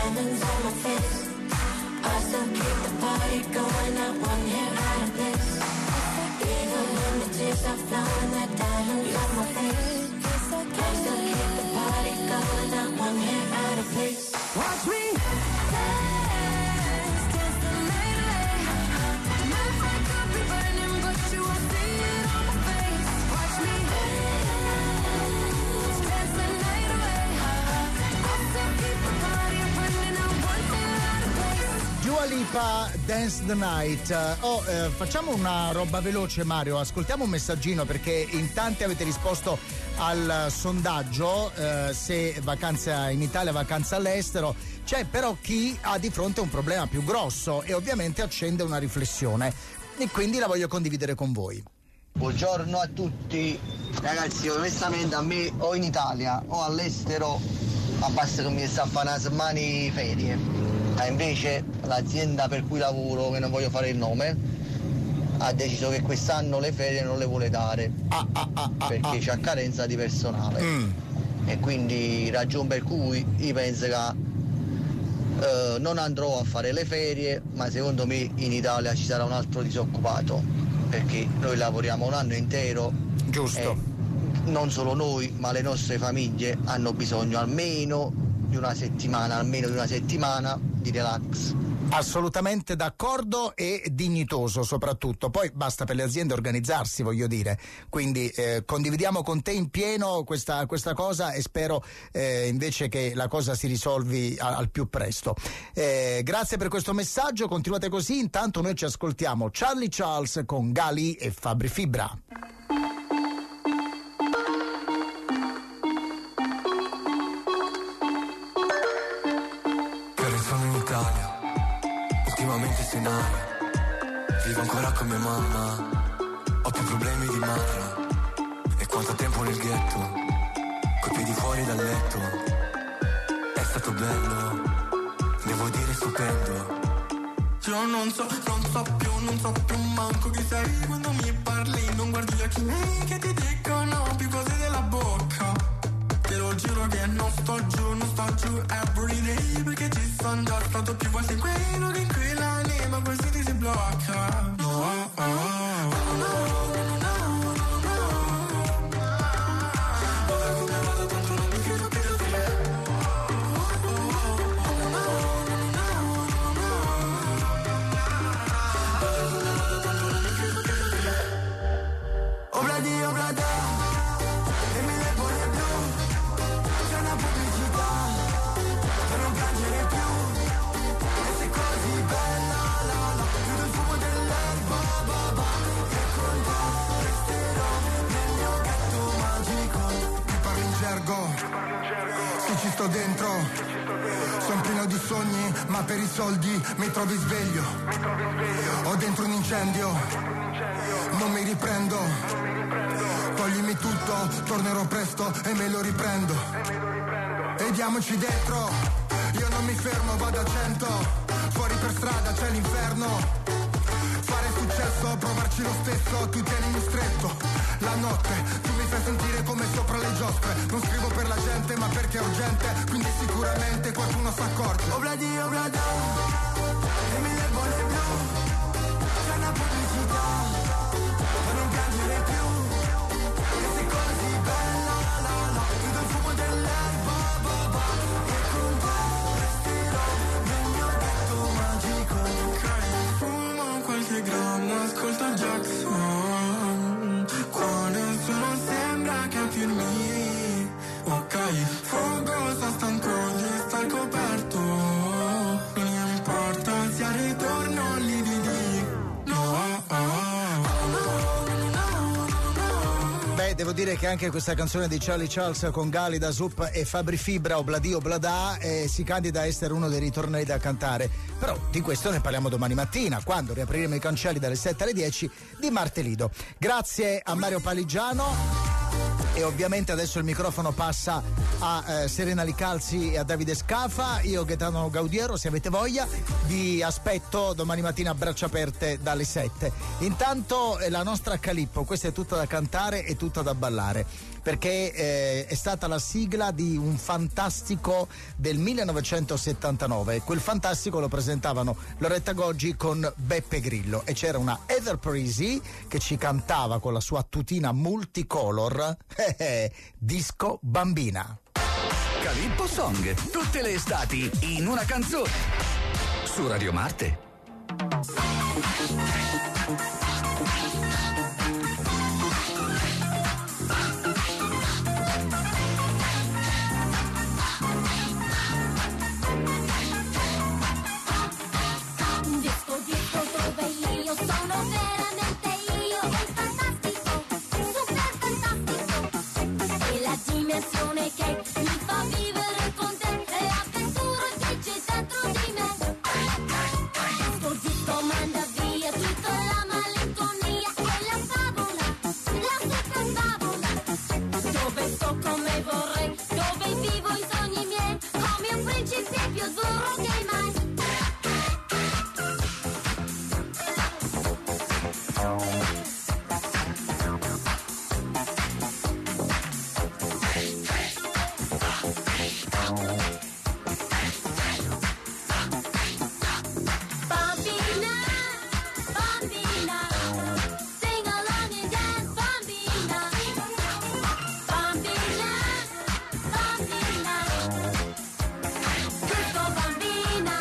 Speaker 6: diamonds on my face. I still keep the party going, not one hair out of place. Even when the tears are flowing, that diamonds on my face. I still keep the party going, not one hair out of place. Watch me dance, dance the night away. My heart could be burning, but you won't see it on my face. Watch me dance, dance the night away. I still keep the party burning, not one hair out of place.
Speaker 2: Dua Lipa, Dance the Night. Facciamo una roba veloce, Mario, ascoltiamo un messaggino perché in tanti avete risposto al sondaggio se vacanza in Italia, vacanza all'estero. C'è però chi ha di fronte un problema più grosso e ovviamente accende una riflessione e quindi la voglio condividere con voi.
Speaker 11: Buongiorno a tutti ragazzi, onestamente a me o in Italia o all'estero basta che mi sta a fare una settimana di ferie, ma invece l'azienda per cui lavoro, che non voglio fare il nome, ha deciso che quest'anno le ferie non le vuole dare perché c'è carenza di personale e quindi ragione per cui io penso che non andrò a fare le ferie, ma secondo me in Italia ci sarà un altro disoccupato perché noi lavoriamo un anno intero.
Speaker 2: Giusto.
Speaker 11: Non solo noi ma le nostre famiglie hanno bisogno almeno di una settimana di relax.
Speaker 2: Assolutamente d'accordo e dignitoso soprattutto, poi basta per le aziende organizzarsi, voglio dire, quindi condividiamo con te in pieno questa cosa e spero invece che la cosa si risolvi al più presto. Grazie per questo messaggio, continuate così, intanto noi ci ascoltiamo Charlie Charles con Gali e Fabri Fibra.
Speaker 4: Ultimamente sei in aria, vivo ancora con mia mamma, ho più problemi di madre. E quanto tempo nel ghetto, coi piedi fuori dal letto. È stato bello, devo dire stupendo. Io non so più manco chi sei quando mi parli. Non guardi gli occhi miei che ti dicono più cose della bocca. Te lo giuro che non sto giù every day, perché ci sono già stato più volte in quei luoghi in cui l'anima così ti si blocca.
Speaker 5: Sì, ci sto dentro, sono pieno di sogni, ma per i soldi mi trovi sveglio. Ho dentro un incendio, non mi riprendo. Toglimi tutto, tornerò presto e me lo riprendo. E diamoci dentro, io non mi fermo, vado a 100. Fuori per strada c'è l'inferno. Fare successo, provarci lo stesso, tu tienimi stretto. La notte, tu mi fai sentire come sopra le giostre. Non scrivo per la gente, ma perché è urgente, quindi sicuramente qualcuno s'accorge. Obladi, oblada, e mille bolle blu. C'è una pubblicità, ma non piangere più. E sei così bella, chiudo il fumo dell'erba, e con te resterò nel mio ghetto magico.
Speaker 4: Fumo qualche grammo, ascolto Jackson, qua nessuno sembra capirmi. Ok, fugo, sto stanco di star coperto. Non mi importa se al ritorno li di
Speaker 2: Beh, devo dire che anche questa canzone di Charlie Charles con Gali, Da Zup e Fabri Fibra, Obladi Oblada, si candida a essere uno dei ritornelli da cantare. Però di questo ne parliamo domani mattina, quando riapriremo i cancelli dalle 7 alle 10 di Martelido. Grazie a Mario Paligiano. E ovviamente adesso il microfono passa a Serena Licalzi e a Davide Scafa. Io Gaetano Gaudiero, se avete voglia, vi aspetto domani mattina a braccia aperte dalle 7. Intanto la nostra Calippo, questa è tutta da cantare e tutta da ballare. perché è stata la sigla di un Fantastico del 1979. Quel Fantastico lo presentavano Loretta Goggi con Beppe Grillo e c'era una Heather Parisi che ci cantava con la sua tutina multicolor Disco Bambina.
Speaker 1: Calippo Song, tutte le estati in una canzone. Su Radio Marte.
Speaker 4: Disco, disco dove io sono veramente io, è fantastico, super fantastico. E la dimensione che mi fa vivere con te, e l'avventura che c'è dentro di me. Disco, disco manda via tutta la malinconia e la favola, la super favola. Dove sto come vorrei, dove vivo i sogni miei, come un principe più azzurro che mai. Bambina, bambina, sing along and dance, bambina. Bambina, bambina, disco bambina.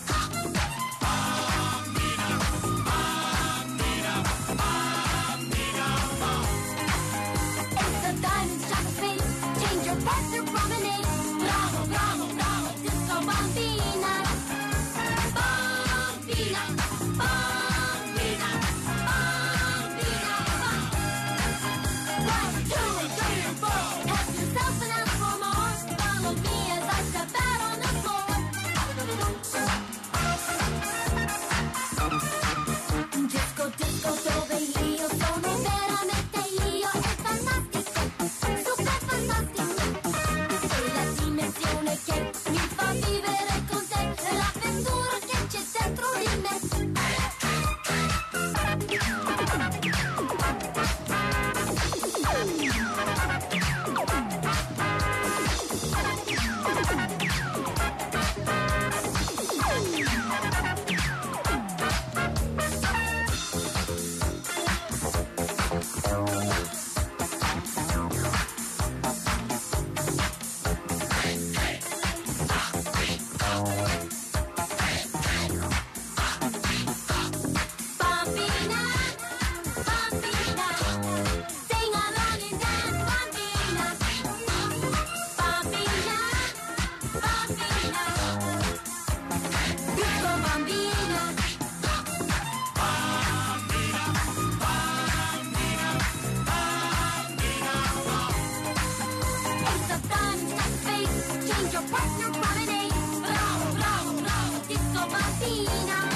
Speaker 4: It's the diamond shot of fate, change your partner, promenade. Bravo, bravo, bravo, disco bambina. Bambina, bambina, bambina. 1, 2, 3, 4. Have yourself an ask for more. Follow me as I step out on the floor. Disco, disco dove io sono veramente io, è fantastico, super fantastico. E la dimensione che mi fa vivere con te, e l'avventura che c'è dentro di me. Bambina, bambina, sing along and dance, bambina. Bambina, bambina, disco bambina. It's a diamond shot face, change your partner, promenade. Bravo, bravo, bravo, disco bambina.